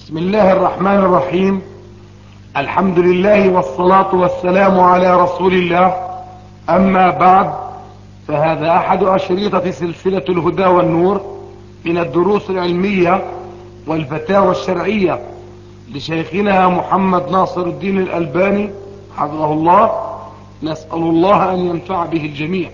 بسم الله الرحمن الرحيم. الحمد لله والصلاة والسلام على رسول الله. أما بعد، فهذا أحد أشريطة سلسلة الهدى والنور من الدروس العلمية والفتاوى الشرعية لشيخنا محمد ناصر الدين الألباني حفظه الله. نسأل الله أن ينفع به الجميع.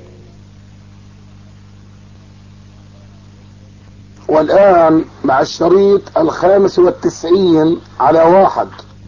والآن مع الشريط 95 على 1.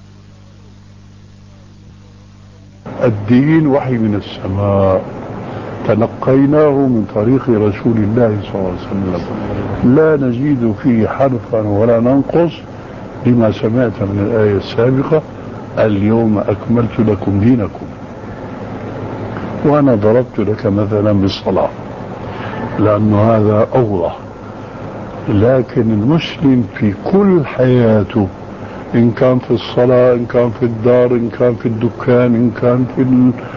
الدين وحي من السماء، تلقيناه من طريق رسول الله صلى الله عليه وسلم، لا نزيد فيه حرفا ولا ننقص لما سمعت من الآية السابقة: اليوم أكملت لكم دينكم. وأنا ضربت لك مثلا بالصلاة لأن هذا أوضح. لكن المسلم في كل حياته، إن كان في الصلاة، إن كان في الدار، إن كان في الدكان، إن كان في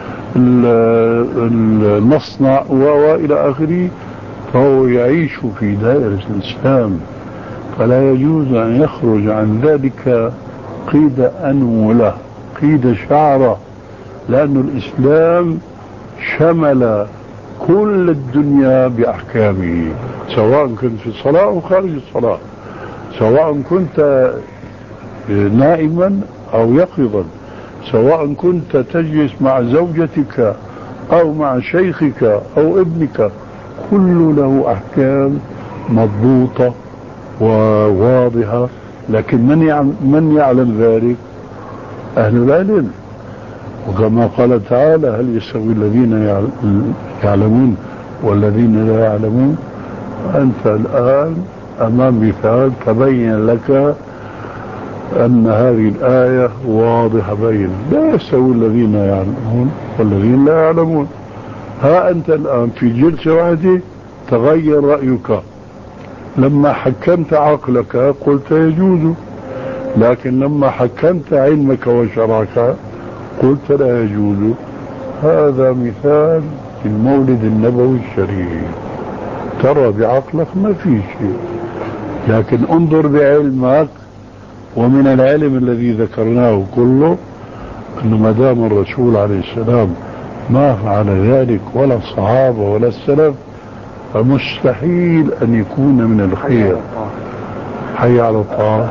المصنع وإلى آخره، فهو يعيش في دائرة الإسلام، فلا يجوز أن يخرج عن ذلك قيد أنملة، قيد شعرة، لأن الإسلام شمل كل الدنيا بأحكامه، سواء كنت في الصلاة أو خارج الصلاة، سواء كنت نائما أو يقظا، سواء كنت تجلس مع زوجتك أو مع شيخك أو ابنك، كل له أحكام مضبوطة وواضحة. لكن من يعلم ذلك؟ أهل العلم. وكما قال تعالى: هل يستوي الذين يعلمون والذين لا يعلمون؟ أنت الآن أمام مثال تبين لك أن هذه الآية واضحة بين، لا يستوي الذين يعلمون والذين لا يعلمون. ها أنت الآن في جلسة واحدة تغير رأيك، لما حكمت عقلك قلت يجوز، لكن لما حكمت علمك وشرعك قلت لا يجوز. هذا مثال المولد النبوي الشريف. ترى بعقلك ما في شيء، لكن انظر بعلمك. ومن العلم الذي ذكرناه كله أنه ما دام الرسول عليه السلام ما فعل ذلك ولا الصحابة ولا السلف، فمستحيل أن يكون من الخير. حي على الطعام.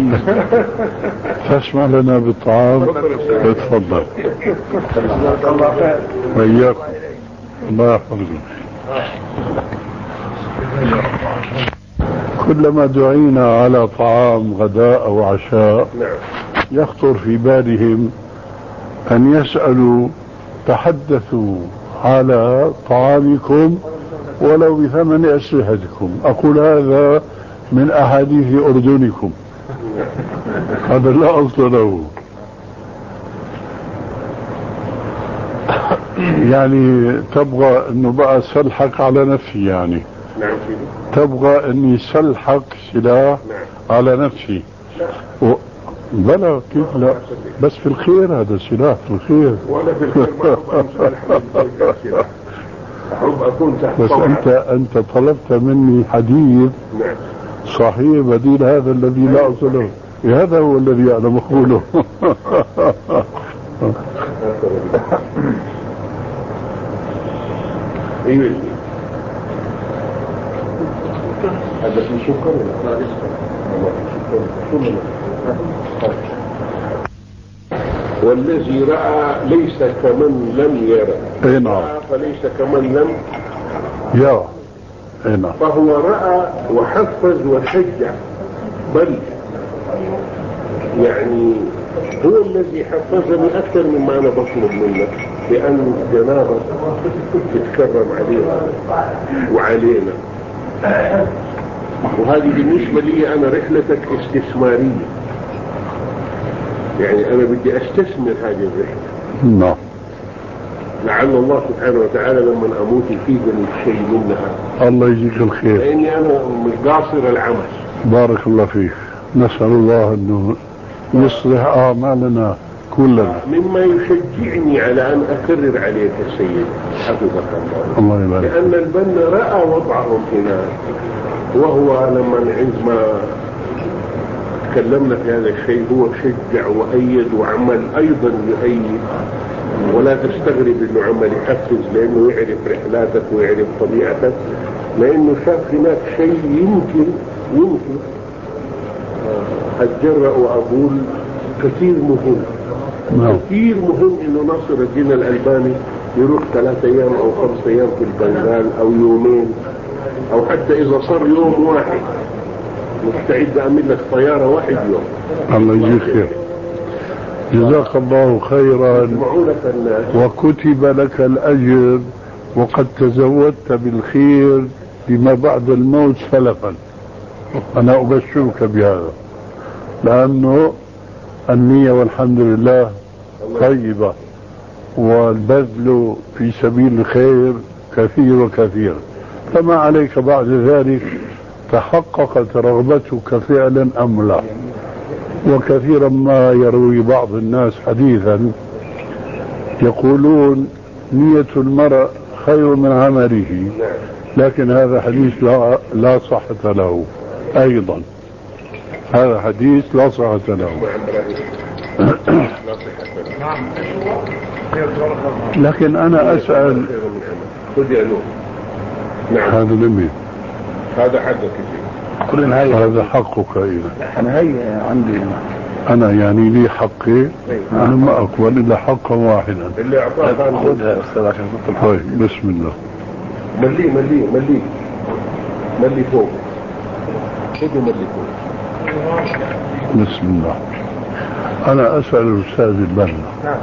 تسمع لنا بالطعام؟ تفضل. وإياكم. الله يحفظكم. كلما دعينا على طعام غداء أو عشاء يخطر في بالهم أن يسألوا: تحدثوا على طعامكم ولو بثمن أسلحتكم. أقول هذا من أحاديث أردنكم، هذا لا أصل له. يعني تبغى أنه بقى سلحق على نفسي، يعني تبغى أني سلحق سلاح على نفسي. بلا كيف لا، بس في الخير، هذا سلاح في الخير. ولا في الخير بس أنت طلبت مني حديث صحيح بديل هذا الذي لا أصل له. هذا هو الذي أنا مقوله. هذا في شكر والذي رأى ليس كمن لم يرى. نعم. فليس كمن لم يرى. نعم. فهو رأى وحفز وشجع، بل يعني هو الذي حفزني أكثر مما أنا بطلب منك، لأن جنابه تتكرم علينا وعلينا. وهذه بالنسبة لي أنا رحلتك استثمارية، يعني أنا بدي أستثمر هذه الرحلة. نعم. لعل الله سبحانه وتعالى لما أموت يفيدني شيء منها. الله يجزيك الخير. لأني أنا مش قاصر العمل. بارك الله فيك. نسأل الله أنه يصلح أعمالنا كلنا. مما يشجعني على أن أكرر عليك السيد حفظك الله. الله يبارك. لأن البنا رأى وضعهم هناك، وهو لما عندما تكلمنا في هذا الشيء هو شجع وأيد وعمل أيضا يؤيد، ولا تستغرب انه عمل يحفز لانه يعرف رحلاتك ويعرف طبيعتك، لانه شاف هناك شيء يمكن اتجرأ واقول كثير مهم. كثير مهم انه ناصر الدين الألباني يروح 3 أيام او 5 أيام في البنغال او يومين، او حتى اذا صار يوم واحد مستعد اعمل لك طيارة واحد يوم. الله يجزيك خير، جزاك الله خيرا، وكتب لك الأجر، وقد تزودت بالخير لما بعد الموت سلفا. أنا أبشرك بهذا، لأنه النية والحمد لله طيبة، والبذل في سبيل الخير كثير وكثير، فما عليك بعد ذلك تحققت رغبتك فعلا أم لا. وكثيرا ما يروي بعض الناس حديثا يقولون نية المرء خير من عمله، لكن هذا حديث لا صحة له. أيضا هذا حديث لا صحة له. لكن أنا أسأل، هذا لمين؟ هذا حقك، هذا حقك. أنا هي عندي، أنا يعني لي حقي، أنا ما أقبل إلا حقا واحدا. اللي أعطاك خذها أستاذ عشان تطلع. طيب بسم الله. ملي فوق، خذوا ملي فوق. بسم الله. أنا أسأل الأستاذ البنا،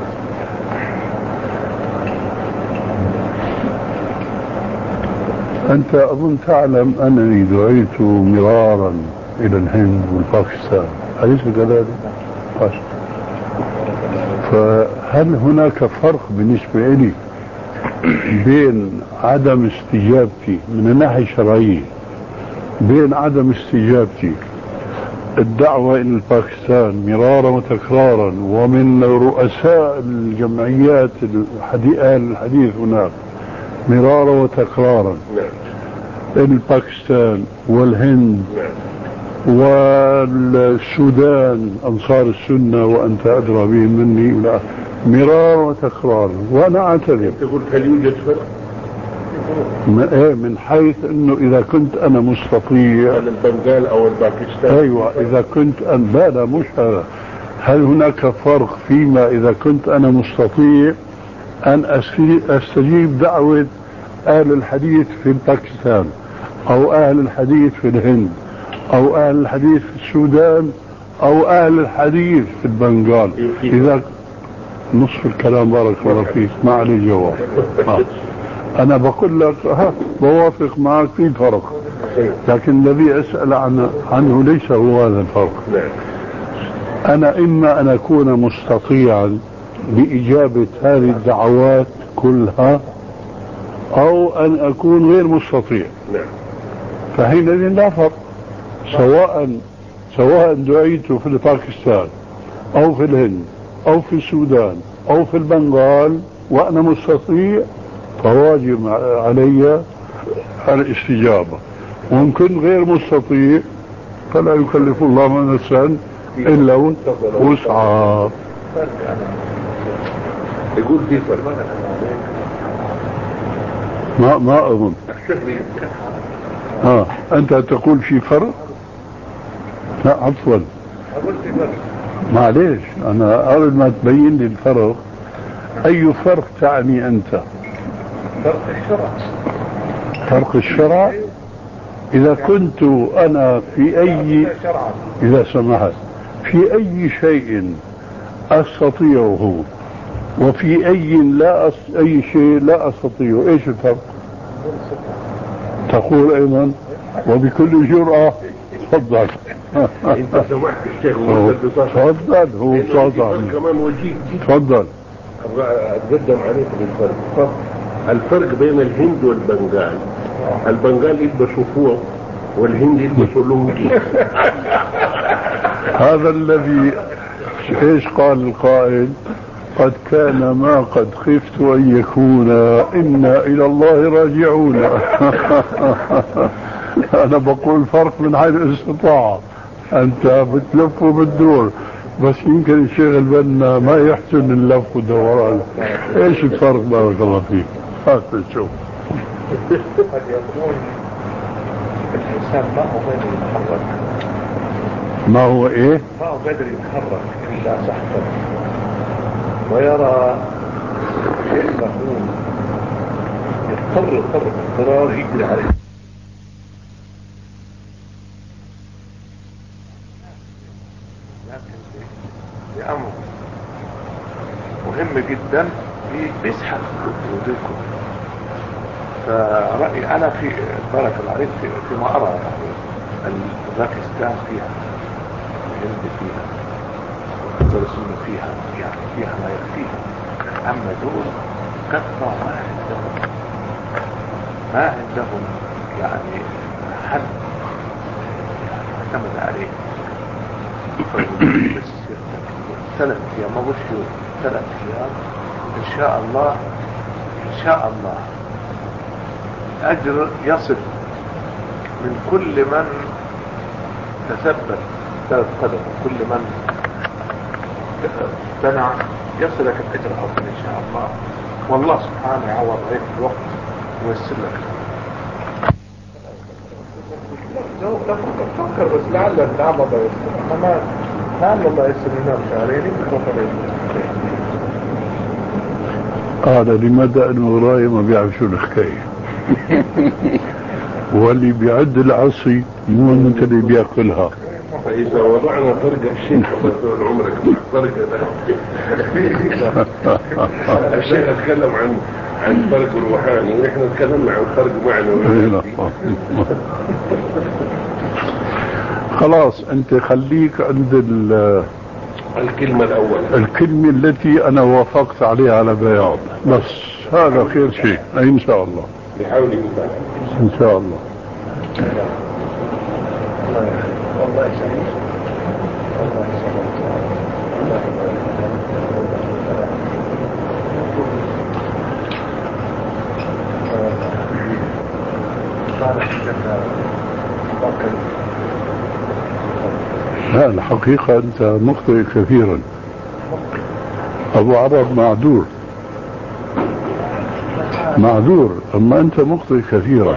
أنت أظن تعلم أنني دعيت مرارا إلى الهند والباكستان، أليس كذلك؟ فهل هناك فرق بالنسبة لي بين عدم استجابتي من الناحية الشرعية، بين عدم استجابتي الدعوة إلى الباكستان مرارا وتكرارا ومن رؤساء الجمعيات الحديث هناك مرارا وتكرارا، الباكستان والهند والسودان أنصار السنة وأنت أدرى بهم مني، لا مرارا وتكرارا، وأنا أعتذر. تقول هل يوجد فرق؟ من حيث أنه إذا كنت أنا مستطيع البنغال أو الباكستان، أيوة إذا كنت أنا لا مش هذا، هل هناك فرق فيما إذا كنت أنا مستطيع أن أستجيب دعوة أهل الحديث في الباكستان أو أهل الحديث في الهند أو أهل الحديث في السودان أو أهل الحديث في البنغال؟ إذا نصف الكلام بارك الله فيك ما عليه جواب. أنا بقول لك بوافق معك في فرق، لكن الذي أسأل عنه ليس هو هذا الفرق. أنا إما أن أكون مستطيعا بإجابة هذه الدعوات كلها أو أن أكون غير مستطيع، فحينئذ لا فرق. سواء دعيت في باكستان أو في الهند أو في السودان أو في البنغال وأنا مستطيع فواجب علي الاستجابة، وإن كنت غير مستطيع فلا يكلف الله نفسا إلا وسعها. يقول في فرق، ما أظن. أنت تقول في فرق؟ لا عفوا، معليش أنا أريد ما تبين لي الفرق. أي فرق تعني أنت؟ فرق الشرع. إذا كنت أنا في أي، إذا سمحت، في أي شيء أستطيعه وفي أي شيء لا أستطيعه، إيش الفرق؟ تقول أيضا وبكل جرأة. تفضل. انت سمحت الشيخ تفضل. هو صادق كمان وجيه. تفضل. أتقدم عليك بالفرق. الفرق بين الهند والبنغال، البنغال يلبسوا فوق والهند يلبسوا لونجي. هذا الذي ايش قال القائل؟ قد كان ما قد خفت ان يكون، انا الى الله راجعون. انا بقول فرق من حيث الاستطاعة، انت بتلف وبتدور، بس يمكن الشيخ البنا ما يحسن اللف والدوران. ايش الفرق بارك الله فيك؟ هات نشوف. قد يكون الإنسان ما هو قادر يتحرك. ما هو ايه؟ ما هو قادر يتحرك إلا تحته، ويرى شيء مفهوم يضطر اضطرار يجري عليه. لكن بأمر مهم جدا بيسحب وجودكم. فرأيي أنا في بارك الله عليك فيما أرى يعني باكستان فيها، الهند فيها، الفلسطين فيها، يعني فيها ما يكفيها. أما دول كثرة ما عندهم يعني حد اعتمد عليه. بس 3 أيام ما بش 3 أيام إن شاء الله، إن شاء الله أجر يصل من كل من تثبت 3 قدم، كل من اقتنع يصلك الأجر عظيم إن شاء الله. والله سبحانه يعوض عليك الوقت ويسر لك. فكر بس لعل الله يسر، أما لعل الله يسر لنا شهرين قال لماذا انه وراي ما بيعرف شو الحكايه. واللي بيعد العصي مو انت اللي بياكلها. فإذا وضعنا فرقة الشيخ طول عمرك فرقة ده الشيخ اتكلم عن فرق روحاني، ونحن تكلمنا عن فرق معنوي. خلاص انت خليك عند الكلمة الأولى، الكلمة التي انا وافقت عليها على بياض، بس هذا خير شيء ان شاء الله. بحول الله ان شاء الله. والله يسلمك. لا الحقيقة أنت مخطئ كثيرا. أبو عرب معذور، أما أنت مخطئ كثيرا.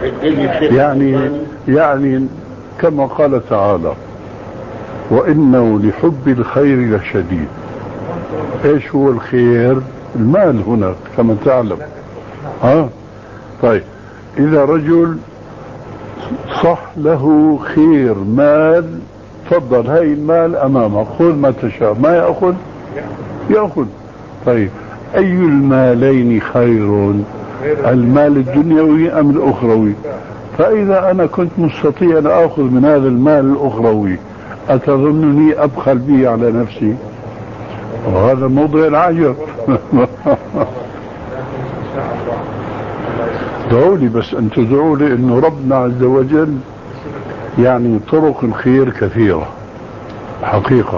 يعني كما قال تعالى: وإنه لحب الخير لشديد. إيش هو الخير؟ المال هنا كما تعلم. طيب إذا رجل صح له خير مال، تفضل هاي المال أمامك، خذ ما تشاء، ما يأخذ. طيب أي المالين خير، المال الدنيوي أم الأخروي؟ فإذا أنا كنت مستطيع أن أخذ من هذا المال الأخروي، أتظنني أبخل به على نفسي؟ وهذا موضع العجب. دعولي بس أن تدعوا لي أنه ربنا عز وجل يعني طرق الخير كثيرة حقيقة.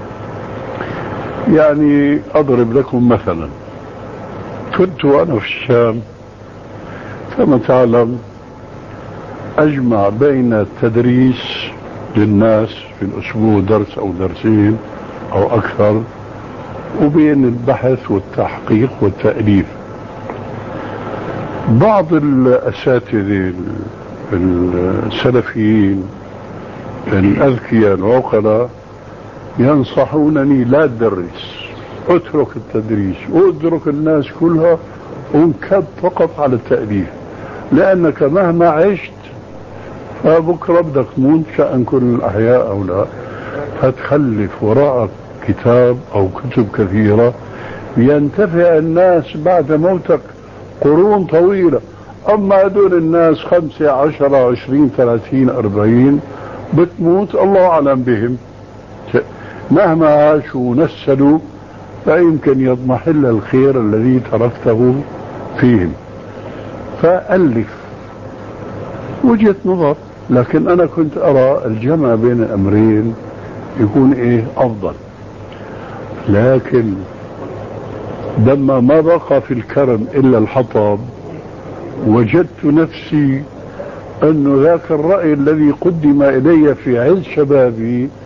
يعني أضرب لكم مثلا، كنت وأنا في الشام كما تعلم أجمع بين التدريس للناس في الأسبوع درس أو درسين أو أكثر، وبين البحث والتحقيق والتأليف. بعض الأساتذة السلفيين الأذكياء العقلاء ينصحونني لا تدرس، اترك التدريس واترك الناس كلها وانكب فقط على التأليف، لأنك مهما عشت فبكرة بدك تموت شأن كل الأحياء أو لا، فتخلف وراءك كتاب أو كتب كثيرة ينتفع الناس بعد موتك قرون طويلة. أما هذول الناس 5 10 20 30 40 بتموت الله أعلم بهم، مهما عاشوا ونسلوا فيمكن يضمحل الخير الذي تركته فيهم. فألف وجهة نظر، لكن أنا كنت أرى الجمع بين الأمرين يكون أفضل. لكن لما ما بقى في الكرم إلا الحطب، وجدت نفسي أن ذاك الرأي الذي قدم إلي في عز شبابي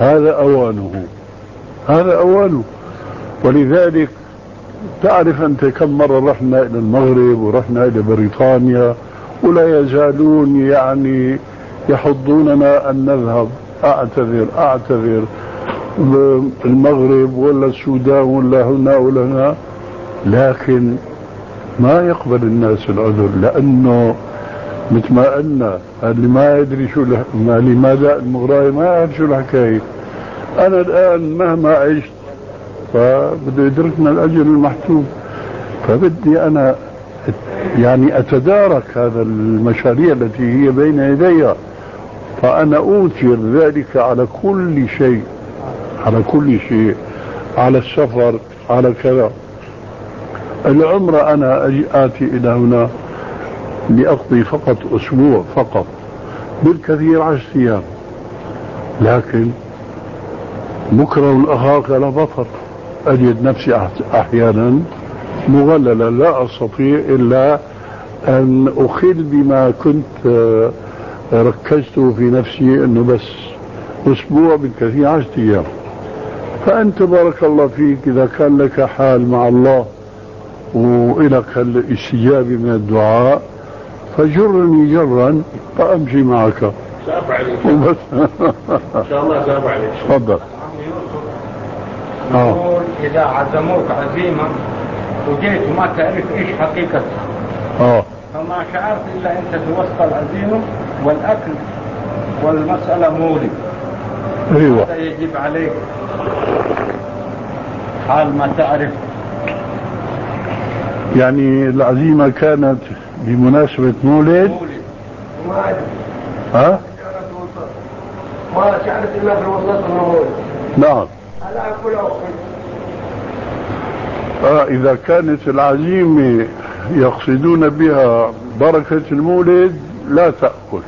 هذا أوانه، هذا أوانه. ولذلك تعرف أنت كم مرة رحنا إلى المغرب ورحنا إلى بريطانيا ولا يزالون يعني يحضوننا أن نذهب. أعتذر المغرب ولا السودان ولا هنا ولا هنا، لكن ما يقبل الناس العذر، لأنه مثل ما قلنا اللي ما يدري شو لماذا المغراي ما يعرف شو الحكاية. أنا الآن مهما عشت فبده يدركنا الأجل المحتوم، فبدي أنا يعني أتدارك هذا المشاريع التي هي بين يدي، فأنا أوثر ذلك على كل شيء، على كل شيء، على السفر، على كذا. العمرة أنا آتي إلى هنا لأقضي فقط أسبوع فقط، بالكثير 10 أيام، لكن مكرم أخاك لا بطل. أجد نفسي أحيانا مغللا لا أستطيع إلا أن أخل بما كنت ركزته في نفسي أنه بس أسبوع بالكثير 10 أيام. فأنت بارك الله فيك إذا كان لك حال مع الله وإلك الاستجابة من الدعاء فجرني جرا فأمشي معك. سأب عليك وبس. إن شاء الله سأب عليك. تفضل. يقول إذا عزموك عزيمة وجيت وما تعرف إيش حقيقتها فما شعرت إلا أنت في وسط العزيمة والأكل والمسألة مولد. أيوة. هذا يجب عليك حال ما تعرف. يعني العزيمة كانت بمناسبة مولد. ها؟ ما شعرت إلا في وسط المولد. نعم. إذا كانت العزيمة يقصدون بها بركة المولد لا تأكل،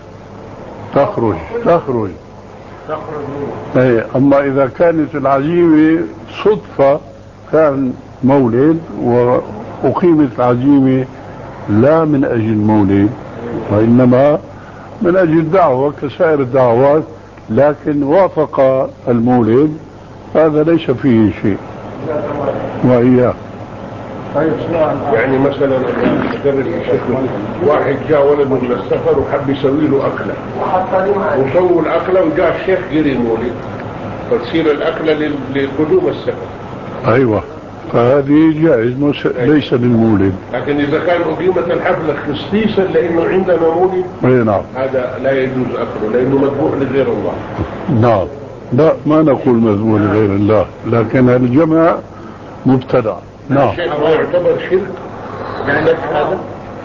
تخرج. أي، أما إذا كانت العزيمة صدفة كان مولد وأقيمت العزيمة لا من أجل مولد وإنما من أجل دعوة كسائر الدعوات، لكن وافق المولد هذا ليس فيه شيء. وإياه طيب يعني مثلا أدرس بشكل واحد جاء ولده من السفر وحب يسوي له أكلة وسووا الأكلة وجاء الشيخ جري المولد فتصير الأكلة لقدوم السفر. أيوة، فهذه جائز ليس للمولد. لكن إذا كان أقيمت الحفلة خصيصا لأنه عندنا مولد نعم هذا لا يجوز أكله لأنه مذبوح لغير الله. نعم، لا ما نقول مذبوح لغير الله، لكن الجمع مبتدع. نعم. هو يعتبر شرك يعني هذا؟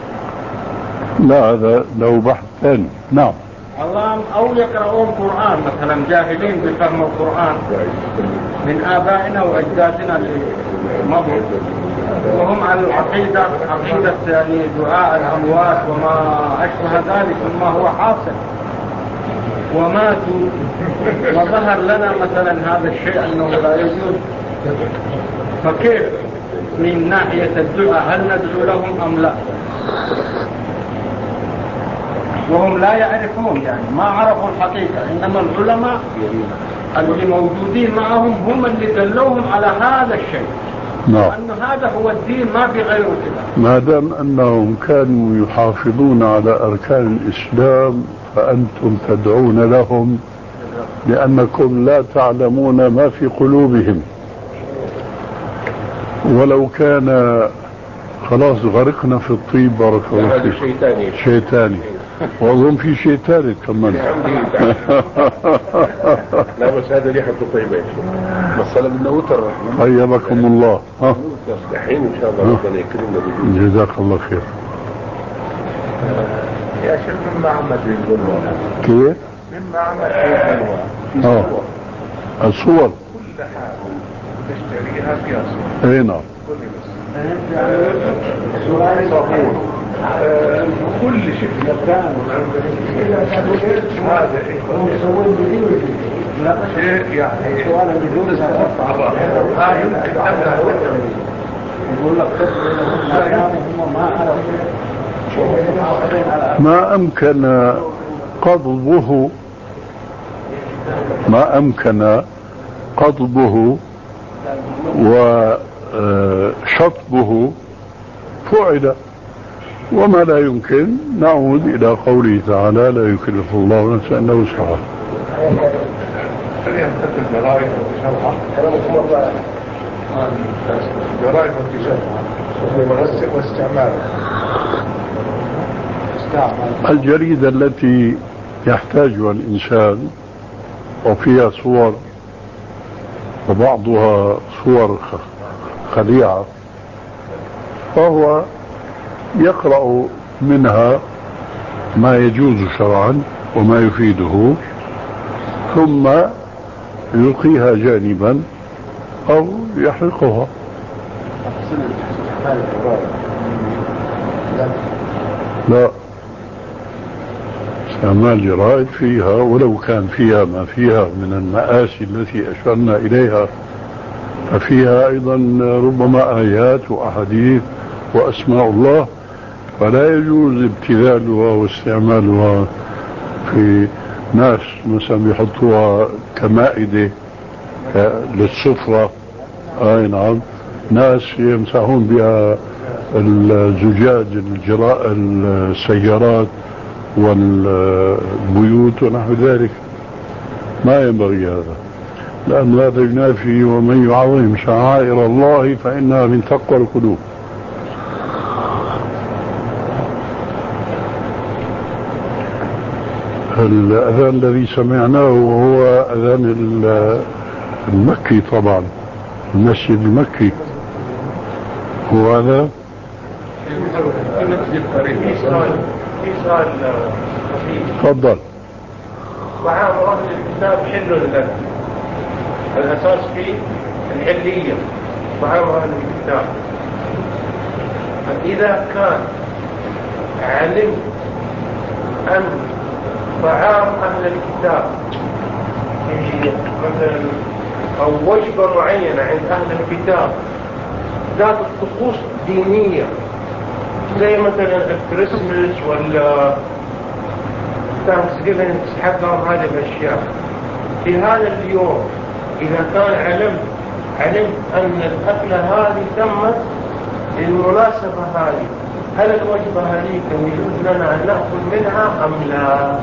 لا هذا له بحث ثاني. نعم. أو يقرؤون قرآن مثلا جاهلين بفهم القرآن من آبائنا وأجدادنا اللي مضوا وهم على عقيدة يعني دعاء الأموات وما أشبه ذلك مما هو حاصل وماتوا وظهر لنا مثلا هذا الشيء أنه لا يجوز، فكيف من ناحية الدعاء هل ندعو لهم أم لا؟ وهم لا يعرفون يعني ما عرفوا الحقيقة، إنما العلماء اللي موجودين معهم هم اللي دلوهم على هذا الشيء. نعم. وأن هذا هو الدين ما في غيره كده. ما دام أنهم كانوا يحافظون على أركان الإسلام فأنتم تدعون لهم لأنكم لا تعلمون ما في قلوبهم. ولو كان خلاص غرقنا في الطيب بارك الله فيك. شيء ثاني وأظن في شيء ثالث كمان. لا بس هذا ريحة طيبة مسألة من وتر. طيبكم الله. الحين إن شاء الله ربنا يكرمنا. جزاك الله خير. يا شيخ مما عمد يقولون كيف؟ مما عمد يقولون الصور كل حاجة تشتريها فيها صور. اي نعم. كل شيء هذا شيء يعني يقول لك ما أمكن قضبه ما أمكن قضبه وشطبه فعل، وما لا يمكن نعود إلى قوله تعالى لا يكلف الله نفسا إلا وسعها. جرائم وانتشارها واستعمالها. الجريدة التي يحتاجها الإنسان وفيها صور وبعضها صور خديعة، فهو يقرأ منها ما يجوز شرعا وما يفيده ثم يلقيها جانبا أو يحرقها. لا، استعمال جرائد فيها ولو كان فيها ما فيها من المآسي التي أشرنا إليها، ففيها أيضا ربما آيات وأحاديث وأسماء الله، فلا يجوز ابتذالها واستعمالها في ناس مثلا بيحطوها كمائدة للسفرة. أي نعم، ناس يمسحون بها الزجاج السيارات والبيوت ونحو ذلك. ما ينبغي هذا، لأن هذا ينافي ومن يعظم شعائر الله فإنها من تقوى القلوب. الأذان الذي سمعناه هو أذان المكي طبعا، المسجد المكي هو هذا. في سؤال تفضل. طعام أهل الكتاب حل لك، الأساس فيه الحلية، طعام أهل الكتاب. فإذا كان علم أن طعام أهل الكتاب مثلا أو وجبة معينة عند أهل الكتاب ذات طقوس دينية زي مثلا الكريسماس ولا تانكسجيفنج حقهم هذه الأشياء، في هذا اليوم إذا كان علمت أن الأكلة هذه تمت للمناسبة هذه، هل الوجبة هذه يجوز لنا أن نأكل منها أم لا؟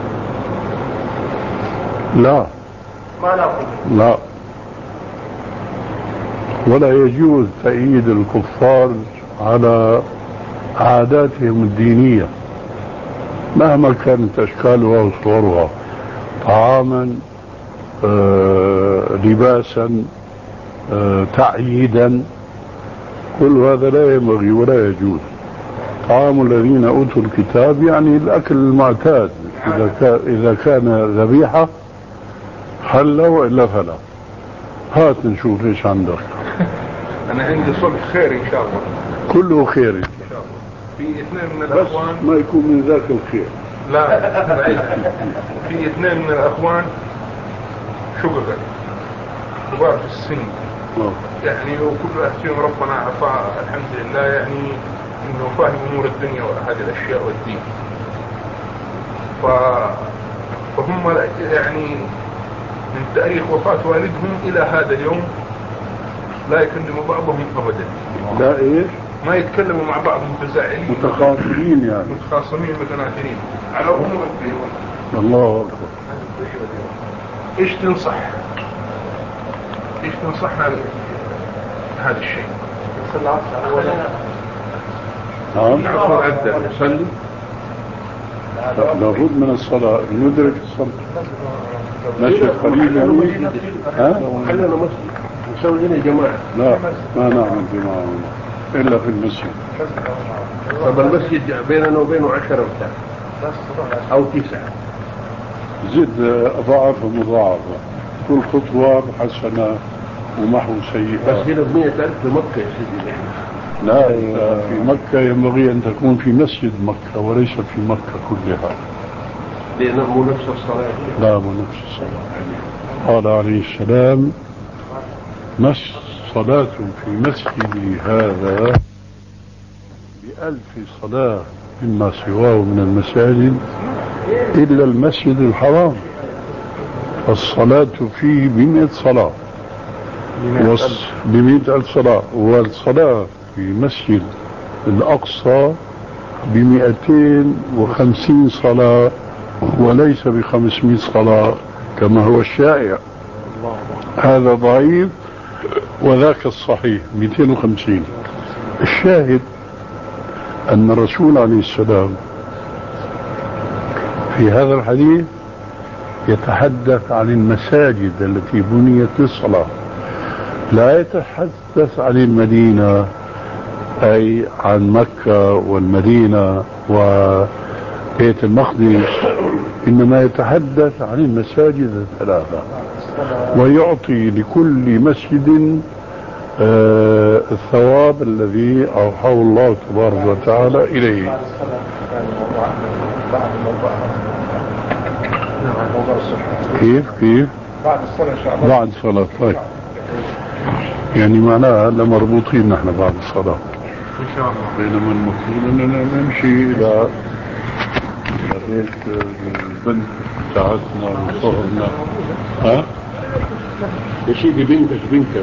لا، ما نأكل. لا، ولا يجوز تأييد الكفار على عاداتهم الدينية مهما كانت أشكالها وصورها، طعاما، لباسا، تعييدا، كل هذا لا ينبغي ولا يجوز. طعام الذين أوتوا الكتاب يعني الأكل المعتاد، إذا كان ذبيحة حل وإلا فلا. هات نشوف إيش عندك. أنا عندي صلح خير إن شاء الله، كله خير إن شاء الله. في اثنين من بس الأخوان ما يكون من ذاك الخير. لا في اثنين من الأخوان شققا كبار في السن يعني، وكل واحد فيهم ربنا عطاه الحمد لله يعني إنه فاهم أمور الدنيا وهذه الأشياء والدين. فهم يعني من تاريخ وفاة والدهم إلى هذا اليوم لا يكلموا بعضهم أبدا. لا إيش؟ ما يتكلموا مع بعض، متزاعلين، متخاصمين يعني، متخاصمين متناثرين على أمور الدين. الله أكبر. إيش تنصحنا هذا الشيء؟ نعم. نصلي. لابد من الصلاة، ندرك الصلاة. ماشي قريب يعني. ها؟ خلينا مسجد نسوي لنا جماعة. لا، ما نعمل جماعة إلا في المسجد. طب المسجد بيننا وبينه 10 بتاع أو 9، زد أضعاف مضاعفة، كل خطوة حسنة ومحو سيئة. بس هنا ب100,000 في مكة يا سيدي. لا، في مكة ينبغي أن تكون في مسجد مكة وليس في مكة كلها، لأنه مو نفس الصلاة. لا، مو نفس الصلاة. قال عليه السلام: صلاة في مسجدي هذا ب1000 صلاة مما سواه من المساجد إلا المسجد الحرام. الصلاة فيه ب100 صلاة، ب100,000 صلاة، والصلاة في مسجد الأقصى ب250 صلاة وليس ب500 صلاة كما هو الشائع. هذا ضعيف وذاك الصحيح 250. الشاهد أن الرسول عليه السلام في هذا الحديث يتحدث عن المساجد التي بنيت للصلاة، لا يتحدث عن المدينة أي عن مكة والمدينة وبيت المقدس، إنما يتحدث عن المساجد الثلاثة، ويعطي لكل مسجد الثواب الذي أوحاه الله تبارك وتعالى إليه. كيف بعد الصلاة إن شاء الله. بعد الصلاة، طيب، يعني معناها لمربوطين نحن بعد الصلاة إن شاء الله، بينما المفروض أننا نمشي إلى بيت البنت بتاعتنا وصهرنا. ها؟ يا سيدي بنتك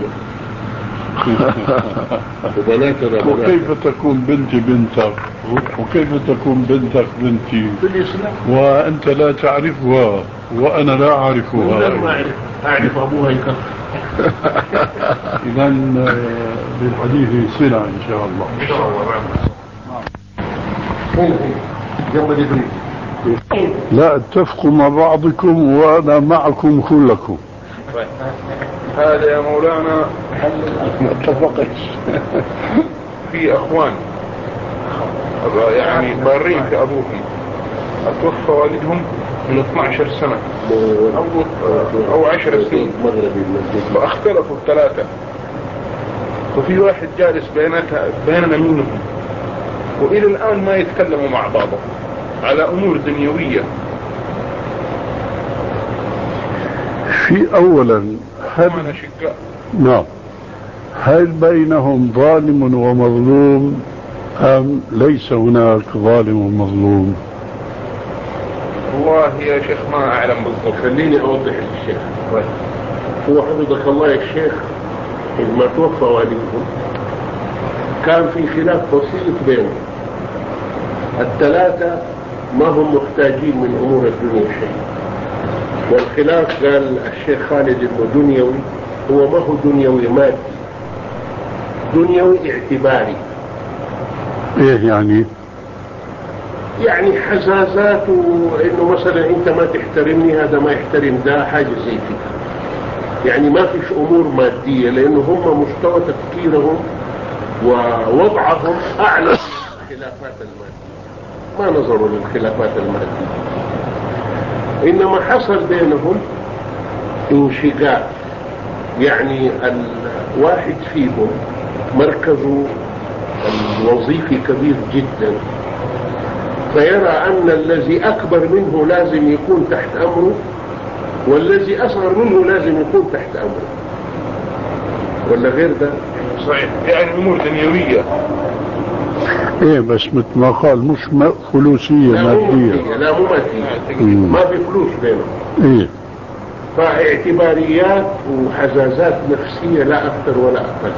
وبناتنا. وكيف تكون بنتي بنتك؟ وكيف تكون بنتك بنتي؟ وأنت لا تعرفها وأنا لا أعرفها. ما أعرف أبوها يكفر. إذا للحديث صلة إن شاء الله. إن شاء الله. لا اتفقوا مع بعضكم وأنا معكم كلكم. هذا يا مولانا ما اتفقش. في أخوان يعني بارين في أبوهم، اتوفى والدهم من 12 سنة أو 10 سنين، فاختلفوا الثلاثة، وفي واحد جالس بيننا منهم، وإلى الآن ما يتكلموا مع بعضهم على أمور دنيوية. في أولا هل بينهم ظالم ومظلوم أم ليس هناك ظالم ومظلوم؟ والله يا شيخ ما أعلم بالضبط. خليني أوضح للشيخ. هو حفظك الله يا شيخ، لما توفى والدهم كان في خلاف بسيط بينهم، الثلاثة ما هم محتاجين من أمور الدنيا شيء، والخلاف قال الشيخ خالد انه دنيوي، هو ما هو دنيوي مادي، دنيوي اعتباري. ايه يعني؟ يعني حزازات، انه مثلا انت ما تحترمني هذا ما يحترم ده، حاجة زي كده. يعني ما فيش امور مادية، لانه هم مستوى تفكيرهم ووضعهم اعلى من الخلافات المادية، ما نظروا للخلافات المادية. إنما حصل بينهم انشقاق، يعني الواحد فيهم مركزه الوظيفي كبير جدا، فيرى أن الذي أكبر منه لازم يكون تحت أمره، والذي أصغر منه لازم يكون تحت أمره، ولا غير ده؟ صحيح، يعني أمور دنيوية. ايه بس مثل ما قال مش فلوسية مادية. لا مو مادية، ما في فلوس بينهم. ايه، فاعتباريات وحزازات نفسية لا أكثر ولا أقل.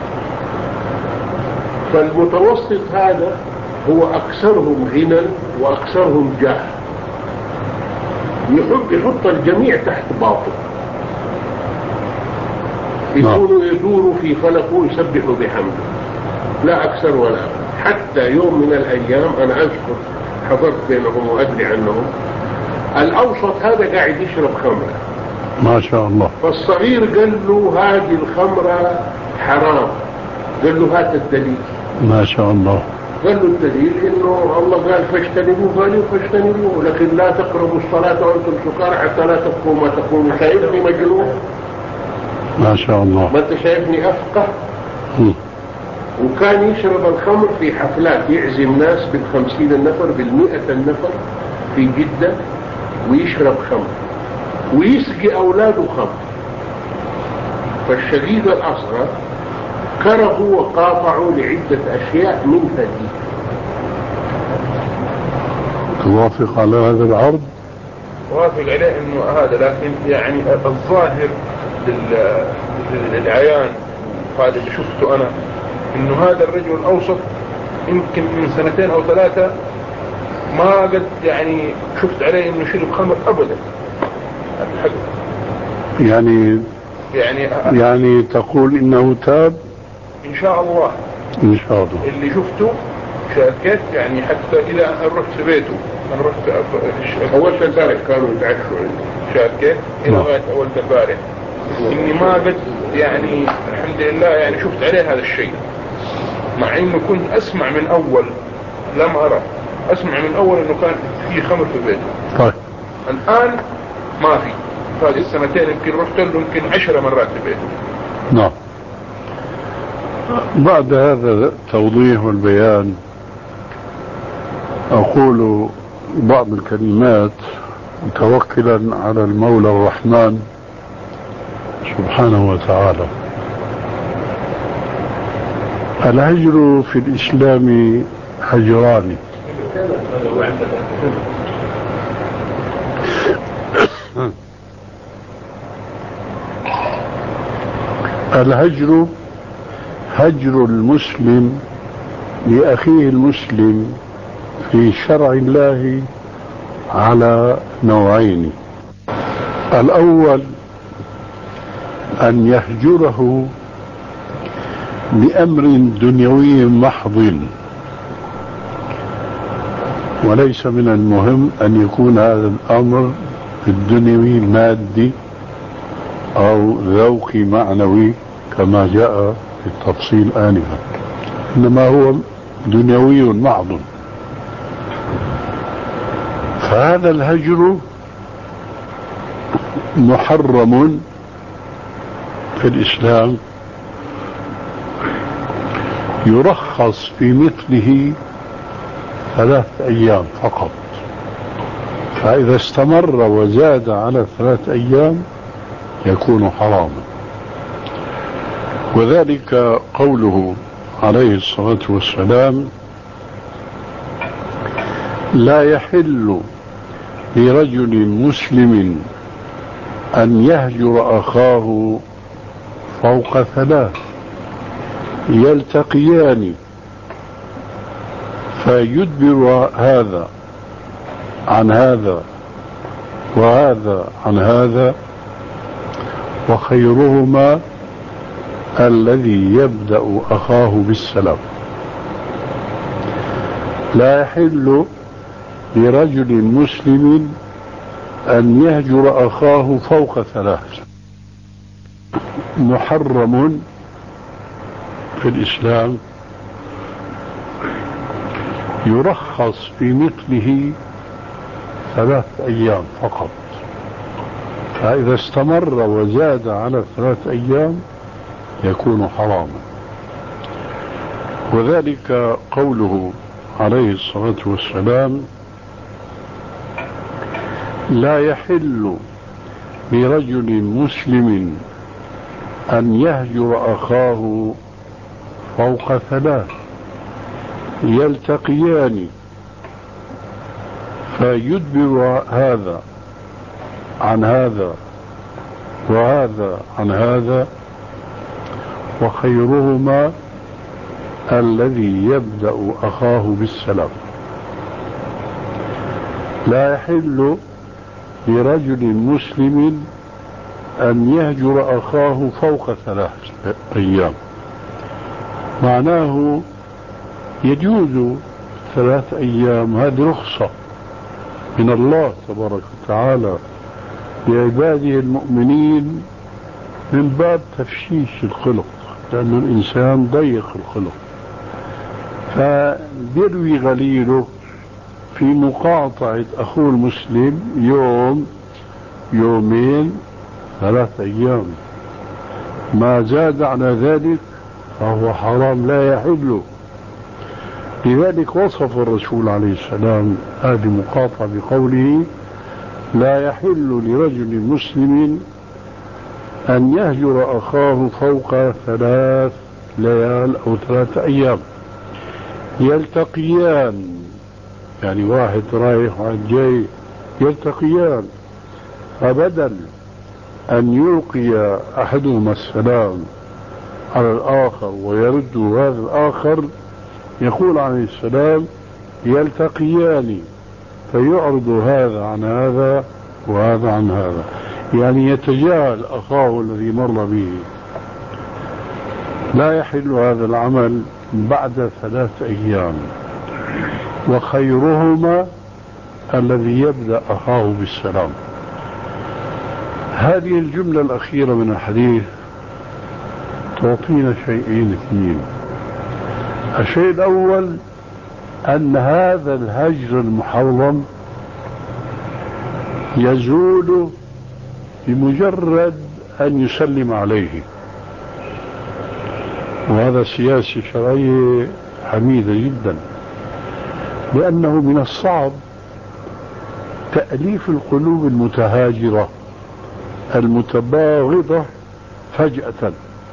فالمتوسط هذا هو أكثرهم غنى وأكثرهم جاه، يحط الجميع تحت باطل، يكونوا يدوروا في فلكه يسبحوا بحمده، لا أكثر ولا أقل. حتى يوم من الأيام أنا أذكر حضرت بينهم وأدري عنهم، الأوسط هذا قاعد يشرب خمرة ما شاء الله، فالصغير قال له هذه الخمرة حرام، قال له هات الدليل. ما شاء الله. قال له الدليل إنه الله قال فاجتنبوه، قالوا فاجتنبوه، لكن لا تقربوا الصلاة وأنتم سكارى حتى لا تبقوا ما تقولوا. شايفني مجنون؟ ما شاء الله. ما أنت شايفني أفقه؟ وكان يشرب الخمر في حفلات، يعزم ناس بال50 النفر بال100 النفر في جدة، ويشرب خمر ويسقي أولاده خمر. فالشديد الأصغر كرهوا وقاطعوا لعدة أشياء منها دي. توافق على هذا العرض؟ وافق عليه انه هذا، لكن يعني الظاهر للعيان هذا اللي شفته انا انه هذا الرجل الاوسط يمكن من 2 أو 3 ما قد يعني شفت عليه انه شرب خمر ابدا. يعني تقول انه تاب ان شاء الله. ان شاء الله. اللي شفته شاكيت يعني حتى الى ان رحت بيته، انا رحت اول البارح كانوا يتعشوا شاكيت الى غايه اول البارح اني ما قد يعني الحمد لله يعني شفت عليه هذا الشيء، مع انه كنت اسمع من اول، لم ارى، اسمع من اول انه كان في خمر في بيته. طيب الان ما في. هذه السنتين يمكن رحت له يمكن 10 مرات في بيته. نعم. بعد هذا التوضيح والبيان أقول بعض الكلمات متوكلا على المولى الرحمن سبحانه وتعالى. الهجر في الإسلام هجران. الهجر هجر المسلم لأخيه المسلم في شرع الله على نوعين. الأول أن يهجره لأمر دنيوي محض، وليس من المهم أن يكون هذا الأمر الدنيوي مادي أو ذوقي معنوي كما جاء في التفصيل آنفا، إنما هو دنيوي محض. فهذا الهجر محرم في الإسلام، يرخص في مثله 3 أيام فقط، فإذا استمر وزاد على 3 أيام يكون حراما. وذلك قوله عليه الصلاة والسلام: لا يحل لرجل مسلم أن يهجر أخاه فوق 3 يلتقيان فيدبر هذا عن هذا وهذا عن هذا، وخيرهما الذي يبدأ أخاه بالسلام. لا يحل لرجل مسلم أن يهجر أخاه فوق 3، محرم في الإسلام، يرخص في مثله 3 أيام فقط، فإذا استمر وزاد على 3 أيام يكون حراما. وذلك قوله عليه الصلاة والسلام: لا يحل لرجل مسلم أن يهجر أخاه فوق 3 يلتقيان فيدبر هذا عن هذا وهذا عن هذا، وخيرهما الذي يبدأ أخاه بالسلام. لا يحل لرجل مسلم أن يهجر أخاه فوق 3 أيام، معناه يجوز 3 أيام، هذه رخصة من الله تبارك وتعالى لعباده المؤمنين من باب تفشيش الخلق، لأن الإنسان ضيق الخلق، فبيروي غليله في مقاطعة أخوه المسلم يوم 2 3 أيام، ما زاد على ذلك فهو حرام لا يحل. لذلك وصف الرسول عليه السلام هذه المقاطعة بقوله: لا يحل لرجل مسلم أن يهجر أخاه فوق 3 ليال أو 3 أيام يلتقيان، يعني واحد رايح واحد جاي، يلتقيان فبدل أن يلقي أحدهما السلام على الآخر ويرد هذا الآخر، يقول عليه السلام: يلتقيان فيعرض هذا عن هذا وهذا عن هذا، يعني يتجاهل أخاه الذي مر به. لا يحل هذا العمل بعد 3 أيام، وخيرهما الذي يبدأ أخاه بالسلام. هذه الجملة الأخيرة من الحديث تعطينا شيئين اثنين. الشيء الأول أن هذا الهجر المحرم يزول بمجرد أن يسلم عليه، وهذا سياسة شرعية حميدة جدا، لأنه من الصعب تأليف القلوب المتهاجرة المتباغضة فجأة،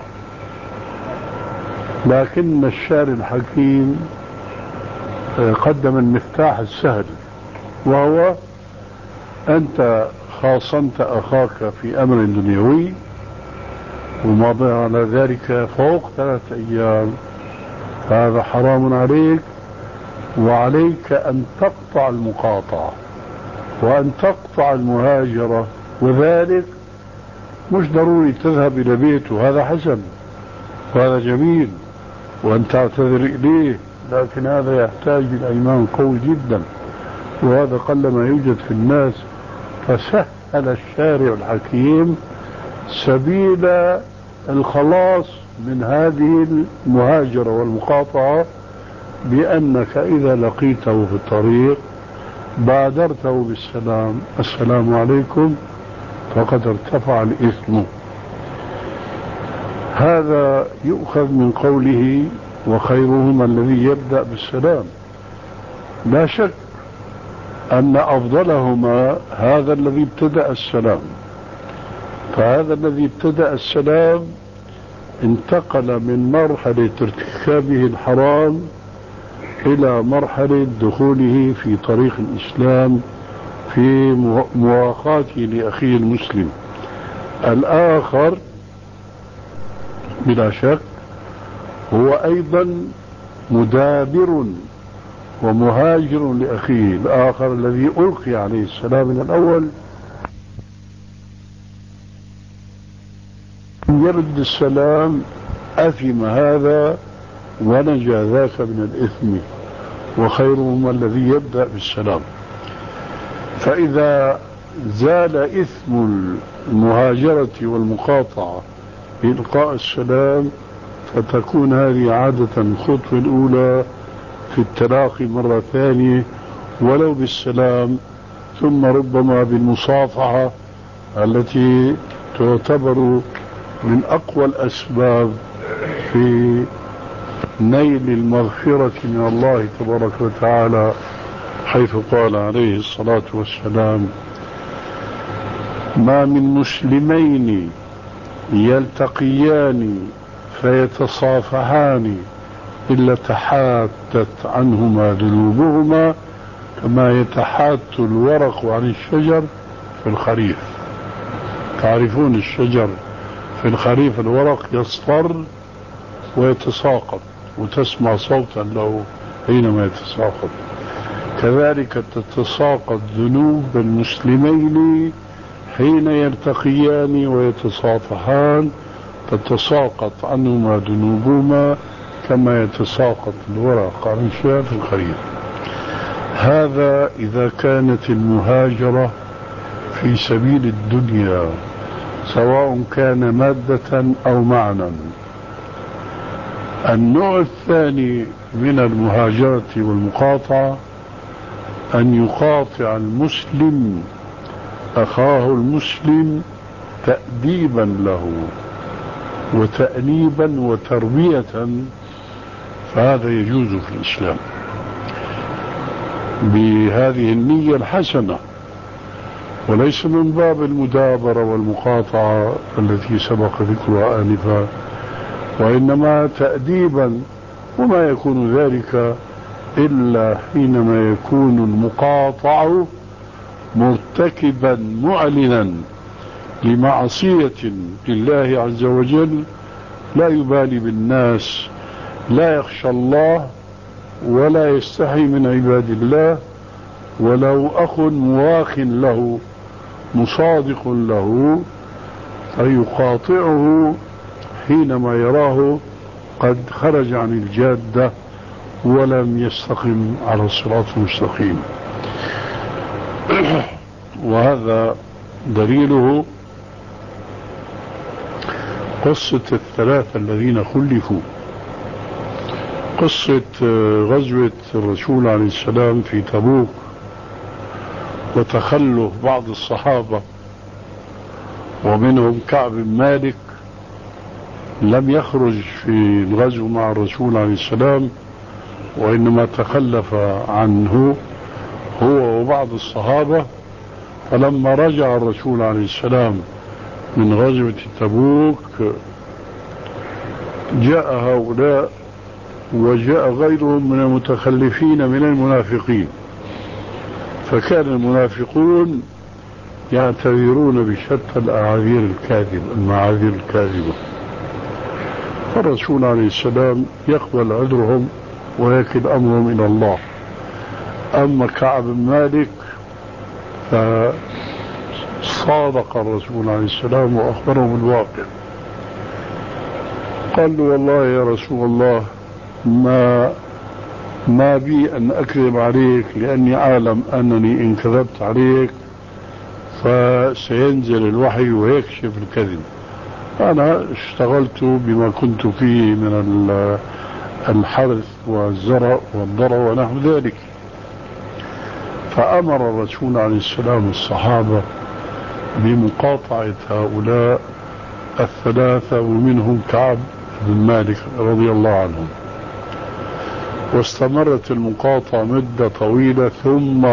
لكن الشارع الحكيم قدم المفتاح السهل، وهو أنت خاصمت أخاك في أمر دنيوي ومضى على ذلك فوق 3 أيام، هذا حرام عليك، وعليك أن تقطع المقاطعة وأن تقطع المهاجرة، وذلك مش ضروري تذهب إلى بيته، هذا حسن وهذا جميل وأن تعتذر إليه، لكن هذا يحتاج إلى إيمان قوي جدا، وهذا قلما يوجد في الناس. فسهل الشارع الحكيم سبيل الخلاص من هذه المهاجرة والمقاطعة، بأنك إذا لقيته في الطريق بادرته بالسلام: السلام عليكم، فقد ارتفع الإثم. هذا يؤخذ من قوله: وخيرهما الذي يبدأ بالسلام. لا شك أن أفضلهما هذا الذي ابتدأ السلام، فهذا الذي ابتدأ السلام انتقل من مرحلة ارتكابه الحرام إلى مرحلة دخوله في طريق الإسلام في مواقاته لأخيه المسلم. الآخر بلا شك هو أيضا مدابر ومهاجر لأخيه الآخر الذي ألقي عليه السلام من الأول، يرد السلام أثم هذا ونجا ذاك من الإثم، وخيرهما الذي يبدأ بالسلام. فإذا زال إثم المهاجرة والمقاطعة بإلقاء السلام، فتكون هذه عادة الخطوة الأولى في التلاقي مرة ثانية ولو بالسلام، ثم ربما بالمصافحة التي تعتبر من أقوى الأسباب في نيل المغفرة من الله تبارك وتعالى، حيث قال عليه الصلاة والسلام: ما من مسلمين يلتقيان فيتصافحان إلا تحاتت عنهما ذنوبهما كما يتحات الورق عن الشجر في الخريف. تعرفون الشجر في الخريف الورق يصفر ويتساقط وتسمع صوتا له حينما يتساقط، كذلك تتساقط ذنوب المسلمين حين يلتقيان ويتصافحان، تتساقط عنهما ذنوبهما كما يتساقط الورق عن الشجر في الخريف. هذا إذا كانت المهاجرة في سبيل الدنيا، سواء كان مادة أو معنى. النوع الثاني من المهاجرة والمقاطعة أن يقاطع المسلم أخاه المسلم تأديبا له وتأنيبا وتربية، فهذا يجوز في الإسلام بهذه النية الحسنة، وليس من باب المدابرة والمقاطعة التي سبق ذكرها آنفا، وإنما تأديبا، وما يكون ذلك إلا حينما يكون المقاطع مرتكبا معلنا لمعصية لله عز وجل لا يبالي بالناس، لا يخشى الله ولا يستحي من عباد الله، ولو أخ مواخ له مصادق له فيقاطعه حينما يراه قد خرج عن الجادة ولم يستقم على الصراط المستقيم. وهذا دليله قصة الثلاثة الذين خلفوا، قصة غزوة الرسول عليه السلام في تبوك وتخلف بعض الصحابة ومنهم كعب بن مالك لم يخرج في الغزو مع الرسول عليه السلام وإنما تخلف عنه هو وبعض الصحابة. فلما رجع الرسول عليه السلام من غزوة تبوك جاء هؤلاء وجاء غيرهم من المتخلفين من المنافقين، فكان المنافقون يعتذرون بشتى المعاذير الكاذبة، فالرسول عليه السلام يقبل عذرهم ويكل أمرهم إلى الله. أما كعب بن مالك فصادق الرسول عليه السلام وأخبره بالواقع، قال له والله يا رسول الله ما بي أن أكذب عليك، لأني أعلم أنني إن كذبت عليك فسينزل الوحي ويكشف الكذب. أنا اشتغلت بما كنت فيه من الحرث والزرع والضرع ونحو ذلك. فأمر الرسول عليه السلام الصحابة بمقاطعة هؤلاء الثلاثة ومنهم كعب بن مالك رضي الله عنهم، واستمرت المقاطعة مدة طويلة. ثم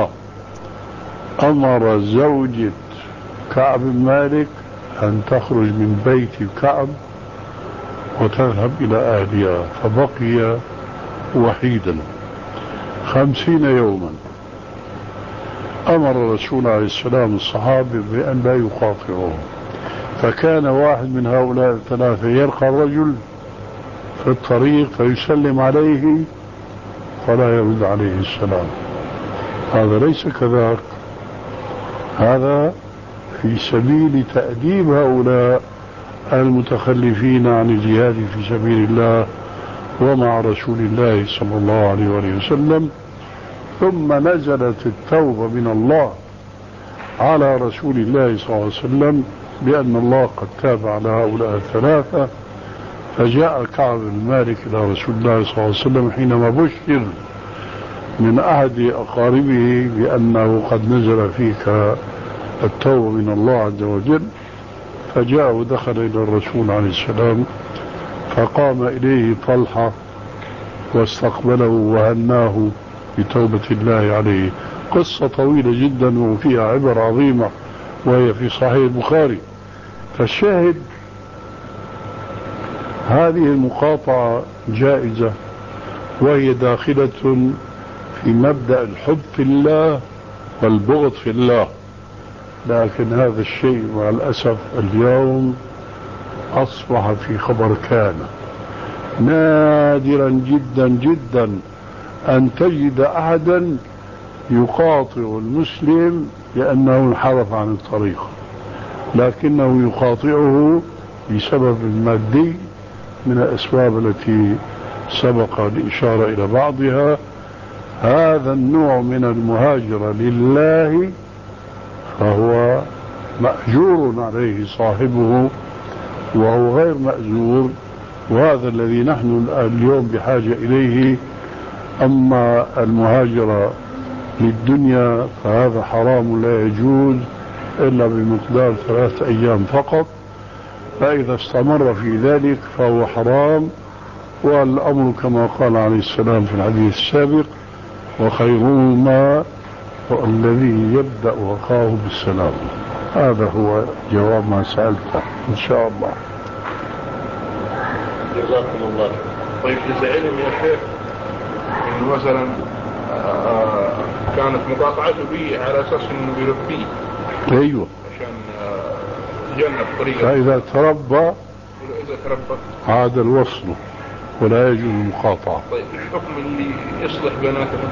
أمر زوجة كعب بن مالك أن تخرج من بيت كعب وتذهب إلى أهلها، فبقي وحيدا 50 يوما. أمر الرسول عليه السلام الصحابة بأن لا يقاطعوهم، فكان واحد من هؤلاء الثلاثة يلقى الرجل في الطريق فيسلم عليه فلا يرد عليه السلام. هذا ليس كذاك، هذا في سبيل تأديب هؤلاء المتخلفين عن الجهاد في سبيل الله ومع رسول الله صلى الله عليه وسلم. ثم نزلت التوبة من الله على رسول الله صلى الله عليه وسلم بأن الله قد تاب على هؤلاء الثلاثة. فجاء كعب بن مالك إلى رسول الله صلى الله عليه وسلم حينما بشر من أحد أقاربه بأنه قد نزل فيك التوبة من الله عز وجل، فجاء ودخل إلى الرسول عليه السلام، فقام إليه طلحة واستقبله وهناه بتوبة الله عليه. قصة طويلة جدا وفيها عبر عظيمة وهي في صحيح البخاري. فالشاهد هذه المقاطعة جائزة وهي داخلة في مبدأ الحب في الله والبغض في الله، لكن هذا الشيء مع الأسف اليوم أصبح في خبر كان. نادرا جدا جدا أن تجد أحدا يقاطع المسلم لأنه انحرف عن الطريق، لكنه يقاطعه بسبب مادي من الأسباب التي سبق الإشارة إلى بعضها. هذا النوع من المهاجرة لله فهو مأجور عليه صاحبه وهو غير مأجور، وهذا الذي نحن اليوم بحاجة إليه. أما المهاجرة للدنيا فهذا حرام لا يجوز إلا بمقدار 3 أيام فقط، فإذا استمر في ذلك فهو حرام. والأمر كما قال عليه السلام في الحديث السابق: وخيرهما الذي يبدأ أخاه بالسلام. هذا هو جواب ما سألته إن شاء الله. جزاكم الله. طيب إذا علم يا شيخ إنه مثلا كانت مقاطعته به على أساس إنه بيربيه. أيوه. عشان يتجنب طريقة. فإذا تربى تربى عاد الوصل ولا يجوز المقاطعة. طيب الحكم اللي يصلح بيناتهم؟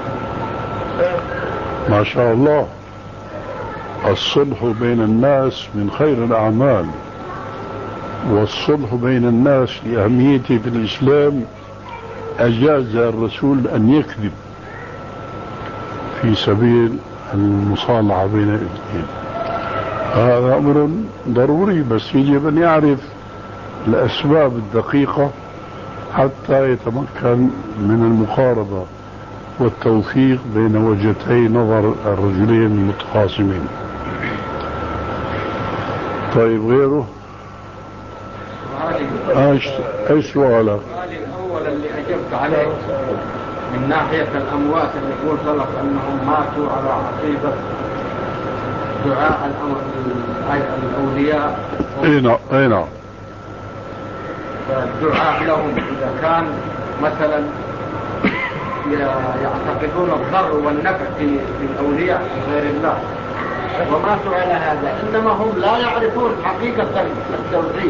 ما شاء الله، الصلح بين الناس من خير الأعمال، والصلح بين الناس لأهميته في الإسلام أجاز الرسول أن يكذب في سبيل المصالحة بين الاثنين. هذا أمر ضروري، بس يجب أن يعرف الأسباب الدقيقة حتى يتمكن من المقاربة والتوفيق بين وجهتي نظر الرجلين المتخاصمين. طيب غيره؟ ايش سؤالك؟ السؤال الأول اللي أجبت عليه من ناحية الأموات اللي قلت لك أنهم ماتوا على عقيدة دعاء الأولياء. اي نعم. الدعاء لهم إذا كان مثلا يعتقدون الضر والنفع في الأولياء غير الله وماتوا على هذا، إنما هم لا يعرفون حقيقة التوحيد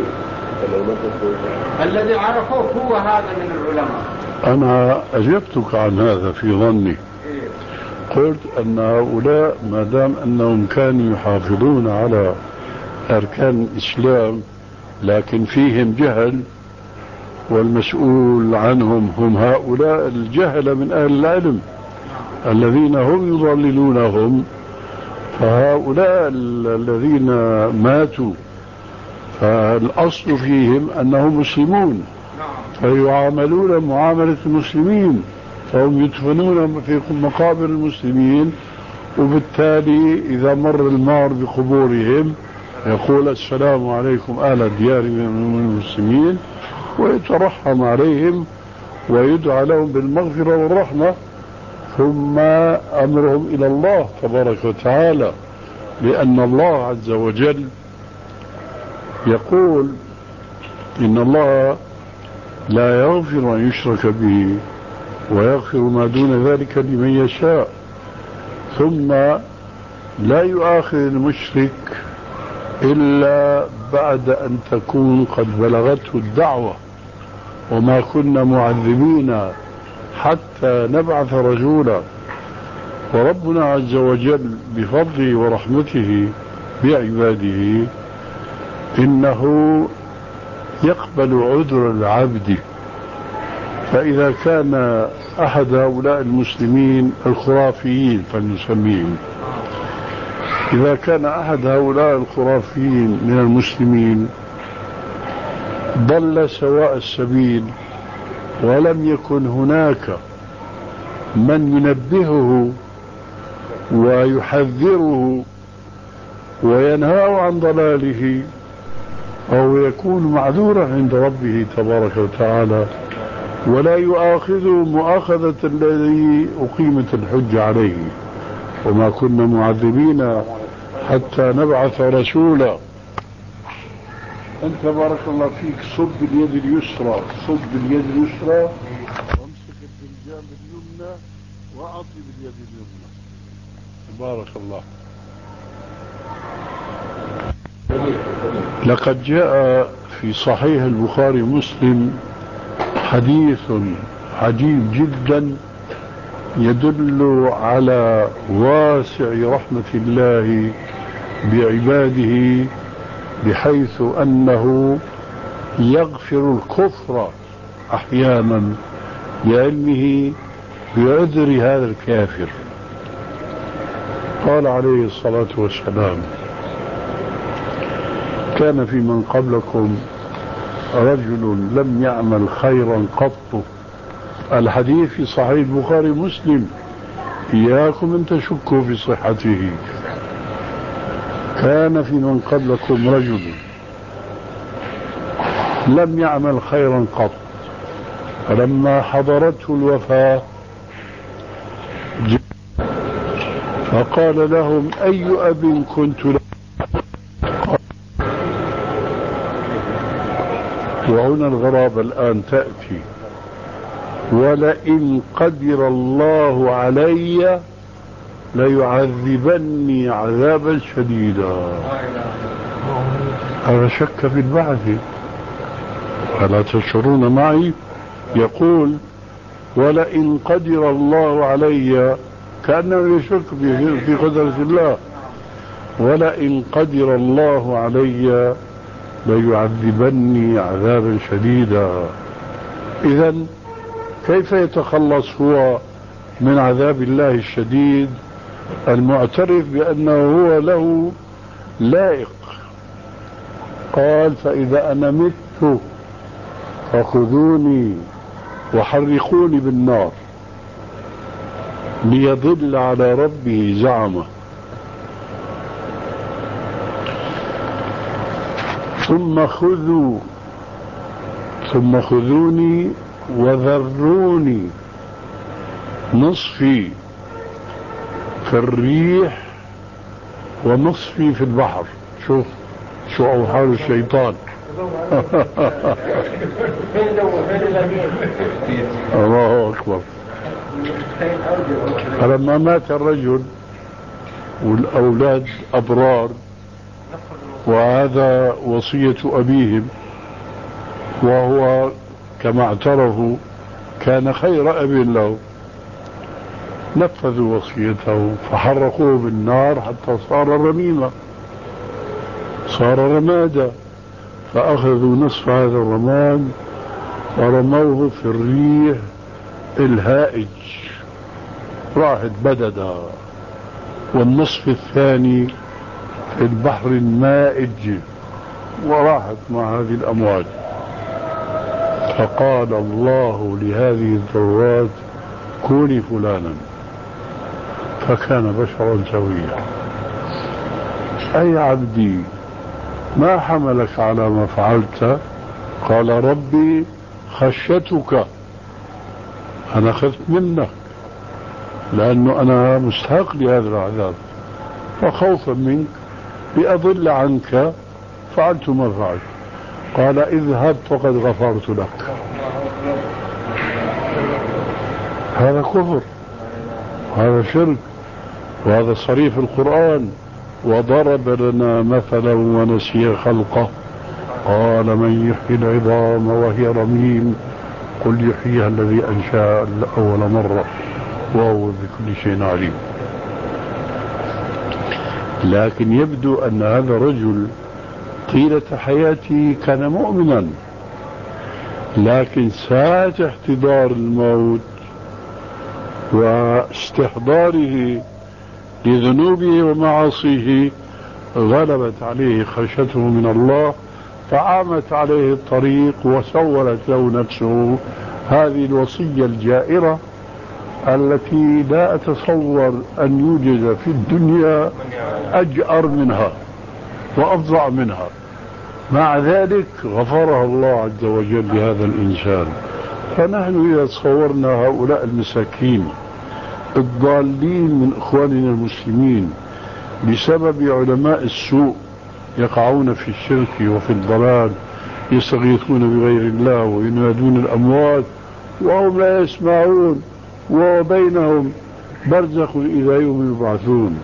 الذي عرفوه هو هذا من العلماء. أنا أجبتك عن هذا في ظني. قلت أن هؤلاء ما دام أنهم كانوا يحافظون على أركان الإسلام لكن فيهم جهل، والمسؤول عنهم هم هؤلاء الجهل من أهل العلم الذين هم يضللونهم، فهؤلاء الذين ماتوا فالأصل فيهم أنهم مسلمون فيعاملون معاملة المسلمين، فهم يدفنون في مقابر المسلمين، وبالتالي إذا مر المار بقبورهم يقول السلام عليكم أهل الديار من المسلمين، ويترحم عليهم ويدعى لهم بالمغفرة والرحمة، ثم أمرهم إلى الله تبارك وتعالى، لأن الله عز وجل يقول إن الله لا يغفر أن يشرك به ويغفر ما دون ذلك لمن يشاء، ثم لا يؤاخذ المشرك إلا بعد أن تكون قد بلغته الدعوة، وما كنا معذبين حتى نبعث رسولا. وربنا عز وجل بفضله ورحمته بعباده إنه يقبل عذر العبد، فإذا كان أحد هؤلاء المسلمين الخرافيين فلنسميهم، إذا كان أحد هؤلاء الخرافيين من المسلمين ضل سواء السبيل ولم يكن هناك من ينبهه ويحذره وينهاه عن ضلاله، أو يكون معذورا عند ربه تبارك وتعالى ولا يؤاخذه مؤاخذة الذي أقيمت الحج عليه، وما كنا معذبين حتى نبعث رسولا. أنت بارك الله فيك صب اليد اليسرى، صب اليد اليسرى وامسك الفنجان باليمنى وأعطي باليد اليمنى. بارك الله. لقد جاء في صحيح البخاري ومسلم حديث عجيب جدا يدل على واسع رحمة الله بعباده، بحيث أنه يغفر الكفر أحيانا لعلمه بعذر هذا الكافر. قال عليه الصلاة والسلام: كان في من قبلكم رجل لم يعمل خيرا قط. الحديث في صحيح البخاري ومسلم، إياكم أن تشكوا في صحته. كان في من قبلكم رجل لم يعمل خيرا قط، فلما حضرته الوفاة فقال لهم: أي أب كنت له؟ وهنا الغرابة الآن تأتي: ولئن قدر الله علي ليعذبني عذابا شديدا. هذا شك في البعث، ألا تشعرون معي؟ يقول ولئن قدر الله علي، كأنه يشك في قدرة الله، ولئن قدر الله علي ليعذبني عذابا شديدا. إذن كيف يتخلص هو من عذاب الله الشديد المعترف بأنه هو له لائق؟ قال فإذا أنا مت فخذوني وحرقوني بالنار ليضل على ربه زعمه، ثم خذوني وذروني نصفي في الريح ونصفي في البحر. شوف شو أوحال الشيطان. الله أكبر. فلما مات الرجل والأولاد أبرار، وهذا وصية أبيهم، وهو كما اعترفوا كان خير أب له، نفذوا وصيته فحرقوه بالنار حتى صار رميما، صار رمادا، فأخذوا نصف هذا الرماد ورموه في الريح الهائج، راحت بددا، والنصف الثاني في البحر المائج وراحت مع هذه الأمواج. فقال الله لهذه الذرات كوني فلانا، فكان بشرا سويا. أي عبدي ما حملك على ما فعلت؟ قال ربي خشيتك، أنا خفت منك لأنه أنا مستحق لهذا العذاب، فخوفا منك لأضل عنك فعلت ما فعلت. قال اذهب فقد غفرت لك. هذا كفر، هذا شرك، وهذا صريح القرآن. وضرب لنا مثلا ونسي خلقه قال من يحيي العظام وهي رميم قل يحييها الذي أنشأ أول مرة وهو بكل شيء عليم. لكن يبدو أن هذا الرجل طيلة حياته كان مؤمنا، لكن ساعة احتضار الموت واستحضاره لذنوبه ومعاصيه غلبت عليه خشيته من الله، فعامت عليه الطريق وسولت له نفسه هذه الوصية الجائرة التي لا أتصور أن يوجد في الدنيا أجأر منها وأفظع منها. مع ذلك غفرها الله عز وجل لهذا الإنسان. فنحن إذا تصورنا هؤلاء المساكين الضالين من إخواننا المسلمين بسبب علماء السوء يقعون في الشرك وفي الضلال، يستغيثون بغير الله وينادون الأموات وهم لا يسمعون، وبينهم برزخ إلى يوم يبعثون.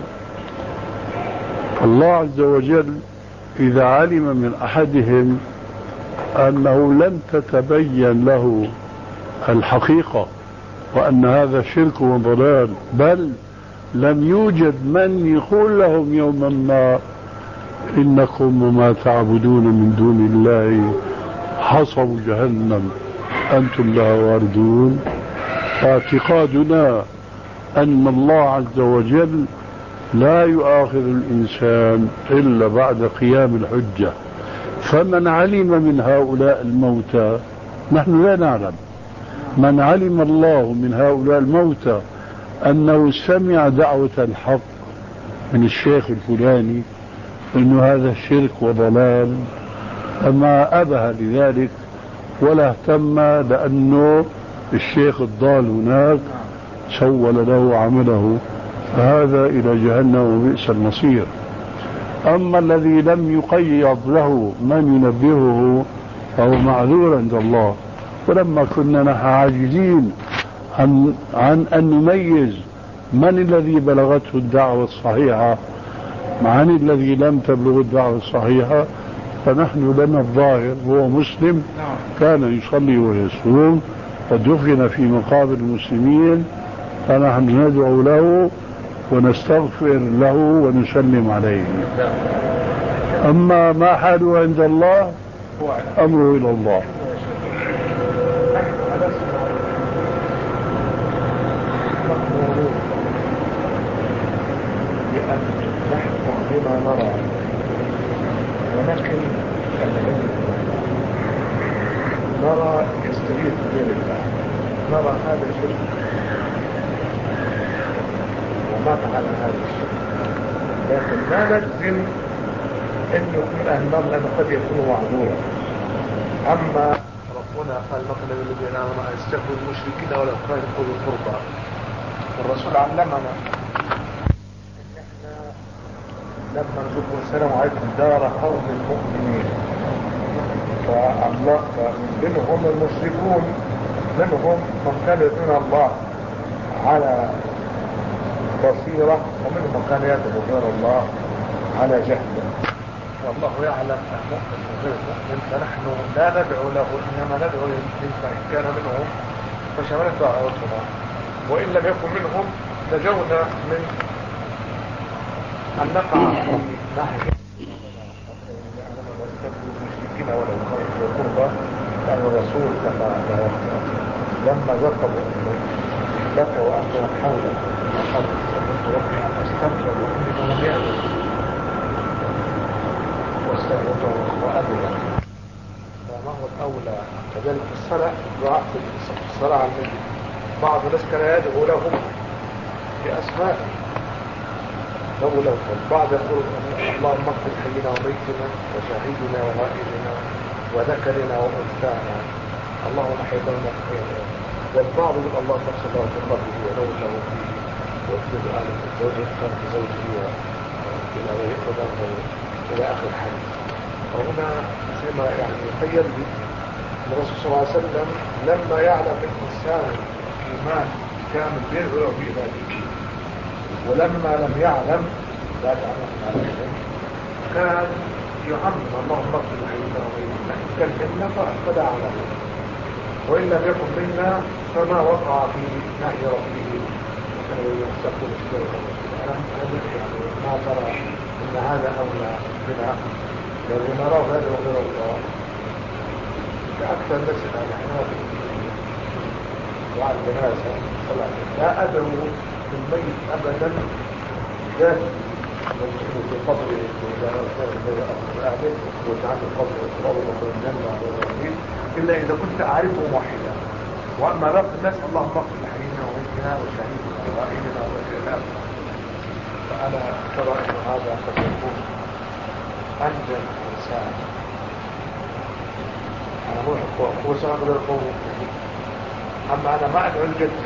الله عز وجل إذا علم من أحدهم أنه لن تتبين له الحقيقة وأن هذا شرك وضلال، بل لم يوجد من يقول لهم يوما ما إنكم وما تعبدون من دون الله حصب جهنم أنتم لها واردون، فاعتقادنا أن الله عز وجل لا يؤاخذ الإنسان إلا بعد قيام الحجة. فمن علم من هؤلاء الموتى، نحن لا نعلم، من علم الله من هؤلاء الموتى أنه سمع دعوة الحق من الشيخ الفلاني أنه هذا شرك وضلال، أما أبه لذلك ولا اهتم، لأنه الشيخ الضال هناك سول له عمله، فهذا إلى جهنم وبئس المصير. أما الذي لم يقيض له من ينبهه فهو معذور عند الله. ولما كنا نحن عاجزين عن أن نميز من الذي بلغته الدعوة الصحيحة، من الذي لم تبلغ الدعوة الصحيحة. فنحن لنا الظاهر، هو مسلم كان يصلي ويصوم ودفن في مقابر المسلمين، فنحن ندعو له ونستغفر له ونسلم عليه. أما ما حاله عند الله أمره إلى الله. بأن نحكم بما نرى ولكن نرى يستغيث بغير الله، نرى هذا الشرك وما فعل هذا الشرك، لكن لا نجزم ان يكون اهل النار لانه قد يكون معذورا. اما ربنا قال مثلا الذين امنوا ان يستغفروا المشركين ولو كانوا اولي القربى، والرسول علمنا ان احنا لما نقول السلام عليكم دار قوم المؤمنين، فالله منهم المشركون، منهم من كان يدعون الله على بصيرة، ومنهم من كان يدعو غير الله على جهل، والله يعلم المؤمن وغير المؤمن، فنحن لا ندعو له انما ندعو للنسبة ان كان منهم فشملت دعوتنا، وان لم يكن منهم نجونا من ان نقع في ناحية المشركين ولو كانوا في القربى. لأن الرسول لما ذكروا ذكروا أنهم حوله فقد سألت ربي أن أستغفر وإني لم يعلم واستغفر وأبدا، فما هو الأولى؟ كذلك الصلاة، دعاء في الصلاة على النبي، بعض الناس كان يدعو لهم بأسماء بعض يقول اللهم اغفر حينا وميتنا وشهيدنا وغائبنا وذكرنا وانثانا اللهم حيدنا خيرا، والبعض يقول اللهم اغفر له في قبره ونور له فيه واكتب آل الزوج يختار بزوجه الى اخر الحديث. وهنا زي يعني يخيل لي الرسول صلى الله عليه وسلم لما يعلم الانسان ايمان كامل بيدعو في ذلك، ولما لم يعلم لا تعلم كان يعمم اللهم اغفر حينا وميتنا، ان كان منا فدعا له، وان لم يكن منا فما وقع في نهي ربه يستقبل الشرك. انا يعني ما ترى ان هذا اولى بنا، الذي نراه هذا غير الله كاكثر الناس الان وعلى الجنازه لا ادعو الميت ابدا ذات في القبر وتعالى القبر والتراب والجنة إلا إذا كنت أعرفه واحدا، وأما باقي الناس اللهم اغفر لحينا وميتنا وشهيدنا وغائبنا وغيرنا، فأنا ترى أن هذا قد يكون أنجل الإنسان. أنا مو هو سأقدر القوم، أما أنا ما أدعو لجدي،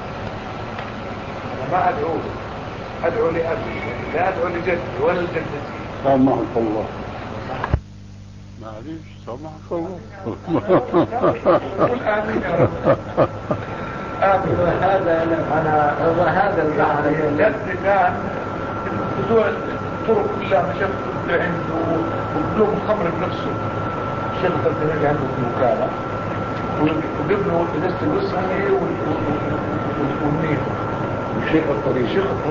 أنا ما أدعو لأبي، لا أدعو لجدي ولا لجدتي. سامحك الله، معليش سامحك الله. قل آمين يا رب. آمين. هذا المعنى الجد كان بتوع الطرق كلها مشفت عنده وبلوغ الخمر بنفسه. الشيخ التلتميذي عنده في الوكالة وجبنه إزازة الوسخة والنيل. شيخ الطريق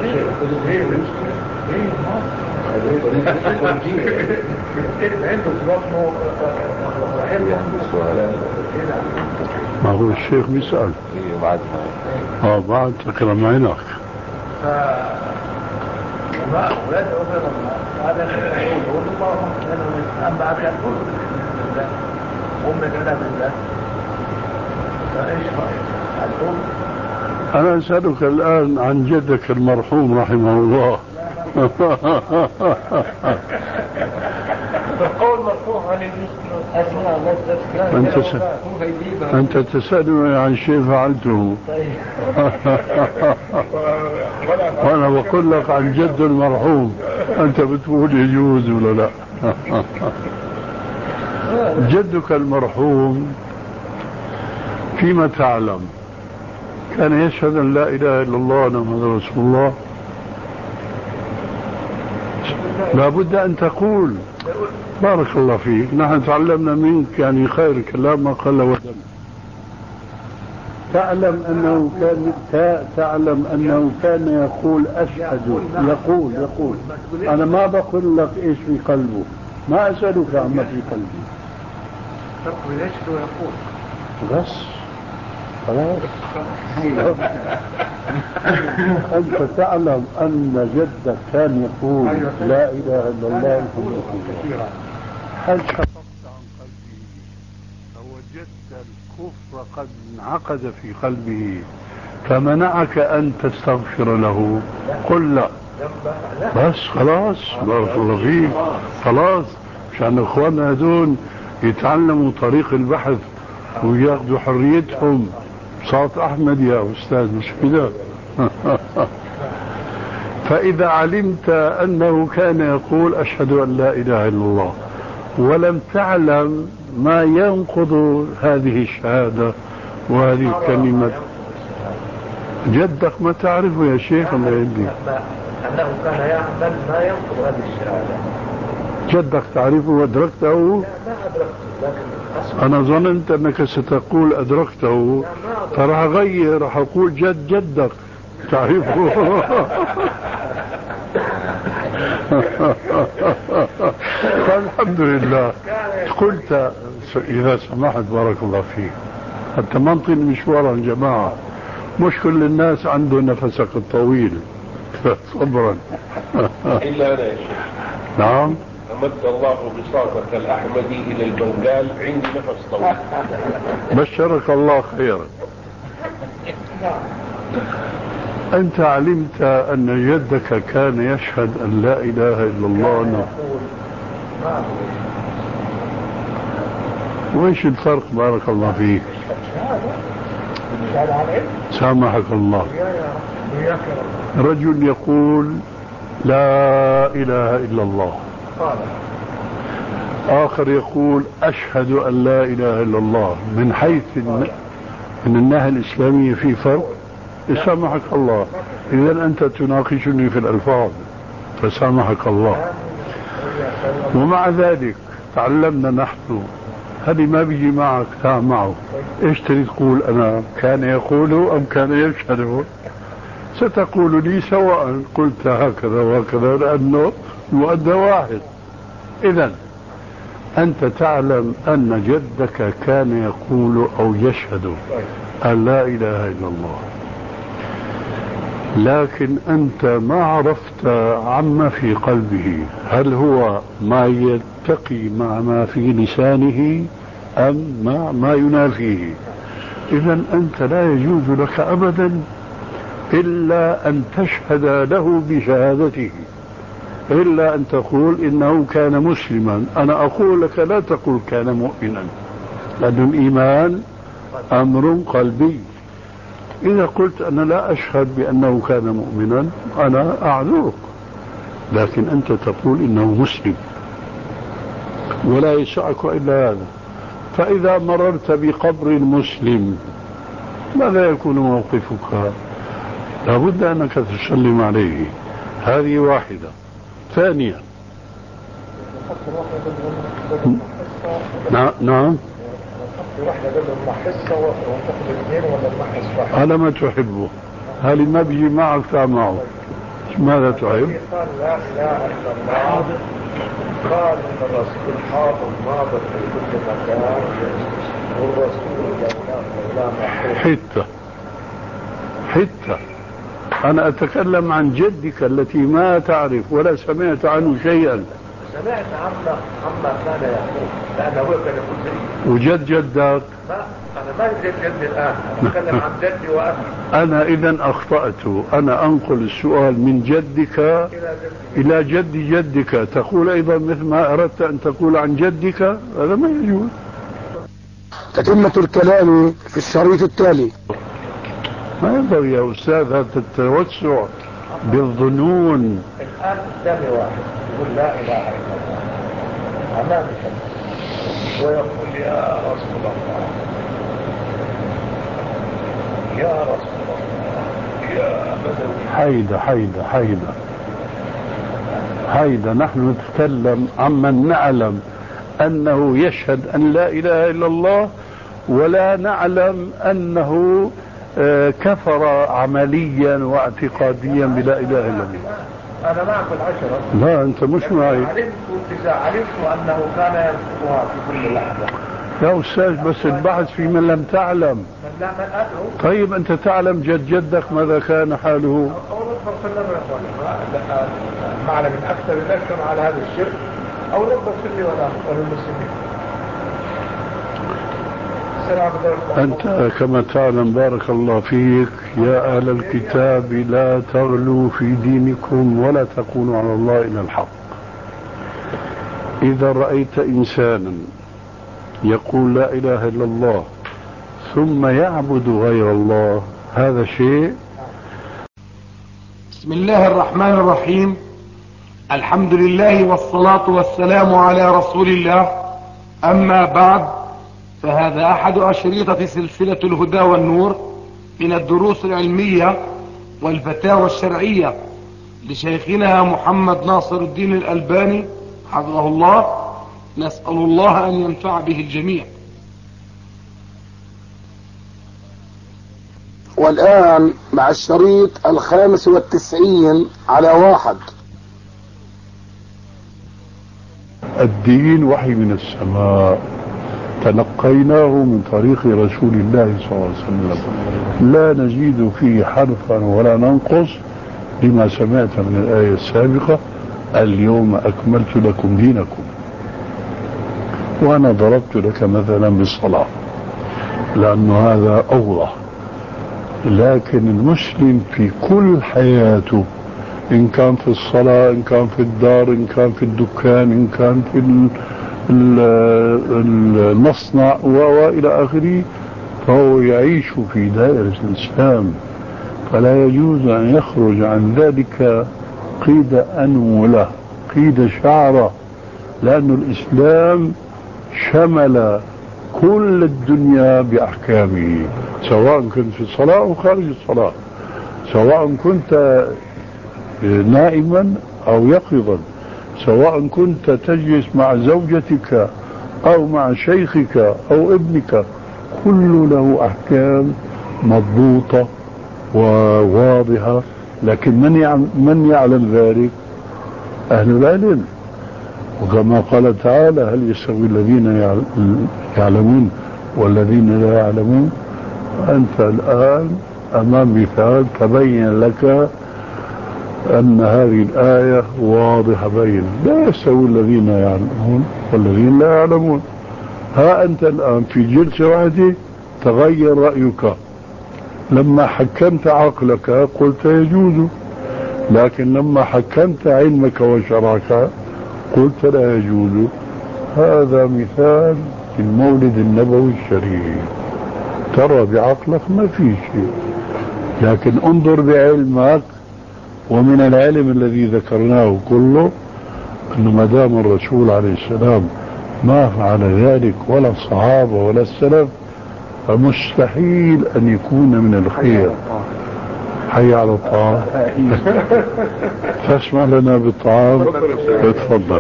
عنده في بطنه ما هو الشيخ بيسأل بعد تكرم عينك وما ويدعو غير الله، هذا يقول اللهم أما بعد يقول ومن بالله، فإيش رأيك؟ الحب أنا أسألك الآن عن جدك المرحوم رحمه الله. القول مرفوع عن أنت تسألني عن شيء فعلته. وأنا بقول لك عن جد المرحوم، أنت بتقول يجوز ولا لا؟ جدك المرحوم فيما تعلم كان يشهد أن لا إله إلا الله محمد رسول الله؟ لا بد أن تقول. بارك الله فيك، نحن تعلمنا منك يعني خير الكلام ما قل ودم. تعلم أنه كان يقول أشهد، يقول أنا ما بقول لك إيش في قلبه، ما أسألك عما في قلبي. يشهد ويقول بس خلاص. أنت تعلم أن جدك كان يقول لا إله إلا الله محمد رسول الله. هل شققت عن قلبه فوجدت الكفر قد انعقد في قلبه فمنعك أن تستغفر له؟ قل لا. بس خلاص، بارك الله فيك، خلاص. مشان اخواننا هذول يتعلموا طريق البحث وياخذوا حريتهم. صوت أحمد يا أستاذ، مش كده؟ فإذا علمت أنه كان يقول أشهد أن لا إله إلا الله ولم تعلم ما ينقض هذه الشهادة وهذه الكلمة، جدك ما تعرفه يا شيخ الله يهديك. أنه كان يعمل ما ينقض هذه الشهادة. جدك تعرفه وأدركته؟ لا ما أدركته، لكن أنا ظننت أنك ستقول أدركته، فراح أغير، راح أقول جدك تعرفه. فالحمد لله. قلت إذا سمحت بارك الله فيك، حتى منطي المشوار يا جماعة، مش كل الناس عنده نفسك الطويل. صبرا. إلا أنا يا شيخ. نعم. أمد الله بساطك الأحمدي إلى البنغال، عندي نفس طويل. بشرك الله خيرا. أنت علمت أن جدك كان يشهد أن لا إله إلا الله. وإيش الفرق بارك الله فيك؟ سامحك الله. رجل يقول لا إله إلا الله، آخر يقول أشهد أن لا إله إلا الله. من حيث من الناحية الإسلامية في فرق؟ سامحك الله. إذا أنت تناقشني في الألفاظ، فسامحك الله. ومع ذلك تعلمنا نحن، هذه ما بيجي معك تعال معه. إيش تريد تقول؟ أنا كان يقول أم كان يشهد؟ ستقول لي سواء قلت هكذا وهكذا، لأنه المؤدى واحد. إذن أنت تعلم أن جدك كان يقول أو يشهد أن لا إله إلا الله، لكن أنت ما عرفت عما في قلبه، هل هو ما يتقي مع ما في لسانه أم ما ينافيه. إذن أنت لا يجوز لك أبدا إلا أن تشهد له بشهادته، إلا أن تقول إنه كان مسلما. أنا أقول لك لا تقول كان مؤمنا، لأن الإيمان أمر قلبي. إذا قلت أنا لا أشهد بأنه كان مؤمنا أنا أعذرك، لكن أنت تقول إنه مسلم ولا يسعك إلا هذا. فإذا مررت بقبر المسلم ماذا يكون موقفك؟ لابد أنك تسلم عليه. هذه واحدة. ثانيا، نعم، على ما تحبه. هل ما بيجي معك معه؟ ماذا تحب؟ قال لا إله إلا الله، قال إن الرسول حاضر ناظر في كل مكان، والرسول لولا حتى أنا أتكلم عن جدك التي ما تعرف ولا سمعت عنه شيئا. سمعت عما كان يقول، لأنه هو كان يقول زي. وجد جدك؟ لا، أنا ما جد جدي الآن، أتكلم عن جدي وأبي. أنا إذن أخطأت. أنا أنقل السؤال من جدك إلى جد جدك. تقول أيضا مثل ما أردت أن تقول عن جدك، هذا ما يجوز. تتمة الكلام في الشريط التالي. ما ينبغي يا أستاذ هذا التوسع بالظنون. الآن قدامي واحد يقول لا إله إلا الله أمامي ويقول يا رسول الله يا رسول الله يا بدوي. حيدة نحن نتكلم عمن نعلم أنه يشهد أن لا إله إلا الله، ولا نعلم أنه كفر عمليا واعتقاديا بلا إله إلا الله. أنا معك العشرة. لا أنت مش معي. إذا علمت أنه كان ينطقها في كل لحظة. يا أستاذ بس البحث في من لم تعلم. من لا من أدعو. طيب أنت تعلم جدك ماذا كان حاله؟ أو ربما سلم يا أخواني معنا من أكثر الناس كانوا على هذا الشرك، أو ربما سلي ولا المسلمين. أنت كما تعلم بارك الله فيك يا أهل الكتاب لا تغلوا في دينكم ولا تقولوا على الله إلا الحق. إذا رأيت إنسانا يقول لا إله إلا الله ثم يعبد غير الله هذا شيء. بسم الله الرحمن الرحيم. الحمد لله والصلاة والسلام على رسول الله. أما بعد، فهذا أحد أشريطة سلسلة الهدى والنور من الدروس العلمية والفتاوى الشرعية لشيخنا محمد ناصر الدين الألباني حفظه الله. نسأل الله أن ينفع به الجميع. والآن مع الشريط 95 على 1. الدين وحي من السماء تلقيناه من طريق رسول الله صلى الله عليه وسلم، لا نزيد فيه حرفا ولا ننقص لما سمعت من الآية السابقة: اليوم أكملت لكم دينكم. وأنا ضربت لك مثلا بالصلاة لأن هذا أوضح، لكن المسلم في كل حياته إن كان في الصلاة، إن كان في الدار، إن كان في الدكان، إن كان في المصنع وإلى آخره، فهو يعيش في دائرة الإسلام، فلا يجوز أن يخرج عن ذلك قيد أنملة، قيد شعرة، لأن الإسلام شمل كل الدنيا بأحكامه، سواء كنت في الصلاة أو خارج الصلاة، سواء كنت نائما أو يقظا، سواء كنت تجلس مع زوجتك أو مع شيخك أو ابنك، كل له أحكام مضبوطة وواضحة. لكن من يعلم ذلك؟ أهل العلم. وكما قال تعالى: هل يستوي الذين يعلمون والذين لا يعلمون؟ أنت الآن أمام مثال تبين لك أن هذه الآية واضحة بين، لا يستوي الذين يعلمون والذين لا يعلمون. ها أنت الآن في جلسة واحدة تغير رأيك، لما حكمت عقلك قلت يجوز، لكن لما حكمت علمك وشرعك قلت لا يجوز. هذا مثال المولد النبوي الشريف. ترى بعقلك ما في شيء، لكن انظر بعلمك. ومن العلم الذي ذكرناه كله أنه ما دام الرسول عليه السلام ما فعل ذلك ولا الصحابة ولا السلف، فمستحيل أن يكون من الخير. حي على الطعام. تسمع لنا بالطعام؟ تفضل.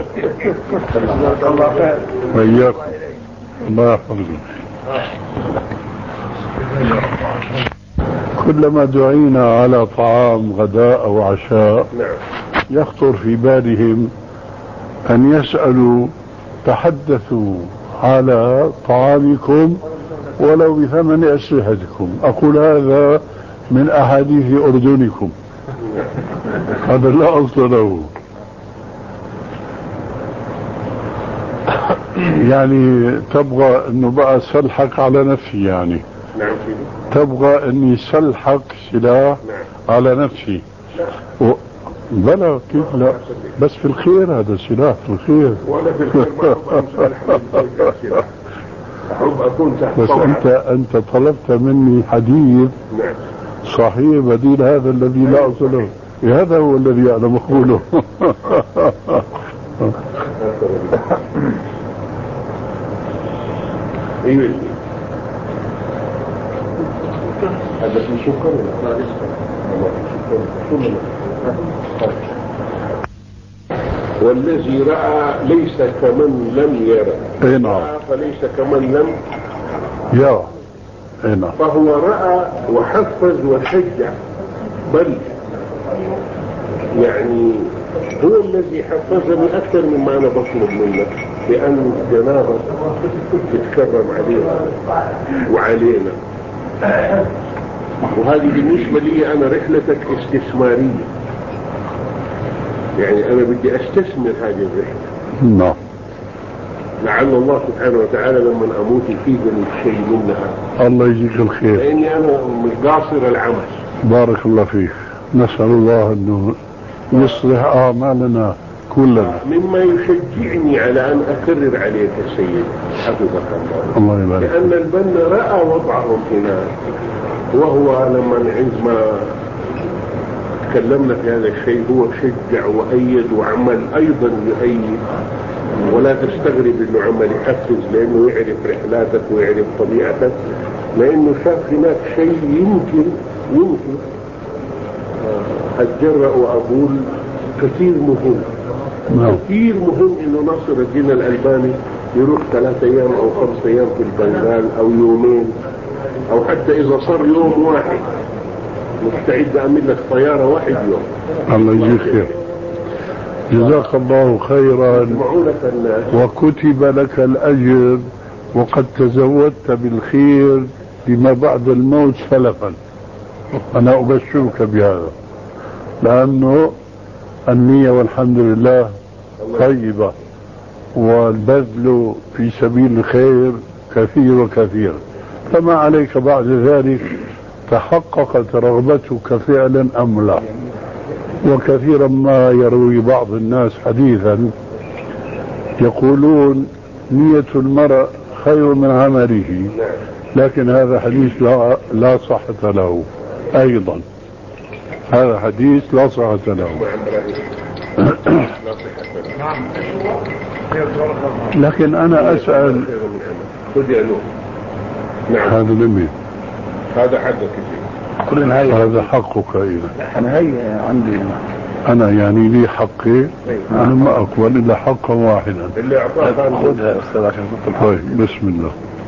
وإياكم. الله يحفظكم. كلما دعينا على طعام غداء أو عشاء يخطر في بالهم أن يسألوا: تحدثوا على طعامكم ولو بثمن أسلحتكم. أقول هذا من أحاديث أردنكم، هذا لا أصل له. يعني تبغى أنه بقى سلحق على نفسي، يعني تبغى أني سلحق سلاح على نفسي. بلا كيف لا، بس في الخير، هذا سلاح في الخير. ولا في الخير أحب أكون تحت. بس أنت طلبت مني حديث صحيح بديل هذا الذي لا أصل له. هذا هو الذي أنا مقوله. هذا في سكر ولا والذي رأى ليس كمن لم يرى. اي نعم. فليس كمن لم يرى. اي نعم. فهو رأى وحفز وشجع، بل يعني هو الذي حفزني أكثر مما أنا بطلب منك، لأن جنابك تتكرم علينا وعلينا، وهذه بالنسبة لي أنا رحلتك استثمارية، يعني أنا بدي أستثمر هذه الرحلة. نعم. لعل الله سبحانه وتعالى لما أموت يفيدني شيء منها. الله يجزيك الخير. لأني أنا مش قاصر العمل. بارك الله فيك. نسأل الله أنه يصلح أعمالنا كلنا. مما يشجعني على أن أكرر عليك السيد حفظك الله. الله يبارك. لأن البنا رأى وضعهم هناك، وهو لما عندما تكلمنا في هذا الشيء هو شجع وأيد وعمل أيضا يؤيد. ولا تستغرب انه عمل يحفز، لانه يعرف رحلاتك ويعرف طبيعتك، لانه شاف هناك شيء يمكن اتجرأ واقول كثير مهم. كثير مهم انه ناصر الدين الالباني يروح 3 ايام او 5 ايام في البنغال او يومين، او حتى اذا صار يوم واحد مستعد اعمل لك طيارة 1 يوم. الله يجزيك خير. جزاك الله خيرا وكتب لك الأجر، وقد تزودت بالخير لما بعد الموت سلفا. أنا أبشرك بهذا، لأنه النية والحمد لله طيبة، والبذل في سبيل الخير كثير وكثير، فما عليك بعد ذلك تحققت رغبتك فعلا أم لا. وكثيرا ما يروي بعض الناس حديثا يقولون نية المرء خير من عمله، لكن هذا حديث لا صحة له. أيضا هذا حديث لا صحة له. لكن أنا أسأل، هذا لمين؟ هذا حقك. هذا حقك. إذا أنا هي عندي أنا يعني لي حقي، أنا ما أقبل إلا حقا واحدا. اللي أعطاك خذها أستاذ عشان كنت طيب بسم الله.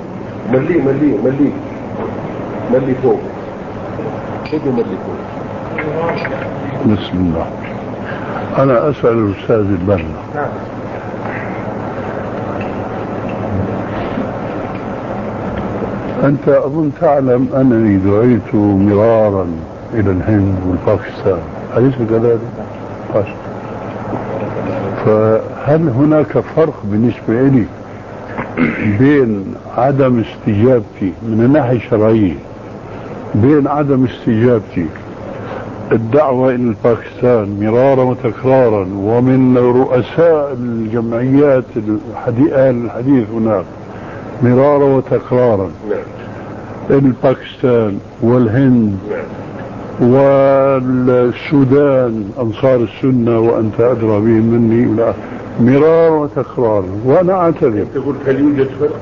ملي فوق، خذوا ملي فوق. بسم الله. أنا أسأل الأستاذ البنا، أنت أظن تعلم أنني دعيت مرارا إلى الهند والباكستان، أليس كذلك؟ فهل هناك فرق بالنسبة لي بين عدم استجابتي من الناحية الشرعية، بين عدم استجابتي الدعوة إلى الباكستان مرارا وتكرارا ومن رؤساء الجمعيات الحديث هناك مرارا وتكرارا، الباكستان والهند والسودان أنصار السنة وأنت أدرى بهم مني، لا مرارا وتكرارا، وأنا أعتذر. تقول هل يوجد فرق؟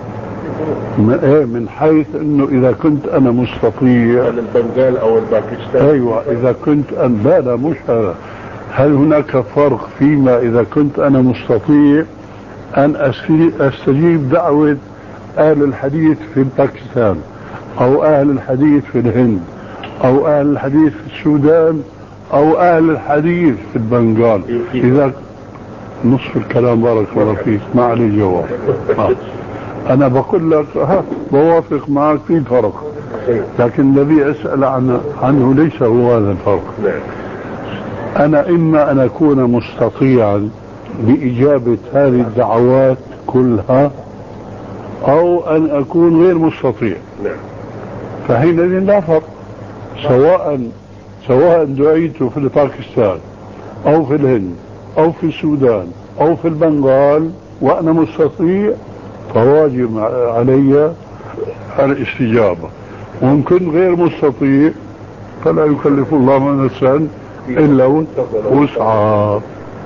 من حيث أنه إذا كنت أنا مستطيع البنغال أو الباكستان. أيوة إذا كنت أنا لا مش هذا. هل هناك فرق فيما إذا كنت أنا مستطيع أن أستجيب دعوة أهل الحديث في باكستان أو أهل الحديث في الهند أو أهل الحديث في السودان أو أهل الحديث في البنغال؟ إذا نصف الكلام بارك الله فيك ما عليه جواب. أنا بقول لك بوافق معك في فرق، لكن الذي أسأل عنه ليس هو هذا الفرق. أنا إما أن أكون مستطيعا بإجابة هذه الدعوات كلها أو أن أكون غير مستطيع، فحينئذ لا فرق. سواء دعيت في باكستان أو في الهند أو في السودان أو في البنغال وأنا مستطيع فواجب علي الاستجابة، وإن كنت غير مستطيع فلا يكلف الله نفسا إلا وسعها.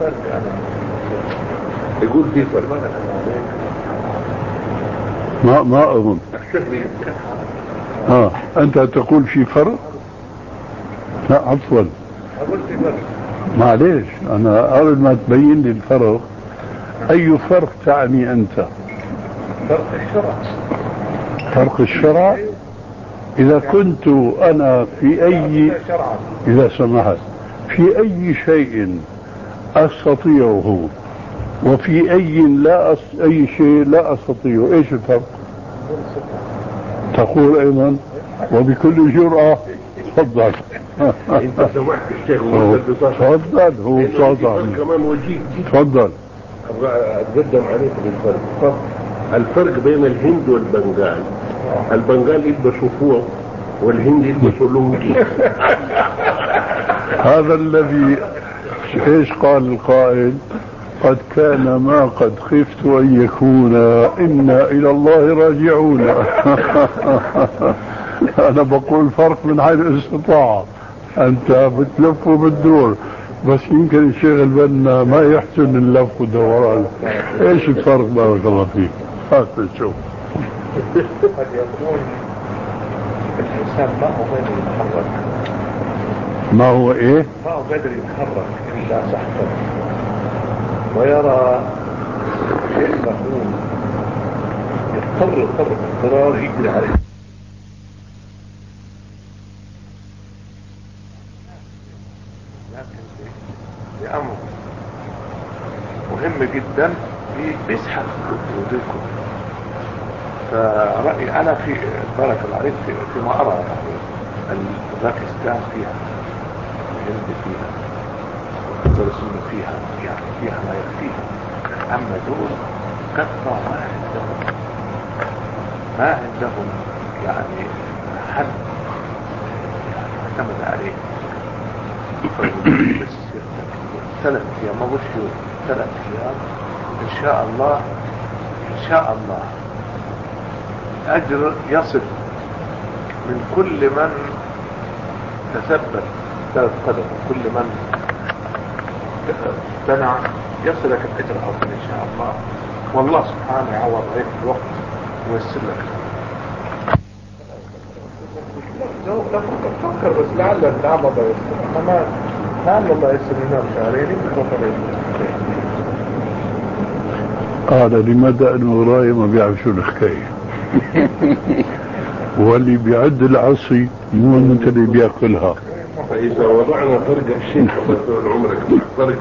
يقول في فرق. ما أظن. أنت تقول في فرق؟ لا عفوا، معليش أنا قبل ما تبين لي الفرق، أي فرق تعني أنت؟ فرق الشرع. فرق الشرع؟ إذا كنت أنا في أي، إذا سمحت، في أي شيء أستطيعه وفي أي شيء لا أستطيعه، إيش الفرق؟ تقول أيضا وبكل جرأة. تفضل. انت سمحت الشيخ تفضل، هو صادق كمان وجيه. تفضل. اتقدم عليك بالفرق. الفرق بين الهند والبنغال، البنغال يلبسوا فوق والهند يلبسوا لونجي. هذا الذي ايش قال القائل؟ قد كان ما قد خفت ان يكون، انا الى الله راجعون. انا بقول فرق من حيث الاستطاعة، انت بتلف وبتدور، بس يمكن الشيخ البنا ما يحسن اللف والدوران. ايش الفرق بارك الله فيك؟ هات نشوف. قد يكون الإنسان ما هو قادر يتحرك. ما هو ايه؟ ما هو قادر يتحرك إلا سحبا، ويرى انه يضطر اضطرار يجري عليه. لكن بأمر مهم جدا بيسحب وجودكم. فرأيي أنا في بارك الله عليك فيما أرى باكستان فيها، الهند فيها، وأنصار السنة فيها، يعني فيها ما يكفيها. أما دول كثرة ما عندهم يعني حد اعتمد عليه. بس 3 أيام، ما بقولش 3 أيام، إن شاء الله إن شاء الله أجر يصل من كل من تثبت 3 قدم، كل من اقتنع يصلك الأجر أفضل إن شاء الله. والله سبحانه يعوض عليك الوقت ويسر لك. فكر بس لعل الله يسر، لعل الله يسر لنا شهرين قال لماذا انه راي ما بيعرف شو الحكايه. واللي بيعد العصي مو انت اللي بياكلها. فإذا وضعنا فرق الشيخ طول عمرك فرق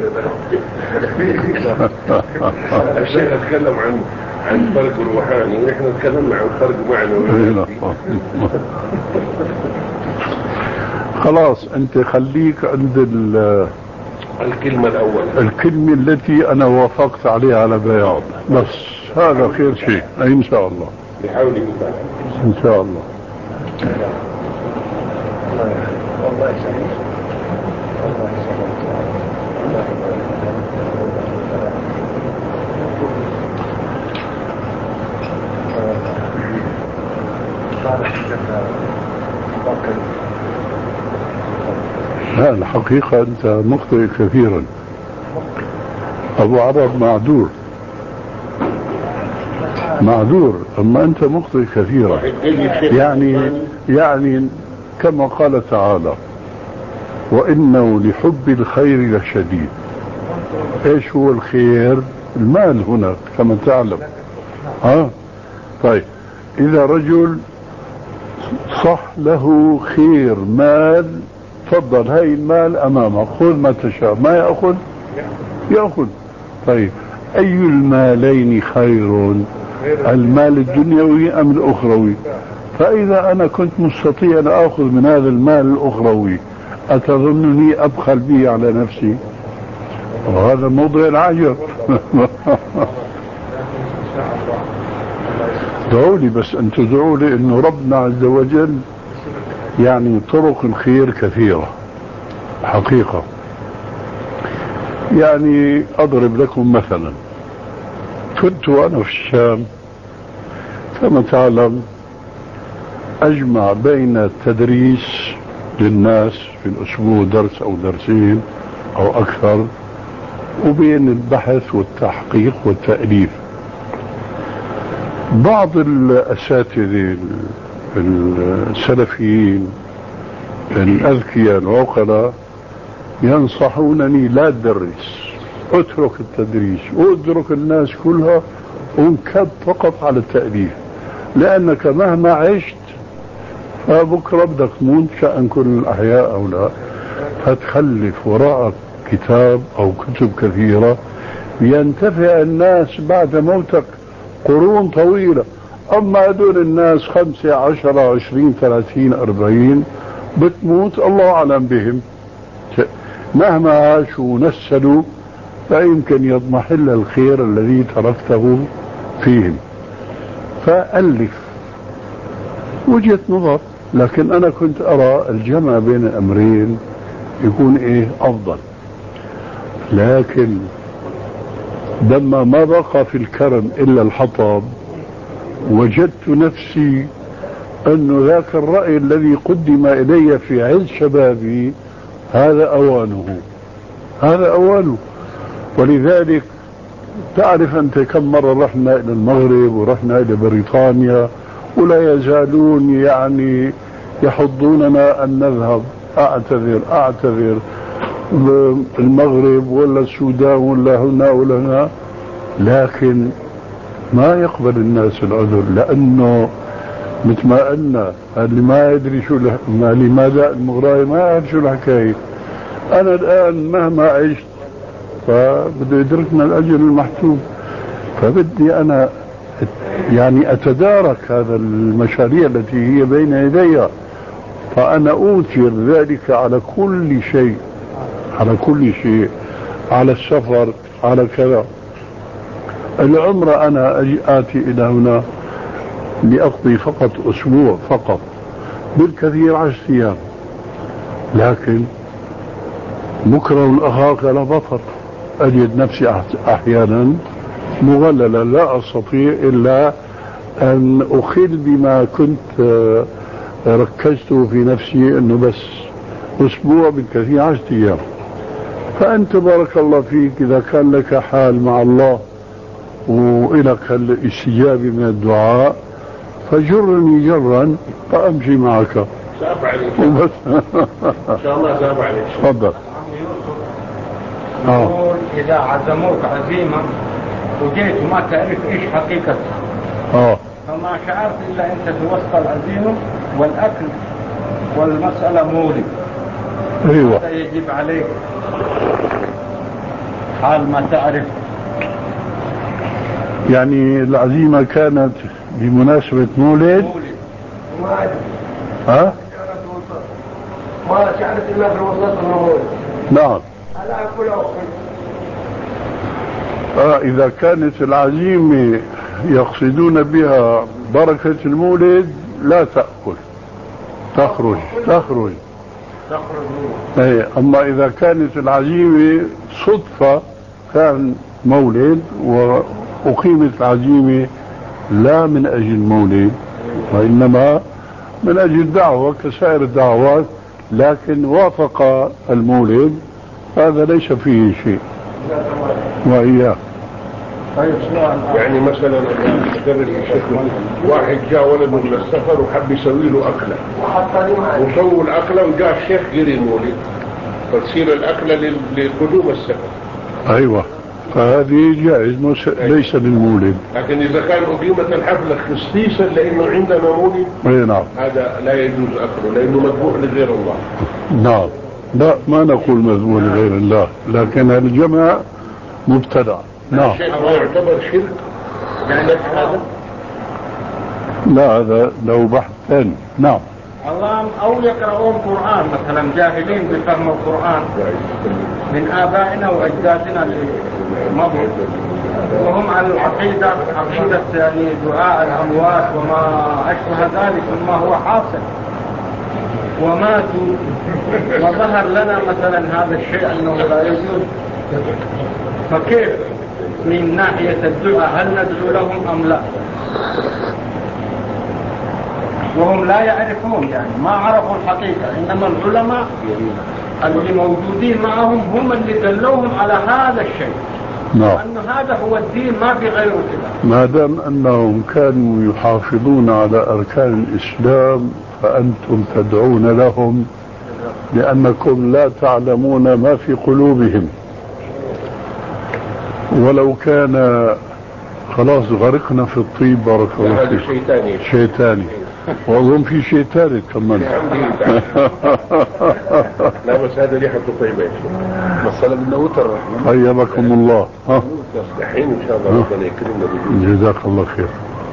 الشيخ اتكلم عن فرق الروحاني، ونحن تكلمنا عن فرق معنوي. خلاص انت خليك عند الكلمة الأولى، الكلمة التي انا وافقت عليها على بياض، بس هذا خير شيء ان شاء الله. بحول الله ان شاء الله. والله يسلمك. الله يسلمك. لا الحقيقة أنت مخطئ كثيرا. أبو عرب معذور، أما أنت مخطئ كثيرا. يعني كما قال تعالى وإنه لحب الخير لشديد. إيش هو الخير؟ المال هناك كما تعلم. طيب إذا رجل صح له خير مال، تفضل هاي المال أمامك، خذ ما تشاء، ما يأخذ. طيب أي المالين خير، المال الدنيوي أم الأخروي؟ فإذا أنا كنت مستطيع أن أخذ من هذا المال الأخروي، أتظنني أبخل به على نفسي؟ وهذا موضع العجب. ادعوا لي، بس أن تدعوا لي أنه ربنا عز وجل يعني طرق الخير كثيرة حقيقة. يعني أضرب لكم مثلا، كنت وأنا في الشام كما تعلم أجمع بين التدريس للناس في الأسبوع درس أو درسين أو أكثر، وبين البحث والتحقيق والتأليف. بعض الأساتذة السلفيين الأذكياء العقلاء ينصحونني لا تدرس، اترك التدريس واترك الناس كلها وانكب فقط على التأليف، لأنك مهما عشت فبكرة بدك تموت شأن كل الأحياء أو لا، فتخلف وراءك كتاب أو كتب كثيرة ينتفع الناس بعد موتك قرون طويلة. أما هدول الناس 5 10 20 30 40 بتموت الله أعلم بهم، مهما عاشوا ونسلوا لا يمكن يضمحل الخير الذي تركته فيهم. فألف وجهة نظر، لكن أنا كنت أرى الجمع بين الأمرين يكون أفضل. لكن لما ما بقى في الكرم إلا الحطب وجدت نفسي أن ذاك الرأي الذي قدم إلي في عز شبابي هذا أوانه، هذا أوانه. ولذلك تعرف أنت كم مرة رحنا إلى المغرب ورحنا إلى بريطانيا ولا يزالون يحضوننا أن نذهب. أعتذر المغرب ولا السودان ولا هنا ولا هنا، لكن ما يقبل الناس العذر، لأنه مثل ما قلنا اللي ما يدري لماذا المغراي ما يعرف شو الحكاية. أنا الآن مهما عشت فبده يدركنا الأجل المحتوم، فبدي أنا أتدارك هذا المشاريع التي هي بين يدي، فأنا أوثر ذلك على كل شيء، على السفر، على كذا. العمرة أنا آتي إلى هنا لأقضي فقط أسبوع فقط، بالكثير 10 أيام، لكن مكره أخاك لا بطر. أجد نفسي أحيانا مغللا لا أستطيع إلا أن أخل بما كنت ركزته في نفسي أنه بس أسبوع بالكثير 10 أيام. فأنت بارك الله فيك إذا كان لك حال مع الله وإلك الاستجابة من الدعاء فجرني جرا فأمشي معك. سأفعل إن شاء الله سأفعل. تفضل. يقول إذا عزموك عزيمة وجيت وما تعرف إيش حقيقتها فما شعرت إلا أنت في وسط العزيمة والأكل والمسألة مولد. أيوة. هذا يجب عليك حال ما تعرف. يعني العزيمة كانت بمناسبة مولد. ما شعرت إلا في وسط المولد. نعم. إذا كانت العزيمة يقصدون بها بركة المولد لا تأكل، تخرج. أما إذا كانت العزيمة صدفة كان مولد وأقيمت العزيمة لا من أجل مولد وإنما من أجل دعوة كسائر الدعوات، لكن وافق المولد هذا ليس فيه شيء. وإياه يعني مثلا واحد جاء ولده من السفر وحب يسوي له أكلة وسووا الأكلة وجاء الشيخ جري مولد، فتصير الأكلة لقدوم السفر. أيوة، فهذه جائز ليس للمولد. لكن إذا كان أقيمت الحفلة خصيصا لأنه عندنا مولد نعم هذا لا يجوز أكله لأنه مذبوح لغير الله. نعم، لا ما نقول مذبوح لغير الله، لكن الجمع مبتدع. نعم. هو يعتبر شرك يعني هذا؟ لا هذا لو بحث ثاني. نعم. أو يقرؤون قرآن مثلا جاهلين بفهم القرآن من آبائنا وأجدادنا المضوا وهم على عقيدة يعني دعاء الأموات وما أشبه ذلك مما هو حاصل وماتوا وظهر لنا مثلا هذا الشيء أنه لا يجوز، فكيف من ناحية الدعاء هل ندعو لهم أم لا؟ وهم لا يعرفون يعني ما عرفوا الحقيقة، إنما العلماء اللي موجودين معهم هم اللي دلوهم على هذا الشيء. نعم. وأنه هذا هو الدين ما في غيره كذا. ما دام أنهم كانوا يحافظون على أركان الإسلام فأنتم تدعون لهم لأنكم لا تعلمون ما في قلوبهم. ولو كان خلاص غرقنا في الطيب بارك الله هذا فيك. شيء ثاني. شيء ثاني. وأظن في شيء ثالث كمان. لا بس هذا ريحته طيبة يا شيخ. مسألة بدنا وتر. طيبكم الله. الحين إن شاء الله ربنا يكرمنا. جزاك الله خير.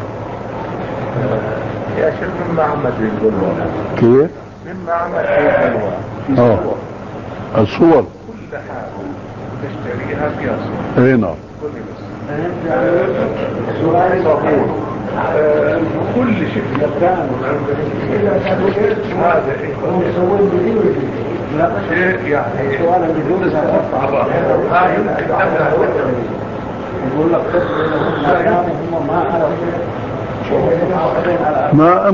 يا شيخ مما عمد البلوى. كيف؟ مما عمد البلوى. الصور. كل حاجة تشتريها فيها صور. اي نعم. كل شيء هذا شيء يعني ما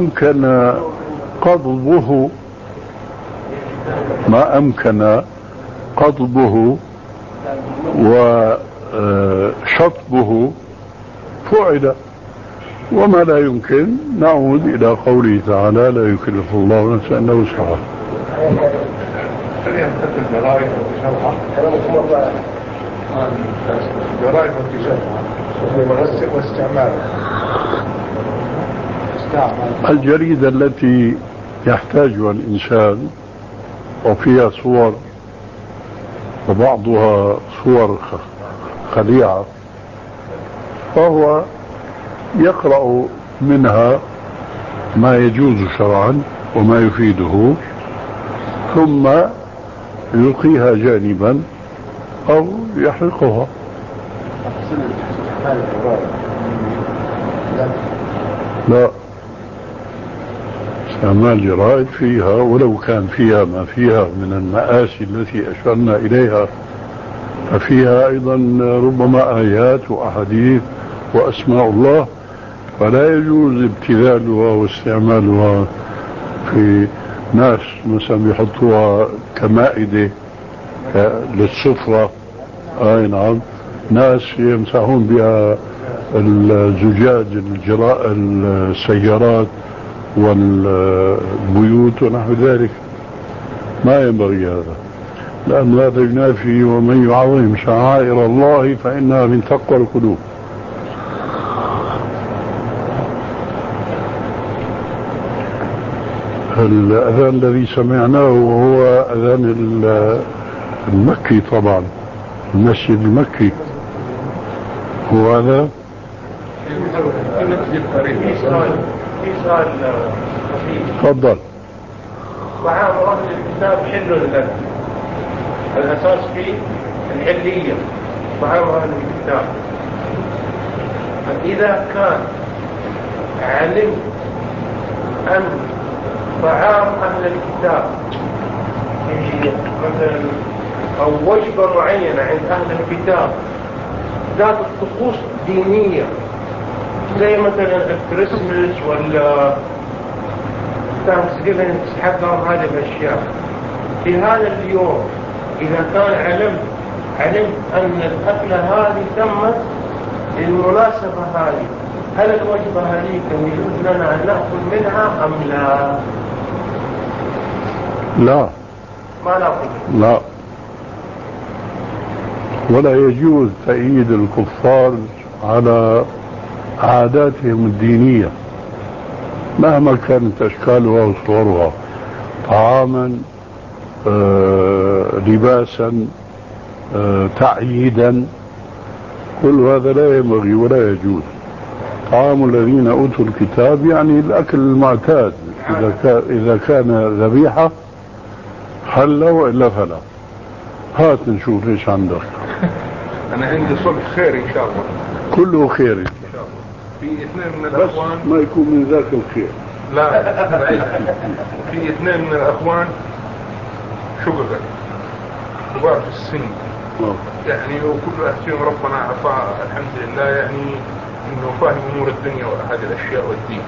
أمكن قضبه وشطبه فعل، وما لا يمكن نعود إلى قوله تعالى لا يكلف الله نفسا إلا وسعها. جرائم واستعمال الجريدة التي يحتاجها الإنسان وفيها صور وبعضها صور خليعة فهو يقرأ منها ما يجوز شرعا وما يفيده ثم يلقيها جانبا أو يحرقها. لا، استعمال جرائد فيها ولو كان فيها ما فيها من المآسي التي أشرنا إليها ففيها أيضا ربما آيات وأحاديث وأسماء الله، فلا يجوز ابتذالها واستعمالها في ناس مثلا بيحطوها كمائدة للسفرة. أي نعم، ناس يمسحون بها الزجاج السيارات والبيوت ونحو ذلك. ما ينبغي هذا، لأن هذا ينافي ومن يعظم شعائر الله فإنها من تقوى القلوب. الأذان الذي سمعناه هو أذان المكي طبعا، المسجد المكي هو هذا. في سؤال تفضل. طعام أهل الكتاب حل لك، الأساس فيه الحلية طعام أهل الكتاب. فإذا كان علم أن طعام أهل الكتاب مثلا أو وجبة معينة عند أهل الكتاب ذات طقوس دينية زي مثلا الكريسماس ولا تانكسجيفنج حقهم هذه الأشياء، في هذا اليوم إذا كان علمت أن الأكلة هذه تمت للمناسبة هذه، هل الوجبة هذه يجوز لنا أن نأكل منها أم لا؟ لا، ما نأكل. لا، ولا يجوز تأييد الكفار على عاداتهم الدينية مهما كانت أشكالها وصورها، طعاما لباسا تعييدا، كل هذا لا ينبغي ولا يجوز. طعام الذين أوتوا الكتاب يعني الأكل المعتاد، إذا كان ذبيحة حل وإلا فلا. هات نشوف ايش عندك. انا عندي صلح خير ان شاء الله، كله خير ان شاء الله. في اثنين من بس الاخوان ما يكون من ذاك الخير. لا في اثنين من الاخوان شققا كبار في السن يعني، وكل واحد فيهم ربنا عطاه الحمد لله يعني انه فاهم امور الدنيا وهذه الاشياء والدين.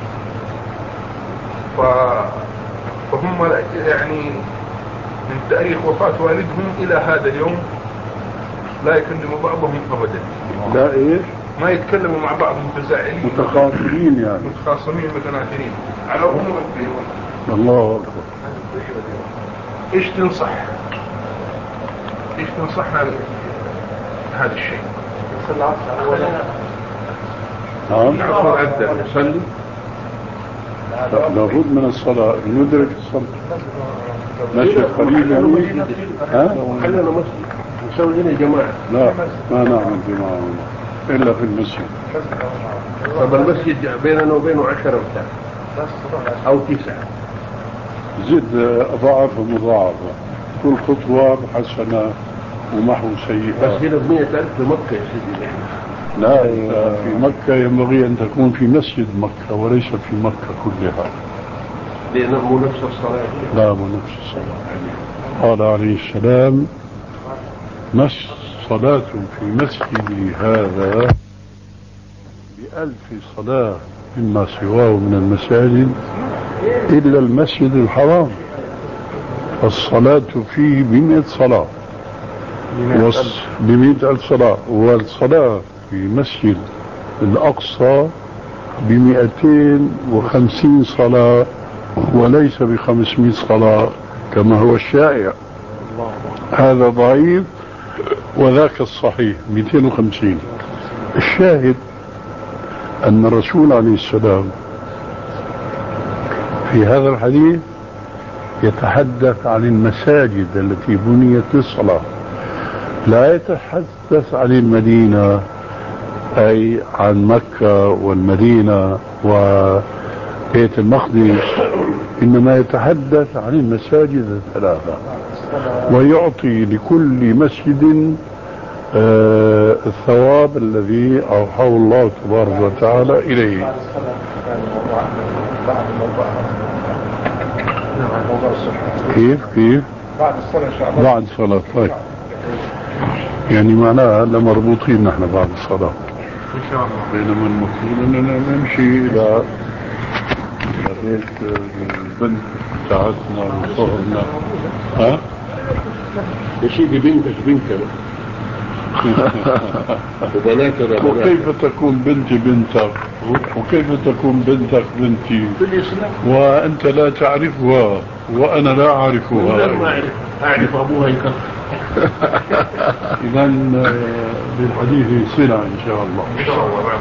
فهم يعني من تاريخ وفاة والدهم الى هذا اليوم لا يكلموا بعضهم أبدا. لا إيش؟ ما يتكلموا مع بعض متزاعلين متخاصمين يعني. متخاصمين متناثرين على أمور الدين. الله أكبر. إيش تنصح؟ إيش تنصحنا هذا الشيء؟ نعم. نأذن نصلي. لابد من الصلاة، ندرك الصلاة. ماشي قريب يعني. ها؟ خلينا مسجد نسوي هنا جماعة. لا ما نعمل جماعة إلا في المسجد. طب المسجد بيننا وبينه 10 أمتار أو 9. زد أضاعفة مضاعفة، كل خطوة حسنة ومحو سيئة. بس هنا ب100,000 في مكة يا سيدي. لا في مكة ينبغي أن تكون في مسجد مكة وليس في مكة كلها، لأنه مو نفس الصلاة. لا مو نفس الصلاة. قال عليه السلام: صلاة في مسجدي هذا ب1000 صلاة مما سواه من المساجد إلا المسجد الحرام، الصلاة فيه ب100 صلاة، ب100,000 صلاة، والصلاة في مسجد الأقصى ب250 صلاة وليس ب500 صلاة كما هو الشائع. هذا ضعيف وذاك الصحيح 250. الشاهد أن الرسول عليه السلام في هذا الحديث يتحدث عن المساجد التي بنيت للصلاة، لا يتحدث عن المدينة أي عن مكة والمدينة وبيت المقدس، إنما يتحدث عن المساجد الثلاثة، ويعطي لكل مسجد الثواب الذي أوحاه الله تبارك وتعالى إليه. كيف بعد الصلاة إن شاء الله. بعد الصلاة. طيب يعني معناها مربوطين نحن بعد الصلاة إن شاء الله. بينما المفروض أننا نمشي إلى بيت البنت بتاعتنا وصهرنا. ها؟ يا سيدي بنتك وبناتنا وكيف تكون بنتي بنتك وكيف تكون بنتك بنتي وأنت لا تعرفها وأنا لا أعرفها؟ ما أعرف أبوها يكفر. إذا بالحديث صلة إن شاء الله. إن شاء الله.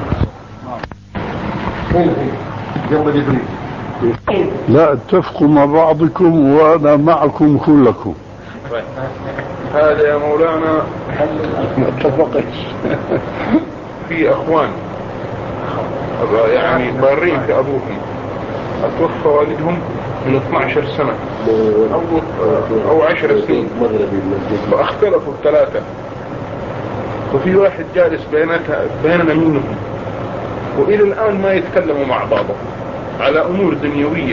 لا اتفقوا مع بعضكم وأنا معكم كلكم. هذا يا مولانا ما اتفقش. في أخوان يعني بارين في أبوهم، أتوفى والدهم من 12 سنة أو 10 سنين، فاختلفوا الثلاثة، وفي واحد جالس بيننا منهم، وإلى الآن ما يتكلموا مع بعضهم على أمور دنيوية.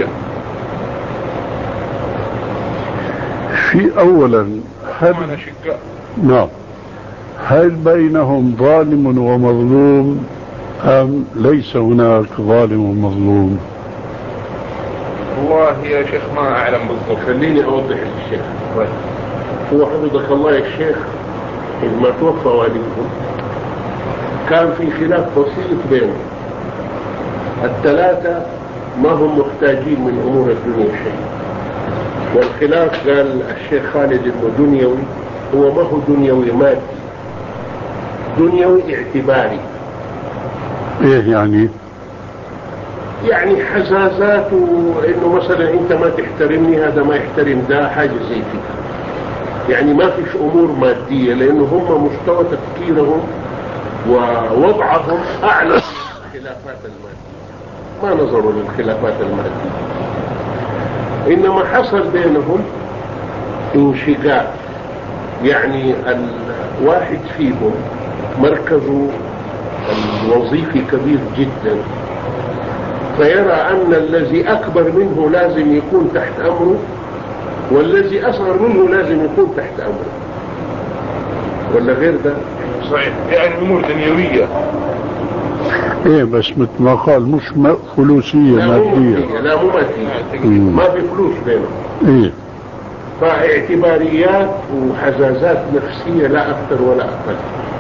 في أولا نعم، هل بينهم ظالم ومظلوم أم ليس هناك ظالم ومظلوم؟ والله يا شيخ ما أعلم بالضبط. خليني أوضح للشيخ. هو حفظك الله يا شيخ، لما توفى والدهم كان في خلاف بسيط بينهم، الثلاثة ما هم محتاجين من أمور الدنيا شيء، والخلاف قال الشيخ خالد انه دنيوي، هو ما هو دنيوي مادي، دنيوي اعتباري. ايه يعني؟ يعني حزازات، انه مثلا انت ما تحترمني هذا ما يحترم ده، حاجة زي كده. يعني ما فيش امور مادية، لانه هم مستوى تفكيرهم ووضعهم اعلى من الخلافات المادية، ما نظروا للخلافات المادية. إنما حصل بينهم انشقاق، يعني الواحد فيهم مركزه الوظيفي كبير جدا، فيرى أن الذي أكبر منه لازم يكون تحت أمره، والذي أصغر منه لازم يكون تحت أمره، ولا غير ده؟ صحيح، يعني أمور دنيوية. ايه بس مثل ما قال مش فلوسية مادية. لا مو مادية، ما في فلوس بينهم. ايه فاعتباريات وحزازات نفسية لا أكثر ولا أقل.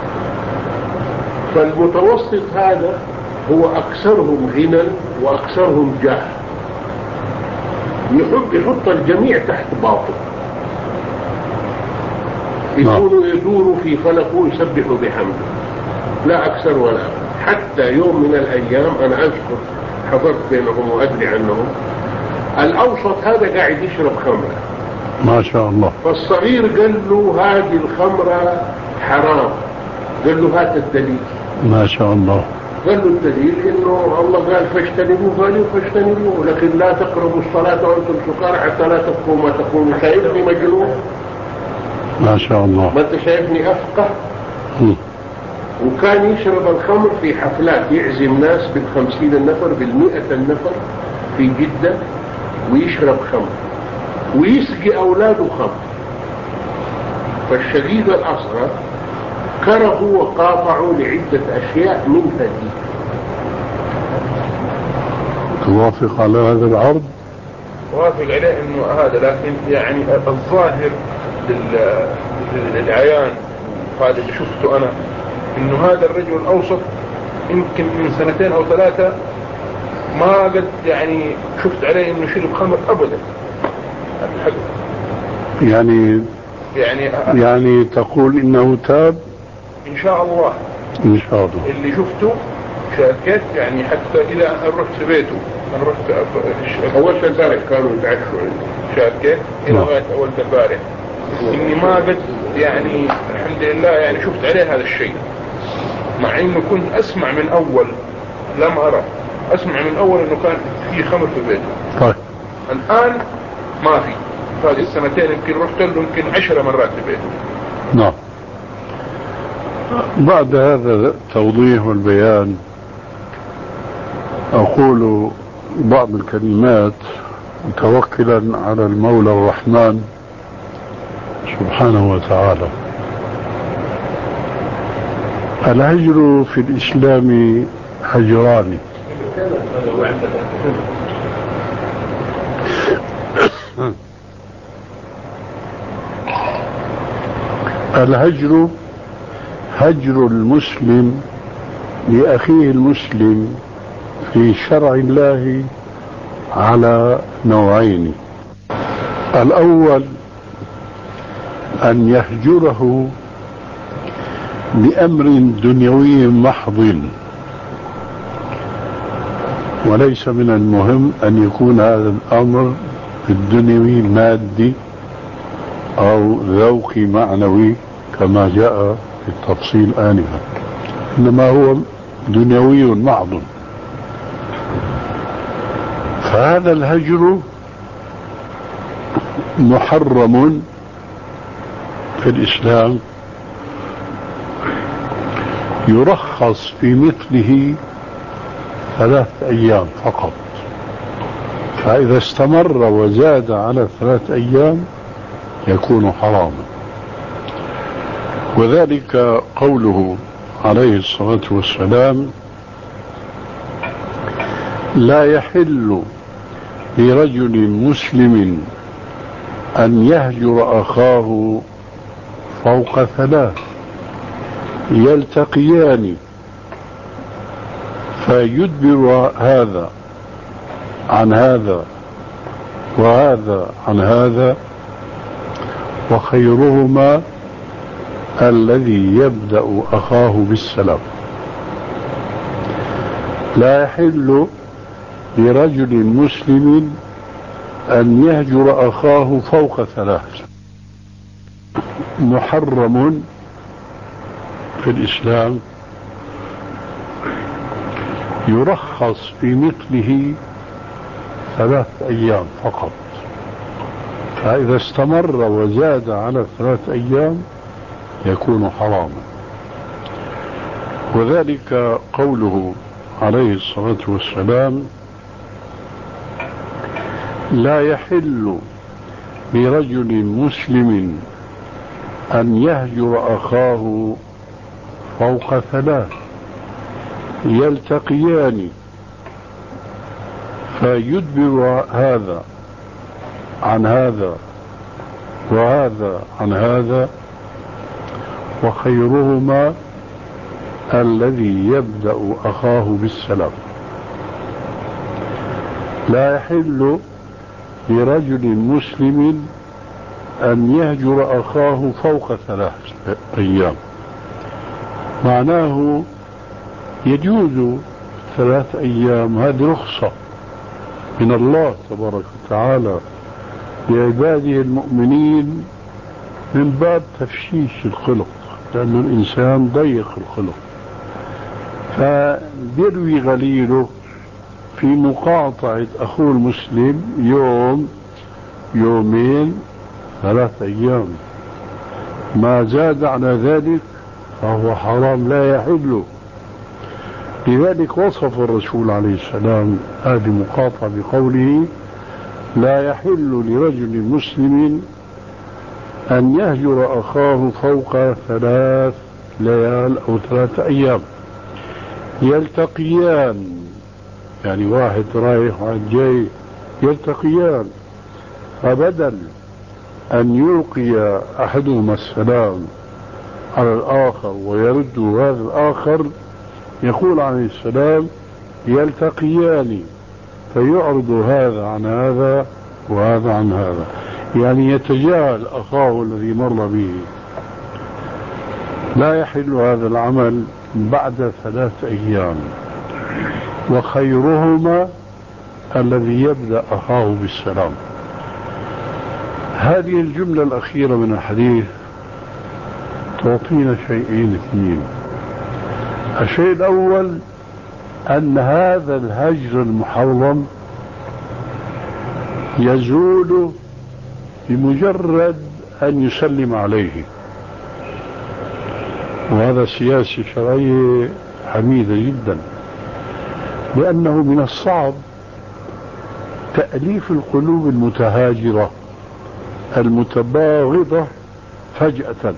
فالمتوسط هذا هو أكثرهم غنى وأكثرهم جاه، يحط الجميع تحت باطل، يكونوا يدوروا في فلك ويسبحوا بحمده، لا أكثر ولا أقل. حتى يوم من الأيام أنا أذكر حضرت بينهم وأدري عنهم، الأوسط هذا قاعد يشرب خمرة ما شاء الله، فالصغير قال له هذه الخمرة حرام، قال له هات الدليل. ما شاء الله. قال له الدليل انه الله قال فاجتنبوه، قالوا فاجتنبوه، لكن لا تقربوا الصلاة وانتم سكارى حتى لا تبقوا ما تقولوا. شايفني مجنون؟ ما شاء الله. ما انت شايفني افقه؟ وكان يشرب الخمر في حفلات، يعزم ناس بال50 النفر بال100 النفر في جدة، ويشرب خمر ويسقي اولاده خمر. فالشديد الاصغر كرهوا وقاطعوا لعدة اشياء منها دي. توافق على هذا العرض؟ وافق عليه انه هذا، لكن يعني الظاهر للعيان هذا اللي شفته انا، انه هذا الرجل الاوسط يمكن من 2 أو 3 ما قد يعني شفت عليه انه شرب خمر ابدا. يعني تقول انه تاب ان شاء الله. ان شاء الله. اللي شفته شاكيت يعني، حتى اذا انا رحت بيته، انا رحت اول البارح كانوا يتعشوا شاكيت الى غاية اول البارح، اني ما قد يعني الحمد لله يعني شفت عليه هذا الشيء، مع انه كنت اسمع من اول، لم ارى، اسمع من اول انه كان في خمر في بيته. طيب الان ما في. هذه السنتين يمكن رحت له يمكن 10 مرات في بيته. نعم. بعد هذا التوضيح والبيان أقول بعض الكلمات متوكلا على المولى الرحمن سبحانه وتعالى. الهجر في الإسلام هجران. الهجر هجر المسلم لأخيه المسلم في شرع الله على نوعين. الأول أن يهجره لأمر دنيوي محض، وليس من المهم أن يكون هذا الأمر الدنيوي مادي أو ذوقي معنوي كما جاء في التفصيل آنفا، إنما هو دنيوي محض. فهذا الهجر محرم في الإسلام، يرخص في مثله 3 أيام فقط، فإذا استمر وزاد على 3 أيام يكون حراما. وذلك قوله عليه الصلاة والسلام: لا يحل لرجل مسلم أن يهجر أخاه فوق 3 يلتقيان فيدبر هذا عن هذا وهذا عن هذا، وخيرهما الذي يبدأ أخاه بالسلام. لا يحل لرجل مسلم أن يهجر أخاه فوق 3، محرم في الإسلام، يرخص في مثله 3 أيام فقط، فإذا استمر وزاد على 3 أيام يكون حراما. وذلك قوله عليه الصلاة والسلام: لا يحل لرجل مسلم أن يهجر أخاه فوق 3 يلتقيان فيدبر هذا عن هذا وهذا عن هذا، وخيرهما الذي يبدأ أخاه بالسلام. لا يحل لرجل مسلم أن يهجر أخاه فوق 3 أيام. معناه يجوز 3 أيام، هذه رخصة من الله تبارك وتعالى لعباده المؤمنين من باب تفشيش الخلق، لأن الإنسان ضيق الخلق، فبيروي غليله في مقاطعة أخوه المسلم يوم، يومين، 3 أيام. ما زاد على ذلك فهو حرام لا يحل. لذلك وصف الرسول عليه السلام هذه مقاطعة بقوله: لا يحل لرجل مسلم أن يهجر أخاه فوق 3 ليال أو 3 أيام يلتقيان، يعني واحد رايح وواحد جاي يلتقيان، فبدل أن يلقي أحدهما السلام على الآخر ويرد هذا الآخر، يقول عليه السلام: يلتقيان فيعرض هذا عن هذا وهذا عن هذا، يعني يتجاهل أخاه الذي مر به. لا يحل هذا العمل بعد 3 أيام. وخيرهما الذي يبدأ أخاه بالسلام. هذه الجملة الأخيرة من الحديث تعطينا شيئين اثنين. الشيء الأول أن هذا الهجر المحرم يزول بمجرد أن يسلم عليه، وهذا سياسة شرعية حميدة جدا، لأنه من الصعب تأليف القلوب المتهاجرة المتباغضة فجأة،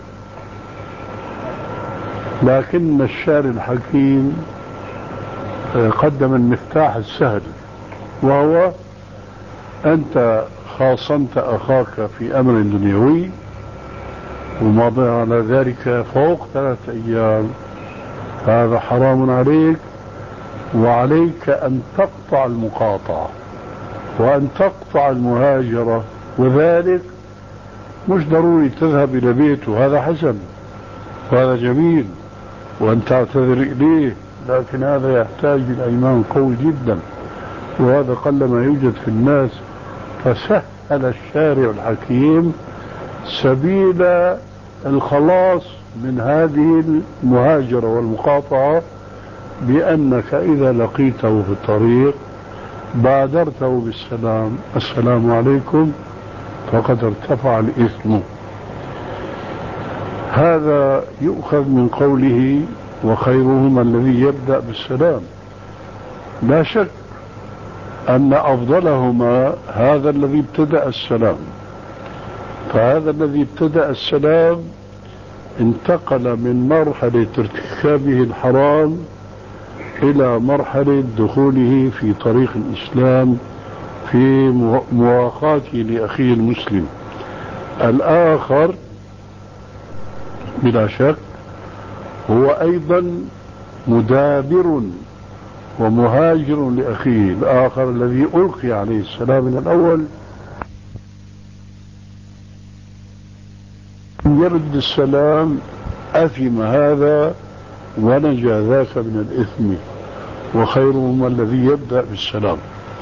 لكن الشاعر الحكيم قدم المفتاح السهل، وهو: أنت خاصمت أخاك في أمر دنيوي ومضى على ذلك فوق 3 أيام، هذا حرام عليك، وعليك أن تقطع المقاطعة وأن تقطع المهاجرة، وذلك مش ضروري تذهب إلى بيته، هذا حسن وهذا جميل، وأن تعتذر إليه، لكن هذا يحتاج إلى إيمان قوي جدا، وهذا قلما يوجد في الناس. فسهل الشارع الحكيم سبيل الخلاص من هذه المهاجرة والمقاطعة، بأنك إذا لقيته في الطريق بادرته بالسلام: السلام عليكم، فقد ارتفع الإثم. هذا يؤخذ من قوله: وخيرهما الذي يبدأ بالسلام. لا شك أن أفضلهما هذا الذي ابتدأ السلام، فهذا الذي ابتدأ السلام انتقل من مرحلة ارتكابه الحرام إلى مرحلة دخوله في طريق الإسلام في مواقاته لأخيه المسلم. الآخر بلا شك هو أيضا مدابر ومهاجر لأخيه الآخر الذي ألقي عليه السلام من الأول، يرد السلام أثم هذا ونجا ذاك من الإثم. وخيرهما الذي يبدأ بالسلام.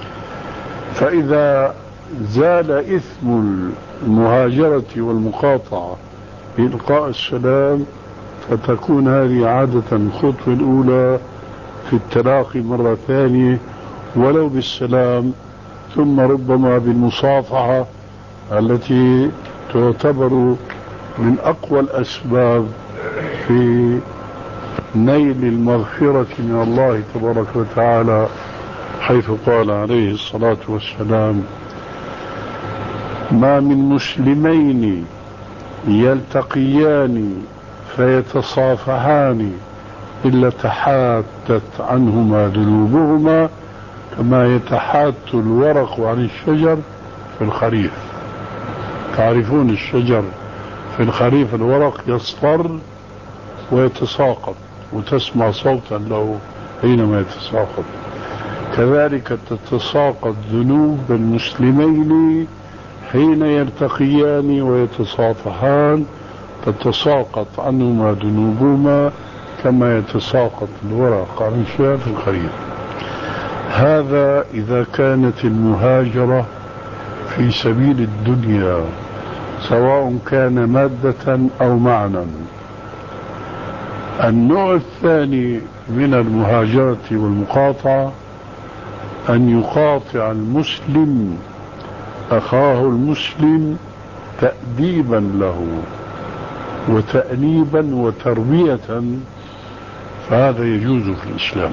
فإذا زال إثم المهاجرة والمقاطعة بإلقاء السلام، فتكون هذه عادة الخطوة الأولى في التلاقي مرة ثانية ولو بالسلام، ثم ربما بالمصافحة التي تعتبر من أقوى الأسباب في نيل المغفرة من الله تبارك وتعالى، حيث قال عليه الصلاة والسلام: ما من مسلمين يلتقيان فيتصافحان إلا تحاتت عنهما ذنوبهما كما يتحات الورق عن الشجر في الخريف. تعرفون الشجر في الخريف الورق يصفر ويتساقط وتسمع صوتا له حينما يتساقط، كذلك تتساقط ذنوب المسلمين حين يلتقيان ويتصافحان، تتساقط عنهما ذنوبهما كما يتساقط الورق عن الشجر في الخريف. هذا إذا كانت المهاجرة في سبيل الدنيا سواء كان مادة أو معنى. النوع الثاني من المهاجرة والمقاطعة أن يقاطع المسلم أخاه المسلم تأديبا له وتأنيبا وتربية، فهذا يجوز في الإسلام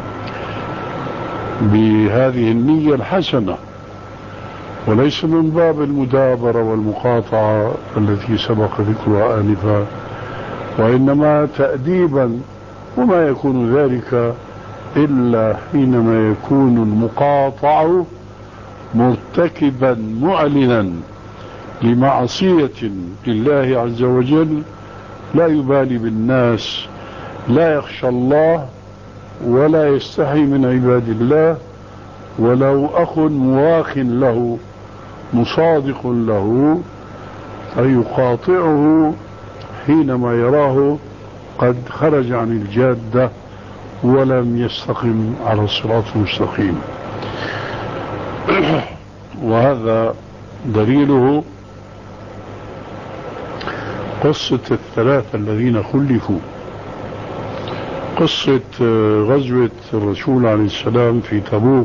بهذه النية الحسنة، وليس من باب المدابرة والمقاطعة التي سبق ذكرها آنفا، وإنما تأديبا، وما يكون ذلك إلا حينما يكون المقاطع مرتكبا معلنا لمعصية لله عز وجل، لا يبالي بالناس، لا يخشى الله ولا يستحي من عباد الله، ولو أخ مواخ له مصادق له فيقاطعه حينما يراه قد خرج عن الجادة ولم يستقم على الصراط المستقيم. وهذا دليله قصة الثلاثة الذين خلفوا، قصة غزوة الرسول عليه السلام في تبوك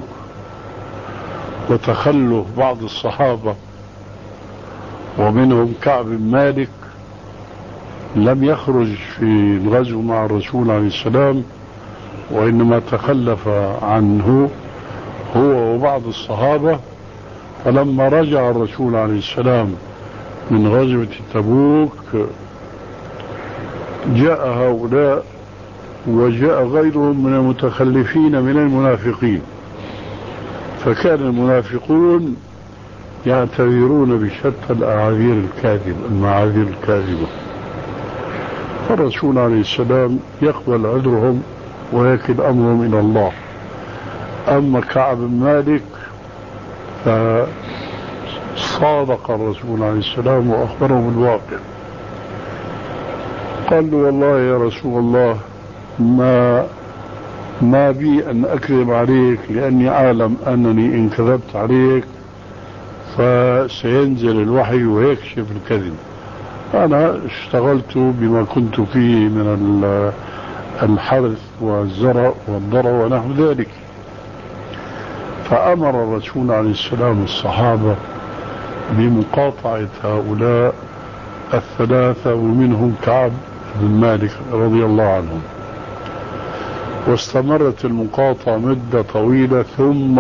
وتخلف بعض الصحابة ومنهم كعب بن مالك لم يخرج في الغزو مع الرسول عليه السلام، وإنما تخلف عنه هو وبعض الصحابة. فلما رجع الرسول عليه السلام من غزوة تبوك جاء هؤلاء وجاء غيرهم من المتخلفين من المنافقين، فكان المنافقون يعتذرون بشتى المعاذير الكاذبة، فالرسول عليه السلام يقبل عذرهم ويكل أمرهم إلى الله. أما كعب بن مالك فصادق الرسول عليه السلام وأخبرهم الواقع، قال له والله يا رسول الله ما بي أن أكذب عليك، لأني أعلم أنني إن كذبت عليك فسينزل الوحي ويكشف الكذب. أنا اشتغلت بما كنت فيه من الحرث والزرع والضرع ونحو ذلك. فأمر الرسول عليه السلام الصحابة بمقاطعة هؤلاء الثلاثة ومنهم كعب بن مالك رضي الله عنهم، واستمرت المقاطعة مدة طويلة، ثم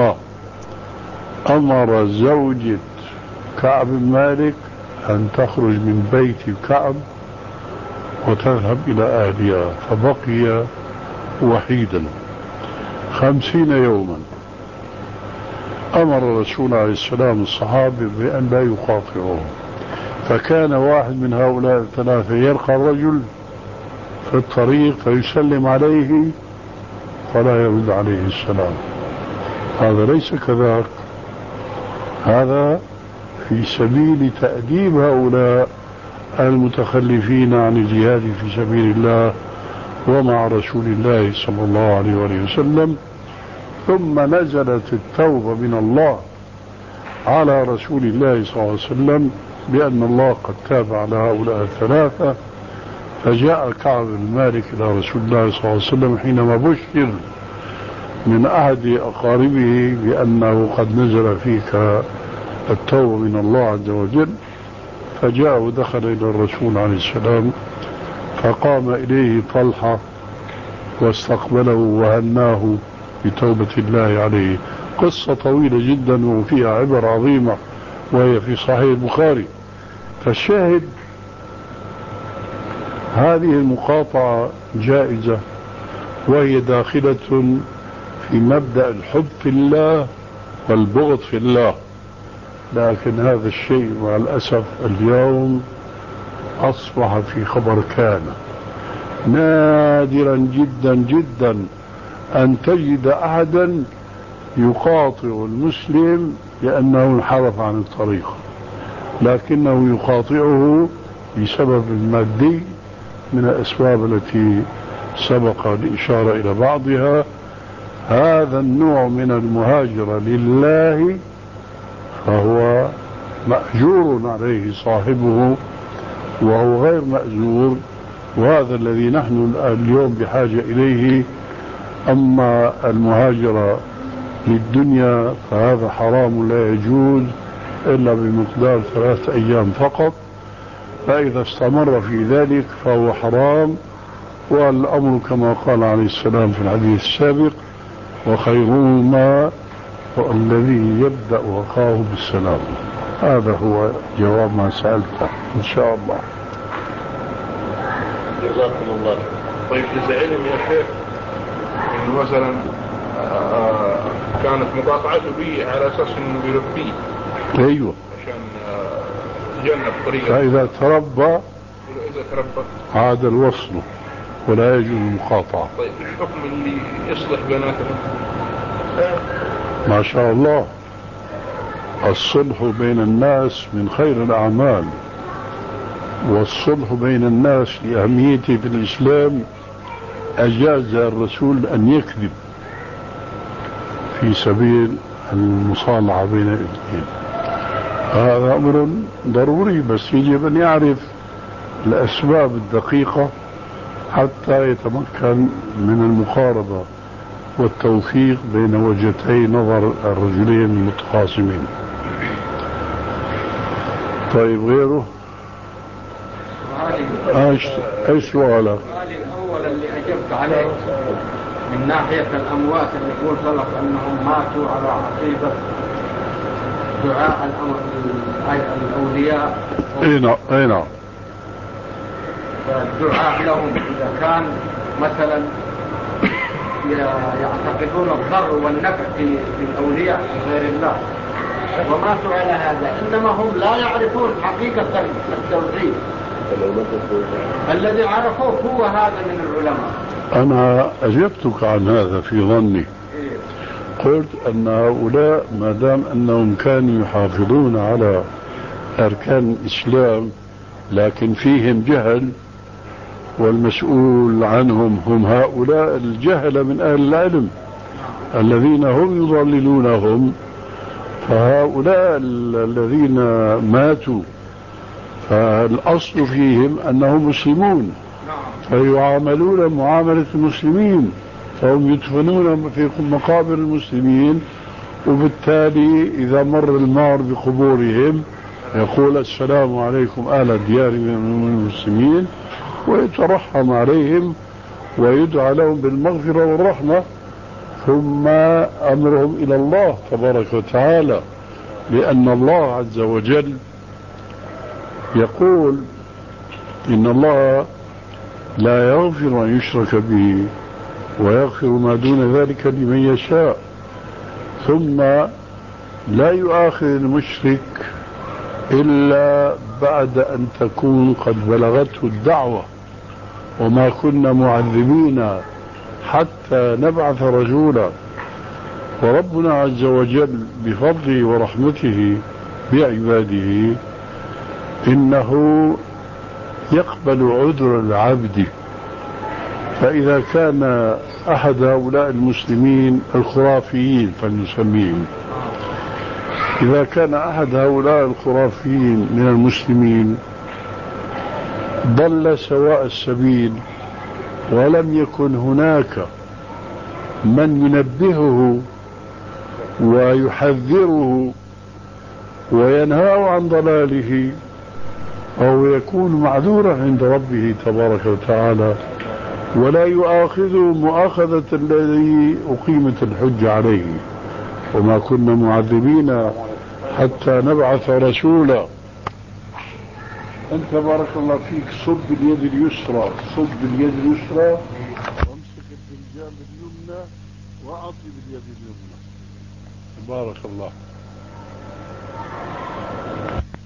أمر زوجة كعب بن مالك أن تخرج من بيت كعب وتذهب إلى أهلها، فبقي وحيدا 50 يوما. أمر الرسول عليه السلام الصحابة بأن لا يقاطعوه، فكان واحد من هؤلاء الثلاثة يلقى الرجل في الطريق فيسلم عليه فلا يرد عليه السلام. هذا ليس كذاك، هذا في سبيل تأديب هؤلاء المتخلفين عن الجهاد في سبيل الله ومع رسول الله صلى الله عليه وسلم. ثم نزلت التوبة من الله على رسول الله صلى الله عليه وسلم بأن الله قد تاب على هؤلاء الثلاثة، فجاء كعب بن مالك إلى رسول الله صلى الله عليه وسلم حينما بشر من أحد أقاربه بأنه قد نزل فيك التوبة من الله عز وجل، فجاء ودخل إلى الرسول عليه السلام، فقام إليه طلحة واستقبله وهناه بتوبة الله عليه. قصة طويلة جدا وفيها عبر عظيمة وهي في صحيح البخاري. فالشاهد هذه المقاطعة جائزة، وهي داخلة في مبدأ الحب في الله والبغض في الله، لكن هذا الشيء مع الأسف اليوم أصبح في خبر كان. نادرا جدا جدا أن تجد أحدا يقاطع المسلم لأنه انحرف عن الطريق، لكنه يقاطعه بسبب مادي من الأسباب التي سبق الإشارة إلى بعضها. هذا النوع من المهاجرة لله فهو مأجور عليه صاحبه وهو غير مأجور، وهذا الذي نحن اليوم بحاجة إليه. أما المهاجرة للدنيا فهذا حرام لا يجوز إلا بمقدار 3 أيام فقط، فإذا استمر في ذلك فهو حرام. والأمر كما قال عليه السلام في الحديث السابق: وخيرهما والذي يبدأ وقاه بالسلام. هذا هو جواب ما سألته إن شاء الله. جزاكم الله. طيب إذا علم يا شيخ إنه مثلا كانت مقاطعته به على أساس إنه بيربيه، أيوه، عشان يتجنب طريقة، فإذا تربى عاد الوصل ولا يجوز المقاطعة. طيب الحكم اللي يصلح بيناتهم؟ ما شاء الله، الصلح بين الناس من خير الأعمال، والصلح بين الناس لأهميته في الإسلام أجاز الرسول أن يكذب في سبيل المصالحة بين الاثنين. هذا أمر ضروري، بس يجب أن يعرف الأسباب الدقيقة حتى يتمكن من المقاربة والتوفيق بين وجهتي نظر الرجلين المتخاصمين. طيب غيره؟ ايش سؤالك؟ سؤالي الأول اللي أجبت عليه من ناحية الأموات اللي قلت لك أنهم ماتوا على عقيدة دعاء الأولياء. اي نعم. الدعاء لهم إذا كان مثلا يعتقدون الضر والنفع في الأولياء غير الله وماتوا على هذا، إنما هم لا يعرفون حقيقة التوحيد الذي عرفوه هو هذا من العلماء. أنا أجبتك عن هذا في ظني. قلت أن هؤلاء ما دام أنهم كانوا يحافظون على أركان الإسلام لكن فيهم جهل، والمسؤول عنهم هم هؤلاء الجهل من أهل العلم الذين هم يضللونهم، فهؤلاء الذين ماتوا فالأصل فيهم أنهم مسلمون فيعاملون معاملة المسلمين، فهم يدفنون في مقابر المسلمين، وبالتالي إذا مر المار بقبورهم يقول السلام عليكم أهل الديار من المسلمين، ويترحم عليهم ويدعى لهم بالمغفرة والرحمة، ثم أمرهم إلى الله تبارك وتعالى، لأن الله عز وجل يقول إن الله لا يغفر أن يشرك به ويغفر ما دون ذلك لمن يشاء، ثم لا يؤاخذ المشرك إلا بعد أن تكون قد بلغته الدعوة، وما كنا معذبين حتى نبعث رسولا. وربنا عز وجل بفضله ورحمته بعباده إنه يقبل عذر العبد، فإذا كان أحد هؤلاء المسلمين الخرافيين فلنسميهم، إذا كان أحد هؤلاء الخرافيين من المسلمين ضل سواء السبيل ولم يكن هناك من ينبهه ويحذره وينهاه عن ضلاله، أو يكون معذورا عند ربه تبارك وتعالى ولا يؤاخذه مؤاخذة الذي أقيمت الحجة عليه، وما كنا معذبين حتى نبعث رسولا. أنت بارك الله فيك صب باليد اليسرى، صب باليد اليسرى وامسك الفنجان باليمنى وأعطي باليد اليمنى. بارك الله.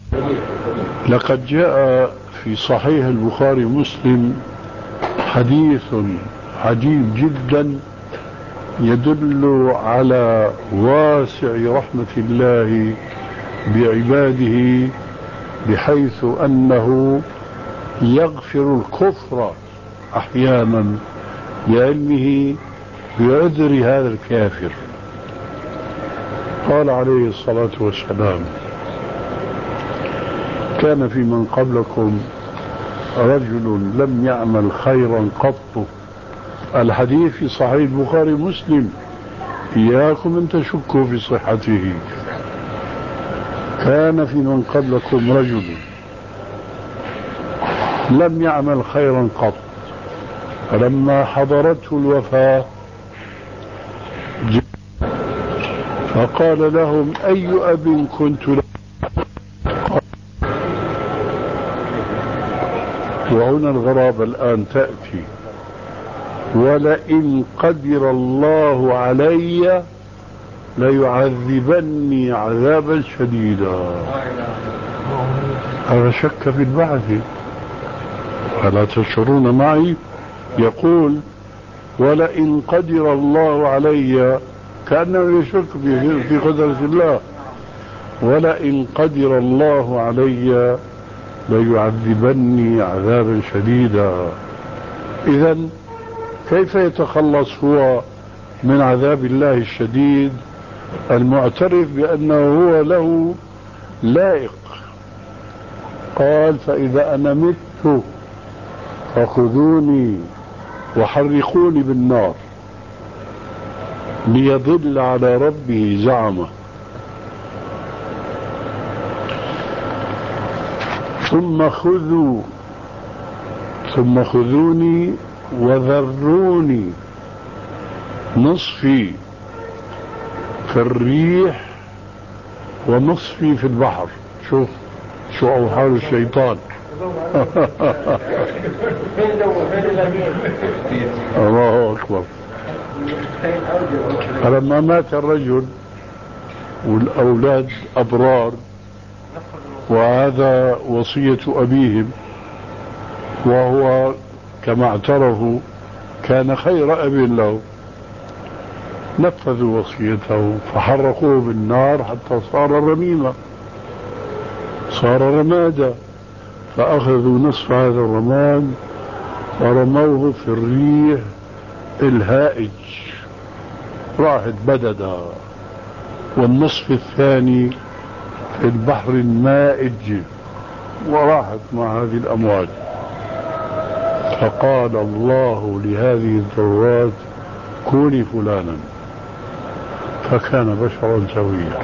لقد جاء في صحيح البخاري ومسلم حديث عجيب جدا يدل على واسع رحمة الله بعباده، بحيث أنه يغفر الكفر أحيانا لعلمه بعذر هذا الكافر. قال عليه الصلاة والسلام: كان في من قبلكم رجل لم يعمل خيرا قط. الحديث في صحيح البخاري ومسلم، إياكم أن تشكوا في صحته. كان في من قبلكم رجل لم يعمل خيرا قط، فلما حضرته الوفاة فقال لهم: أي أب كنت له؟ وهنا الغرابة الآن تأتي: ولئن قدر الله علي ليعذبني عذابا شديدا. هذا شك في البعث، ألا تشعرون معي؟ يقول: ولئن قدر الله علي، كأنه يشك في قدرة الله. ولئن قدر الله علي ليعذبني عذابا شديدا. إذن كيف يتخلص هو من عذاب الله الشديد المعترف بأنه هو له لائق؟ قال: فإذا أنا مت فخذوني وحرقوني بالنار ليضل على ربه زعمه، ثم خذوني وذروني نصفي في الريح ونصفي في البحر. شوف شو أوحال الشيطان. الله أكبر. فلما مات الرجل والأولاد أبرار، وهذا وصية أبيهم، وهو كما اعترفوا كان خير أب له، نفذوا وصيته فحرقوه بالنار حتى صار رميما، صار رمادا. فأخذوا نصف هذا الرماد ورموه في الريح الهائج، راحت بددا، والنصف الثاني في البحر المائج وراحت مع هذه الأمواج. فقال الله لهذه الذرات: كوني فلانا، فكان بشرا سويا.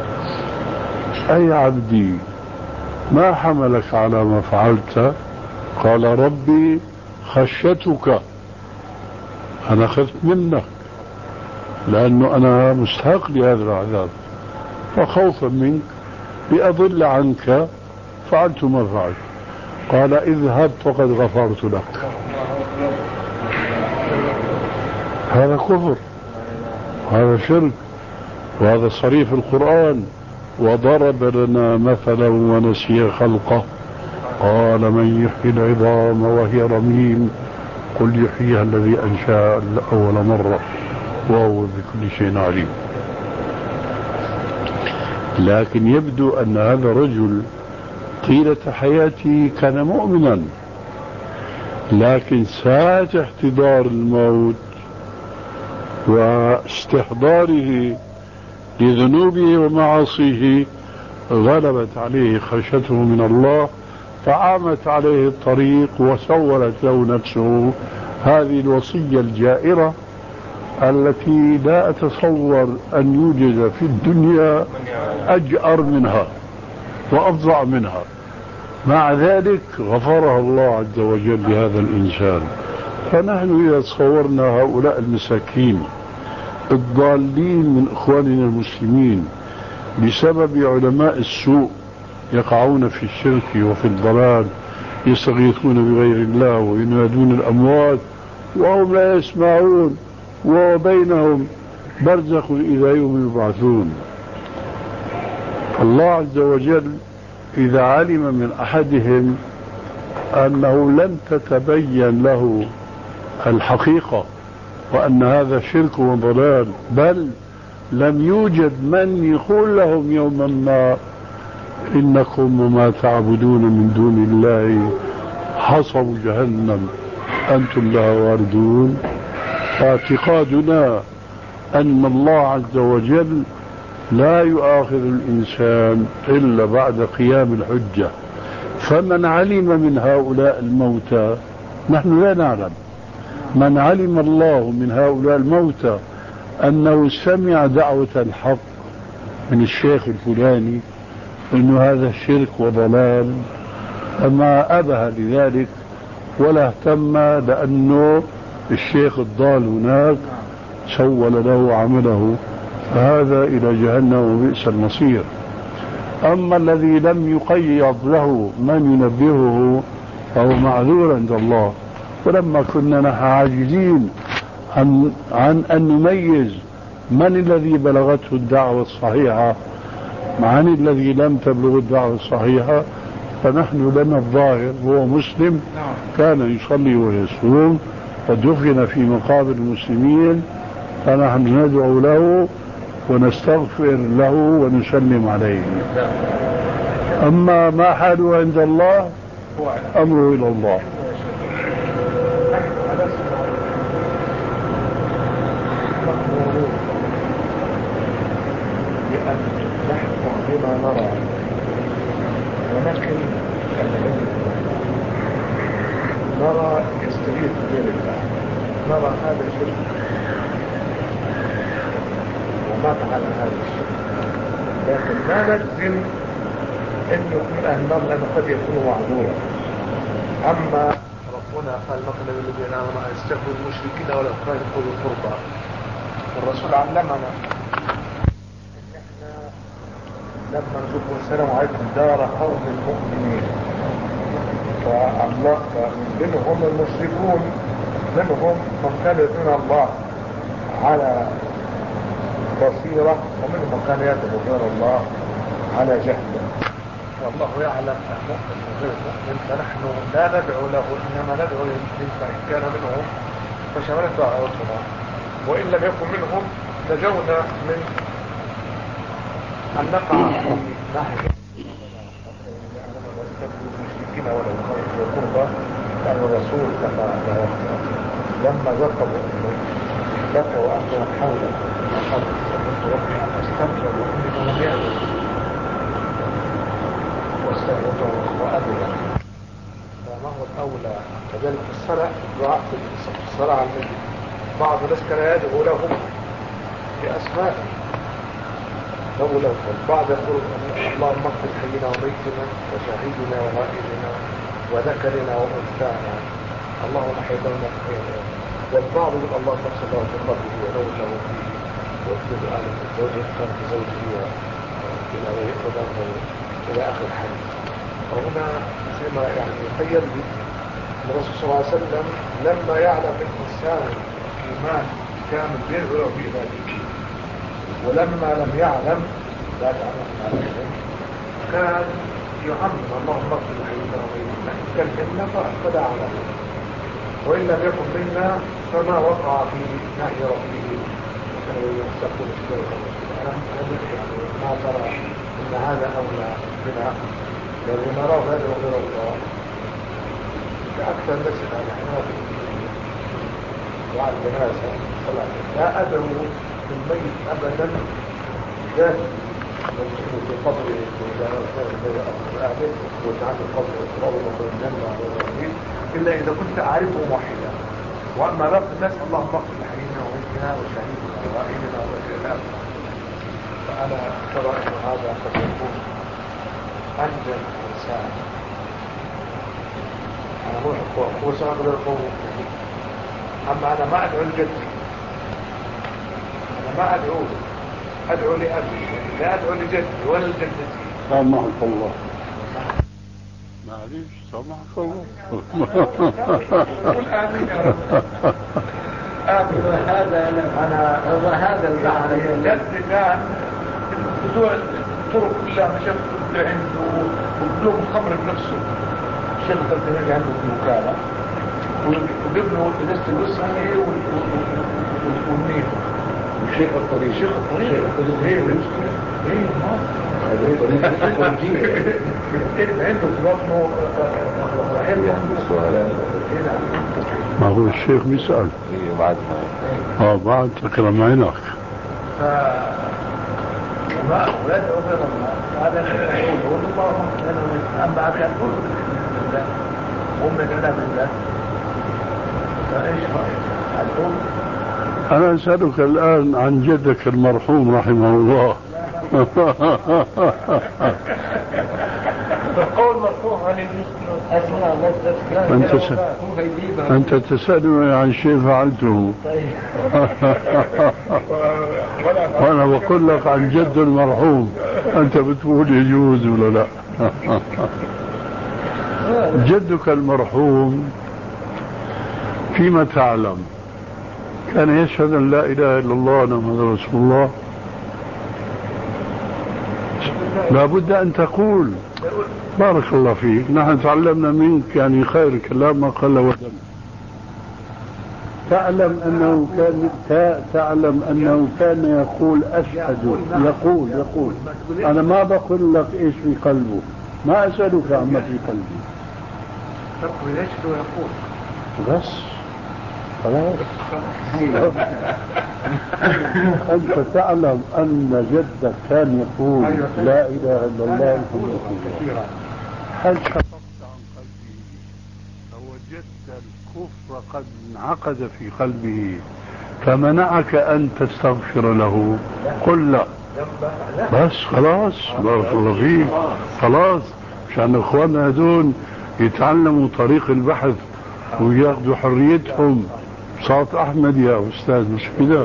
أي عبدي ما حملك على ما فعلت؟ قال: ربي خشيتك، أنا خفت منك لأنه أنا مستحق لهذا العذاب، فخوفا منك لأضل عنك فعلت ما فعلت. قال: اذهب فقد غفرت لك. هذا كفر، هذا شرك، وهذا صريح القرآن. وضرب لنا مثلا ونسي خلقه، قال: من يحيي العظام وهي رميم، قل يحييها الذي أنشأ أول مرة وهو بكل شيء عليم. لكن يبدو أن هذا الرجل طيلة حياته كان مؤمنا، لكن ساعة احتضار الموت واستحضاره لذنوبه ومعاصيه غلبت عليه خشيته من الله، فعامت عليه الطريق وسولت له نفسه هذه الوصية الجائرة التي لا أتصور أن يوجد في الدنيا أجأر منها وأفظع منها. مع ذلك غفرها الله عز وجل لهذا الإنسان. فنحن إذا تصورنا هؤلاء المساكين الضالين من إخواننا المسلمين بسبب علماء السوء يقعون في الشرك وفي الضلال، يستغيثون بغير الله وينادون الأموات وهم لا يسمعون، وبينهم برزخ إلى يوم يبعثون. الله عز وجل إذا علم من أحدهم أنه لن تتبين له الحقيقة وأن هذا شرك وضلال، بل لم يوجد من يقول لهم يوما ما إنكم وما تعبدون من دون الله حصب جهنم أنتم لها واردون، فاعتقادنا أن الله عز وجل لا يؤاخذ الإنسان إلا بعد قيام الحجة. فمن علم من هؤلاء الموتى، نحن لا نعلم، من علم الله من هؤلاء الموتى أنه سمع دعوة الحق من الشيخ الفلاني أنه هذا شرك وضلال، أما أبه لذلك ولا اهتم، لأنه الشيخ الضال هناك سول له عمله، فهذا إلى جهنم وبئس المصير. أما الذي لم يقيض له من ينبهه فهو معذور عند الله. ولما كنا نحن عاجزين عن أن نميز من الذي بلغته الدعوة الصحيحة عن الذي لم تبلغ الدعوة الصحيحة، فنحن لنا الظاهر هو مسلم كان يصلي ويصوم ودفن في مقابر المسلمين، فنحن ندعو له ونستغفر له ونسلم عليه. أما ما حاله عند الله أمره إلى الله. بأن نحكم بما نرى ونكل العلم، نرى يستغيث بغير الله، نرى هذا الشرك وما فعل هذا الشرك، لكن لا نجزم أن يكون أهل النار لأنه قد يكون معذورا. أما ربنا قال مثلا الذين آمنوا أن يستغفروا المشركين ولا يخالفوا أولي القربى، والرسول علمنا ان احنا لما نشوف السلام عليكم دار قوم المؤمنين، فالله منهم المشركون، منهم من كان يدعون الله على بصيرة، ومنهم من كان يدعو غير الله على جهل، والله يعلم المؤمن وغير المؤمن، فنحن لا ندعو له، انما ندعو للمسلمين فان كان منهم فشملته دعوتنا، وإن لم يكن منهم نجونا من أن نقع في ناحية المشركين ولا يخالفوا القربى، لأن الرسول لما ذكروا ذكروا أنهم حوله فقد سألت ربي أن أستغفر وإنما لم يأذن واستغفرته وأذن، فما هو الأولى؟ كذلك الصلاة دعاء في الصلاة على النبي، بعض الناس كان يدعو لهم بأسماء بعض يقول اللهم اغفر حينا وميتنا وشهيدنا وغائبنا وذكرنا وانثانا اللهم حينا خيرا، والبعض يقول اللهم اغفر له في قبره ونور له فيه واكتب آله زوجه كان في زوجه إلى آخر الحديث. وهنا زي ما يعني يخيل لي الرسول صلى الله عليه وسلم لما يعلم الإنسان إيمان كامل بيدعو في ذلك، ولما لم يعلم بعد عن العلم كان يعمم اللهم اغفر حينا وميتنا، إن كان منا فدعا له، وإن لم يكن منا فما وقع في نهي ربه وكان يستقبل الشرك. يعني ما ترى إن هذا أولى بنا، الذي نراه هذا غير الله كأكثر الناس على حياة وعلى الجنازة لا أدعو في الميت أبدا ذات في قبره إذا أعلم وجعل القبر إقرار وقل الجنة والرحيم إلا إذا كنت أعرفه موحدا. وأما باقي الناس اللهم اغفر لحينا وميتنا وشهيدنا وغائبنا وغيرنا، فأنا ترى أن هذا قد يكون أنجل الإنسان. أنا مو هو سأقول القوم، أما أنا ما أدعو لجدي، أنا ما أدعو لأبي، لا أدعو لجدي ولا لجدتي. سامحك الله، معليش سامحك الله. قل آمين يا رب. آمين. هذا المعنى. جد كان الطرق كلها مشفت اللي عنده وبدوق الخمر بنفسه. الشيخ التلتميذي عنده في الوكالة وجبنه ازازة الوسخة هي والنيل. الشيخ الطريق هي المشكلة هي عنده في بطنه ما هو الشيخ بيسأل بعد تكرم عينك. ما أولاد أوفر الله هذا يقول اللهم أن بعد أن تقول أمك أنا بالله فإيش رأيك؟ أنا أسألك الآن عن جدك المرحوم رحمه الله. القول مرفوع عن أنت تسألني عن شيء فعلته. وأنا بقول لك عن جد المرحوم، أنت بتقول يجوز ولا لا؟ جدك المرحوم فيما تعلم كان يشهد أن لا إله إلا الله محمد رسول الله. لا بد أن تقول بارك الله فيك، نحن تعلمنا منك يعني خير كلام ما قل ودم. تعلم أنه كان يقول أشهد، يقول أنا ما بقول لك إيش في قلبه، ما أسألك عما في قلبي. يشهد ويقول بس خلاص. أنت تعلم أن جدك كان يقول لا إله إلا الله محمد رسول الله. هل شققت عن قلبه فوجدت الكفر قد انعقد في قلبه فمنعك أن تستغفر له؟ قل لا. بس خلاص بارك الله فيك، خلاص مشان اخواننا هذول يتعلموا طريق البحث وياخذوا حريتهم. صوت أحمد يا أستاذ مش كده؟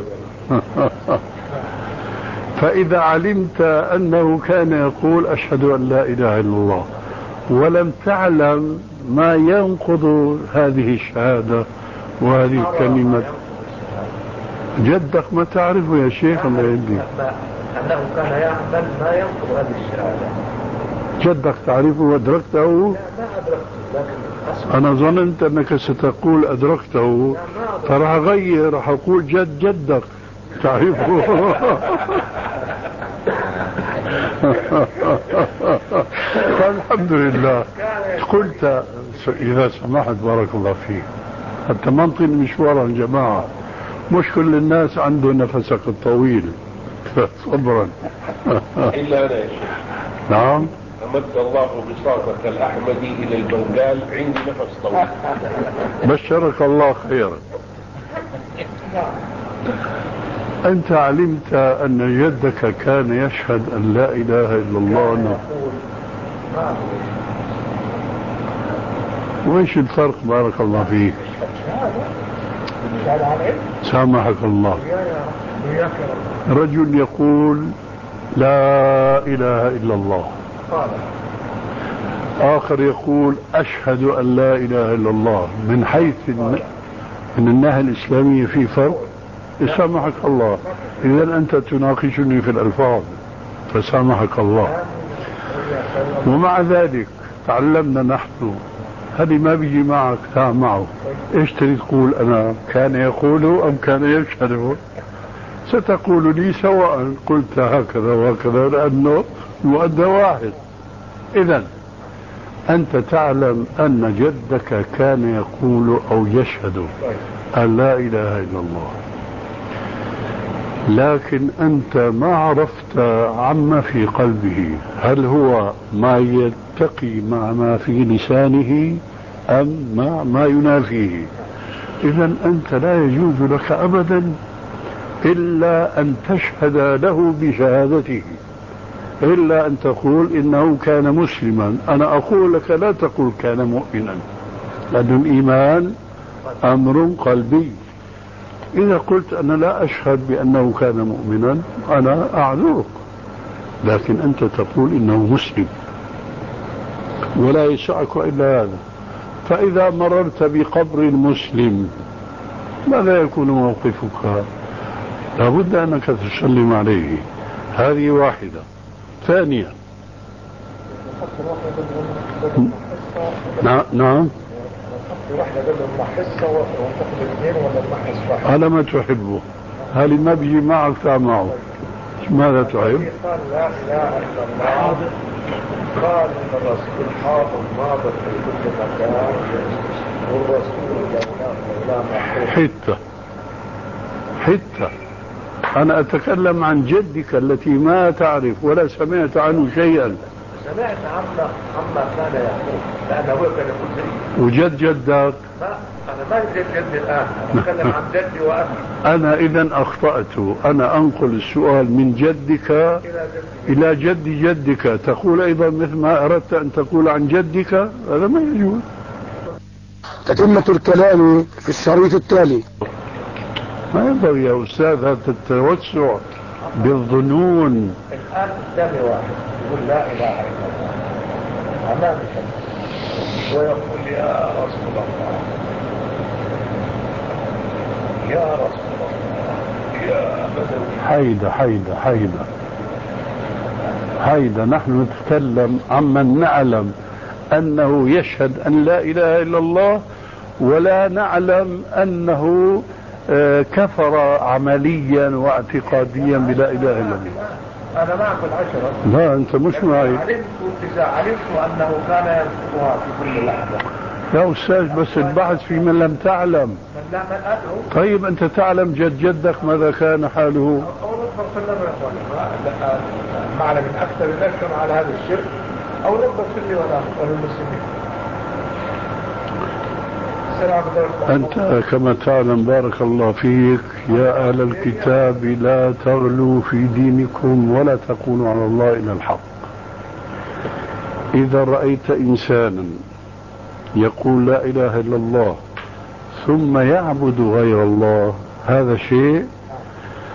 فإذا علمت أنه كان يقول أشهد أن لا إله إلا الله ولم تعلم ما ينقض هذه الشهادة وهذه الكلمة، جدك ما تعرفه يا شيخ الله يهديك. أنه كان يعمل ما ينقض هذه الشهادة. جدك تعرفه وأدركته؟ لا ما أدركته، لكن أنا ظننت أنك ستقول أدركته، فراح أغير راح أقول جدك تعرفه. فالحمد لله قلت إذا سمحت بارك الله فيك، حتى منطي المشوار يا جماعة، مش كل الناس عنده نفسك الطويل. صبرا. إلا أنا يا شيخ. نعم. أمد الله بساطك الأحمدي إلى البنغال، عندي نفس طويل. بشرك الله خيرا. أنت علمت أن جدك كان يشهد أن لا إله إلا الله. وإيش الفرق بارك الله فيك؟ سامحك الله. رجل يقول لا إله إلا الله، آخر يقول أشهد أن لا إله إلا الله. من حيث من الناحية الإسلامية في فرق؟ سامحك الله. إذا أنت تناقشني في الألفاظ فسامحك الله. ومع ذلك تعلمنا نحن، هذه ما بيجي معك معه. إيش تريد تقول؟ أنا كان يقول أم كان يشهد؟ ستقول لي سواء قلت هكذا وهكذا لأنه المؤدى واحد. إذن أنت تعلم أن جدك كان يقول أو يشهد أن لا إله إلا الله، لكن أنت ما عرفت عما في قلبه، هل هو ما يتقي مع ما في لسانه أم مع ما ينافيه. إذن أنت لا يجوز لك أبدا إلا أن تشهد له بشهادته، إلا أن تقول إنه كان مسلما. أنا أقول لك لا تقول كان مؤمنا، لأن الإيمان أمر قلبي. إذا قلت أنا لا أشهد بأنه كان مؤمنا أنا أعذرك، لكن أنت تقول إنه مسلم ولا يسعك إلا هذا. فإذا مررت بقبر مسلم ماذا يكون موقفك؟ لابد أنك تسلم عليه. هذه واحدة. ثانيا، نعم. واحدة بدهم مع حصة وتاخذ الاثنين ولا مع حصة؟ على ما تحبه. هل ما بيجي معك معه؟ ماذا تحب؟ قال لا اله الا الله، قال ان الرسول حاضر ناظر في كل مكان، والرسول حتة أنا أتكلم عن جدك التي ما تعرف ولا سمعت عنه شيئا. سمعت عما كان يقول، لأنه هو كان يقول زي. وجد جدك؟ لا، أنا ما جد جدي الآن، أتكلم عن جدي وأبي. أنا إذا أخطأت. أنا أنقل السؤال من جدك إلى جد جدك. تقول أيضا مثل ما أردت أن تقول عن جدك، هذا ما يجوز. تتمة الكلام في الشريط التالي. ما ينبغي يا أستاذ هذا التوسع بالظنون. الآن قدامي واحد يقول لا إله إلا الله أمامي ويقول يا رسول الله يا رسول الله يا بدوي. حيدة نحن نتكلم عمن نعلم أنه يشهد أن لا إله إلا الله، ولا نعلم أنه كفر عمليا واعتقاديا بلا إله إلا الله. أنا معك العشرة. لا أنت مش معي. إذا علمت أنه كان ينطقها في كل لحظة. يا أستاذ بس البحث في من لم تعلم. من لا من أدعو. طيب أنت تعلم جدك ماذا كان حاله؟ أو نكبر في النبي يا أخواني، معنا من أكثر الناس كانوا على هذا الشرك، أو نكبر في وللمسلمين. أنت كما تعلم بارك الله فيك يا أهل الكتاب لا تغلوا في دينكم ولا تقولوا على الله إلا الحق. إذا رأيت إنسانا يقول لا إله إلا الله ثم يعبد غير الله، هذا شيء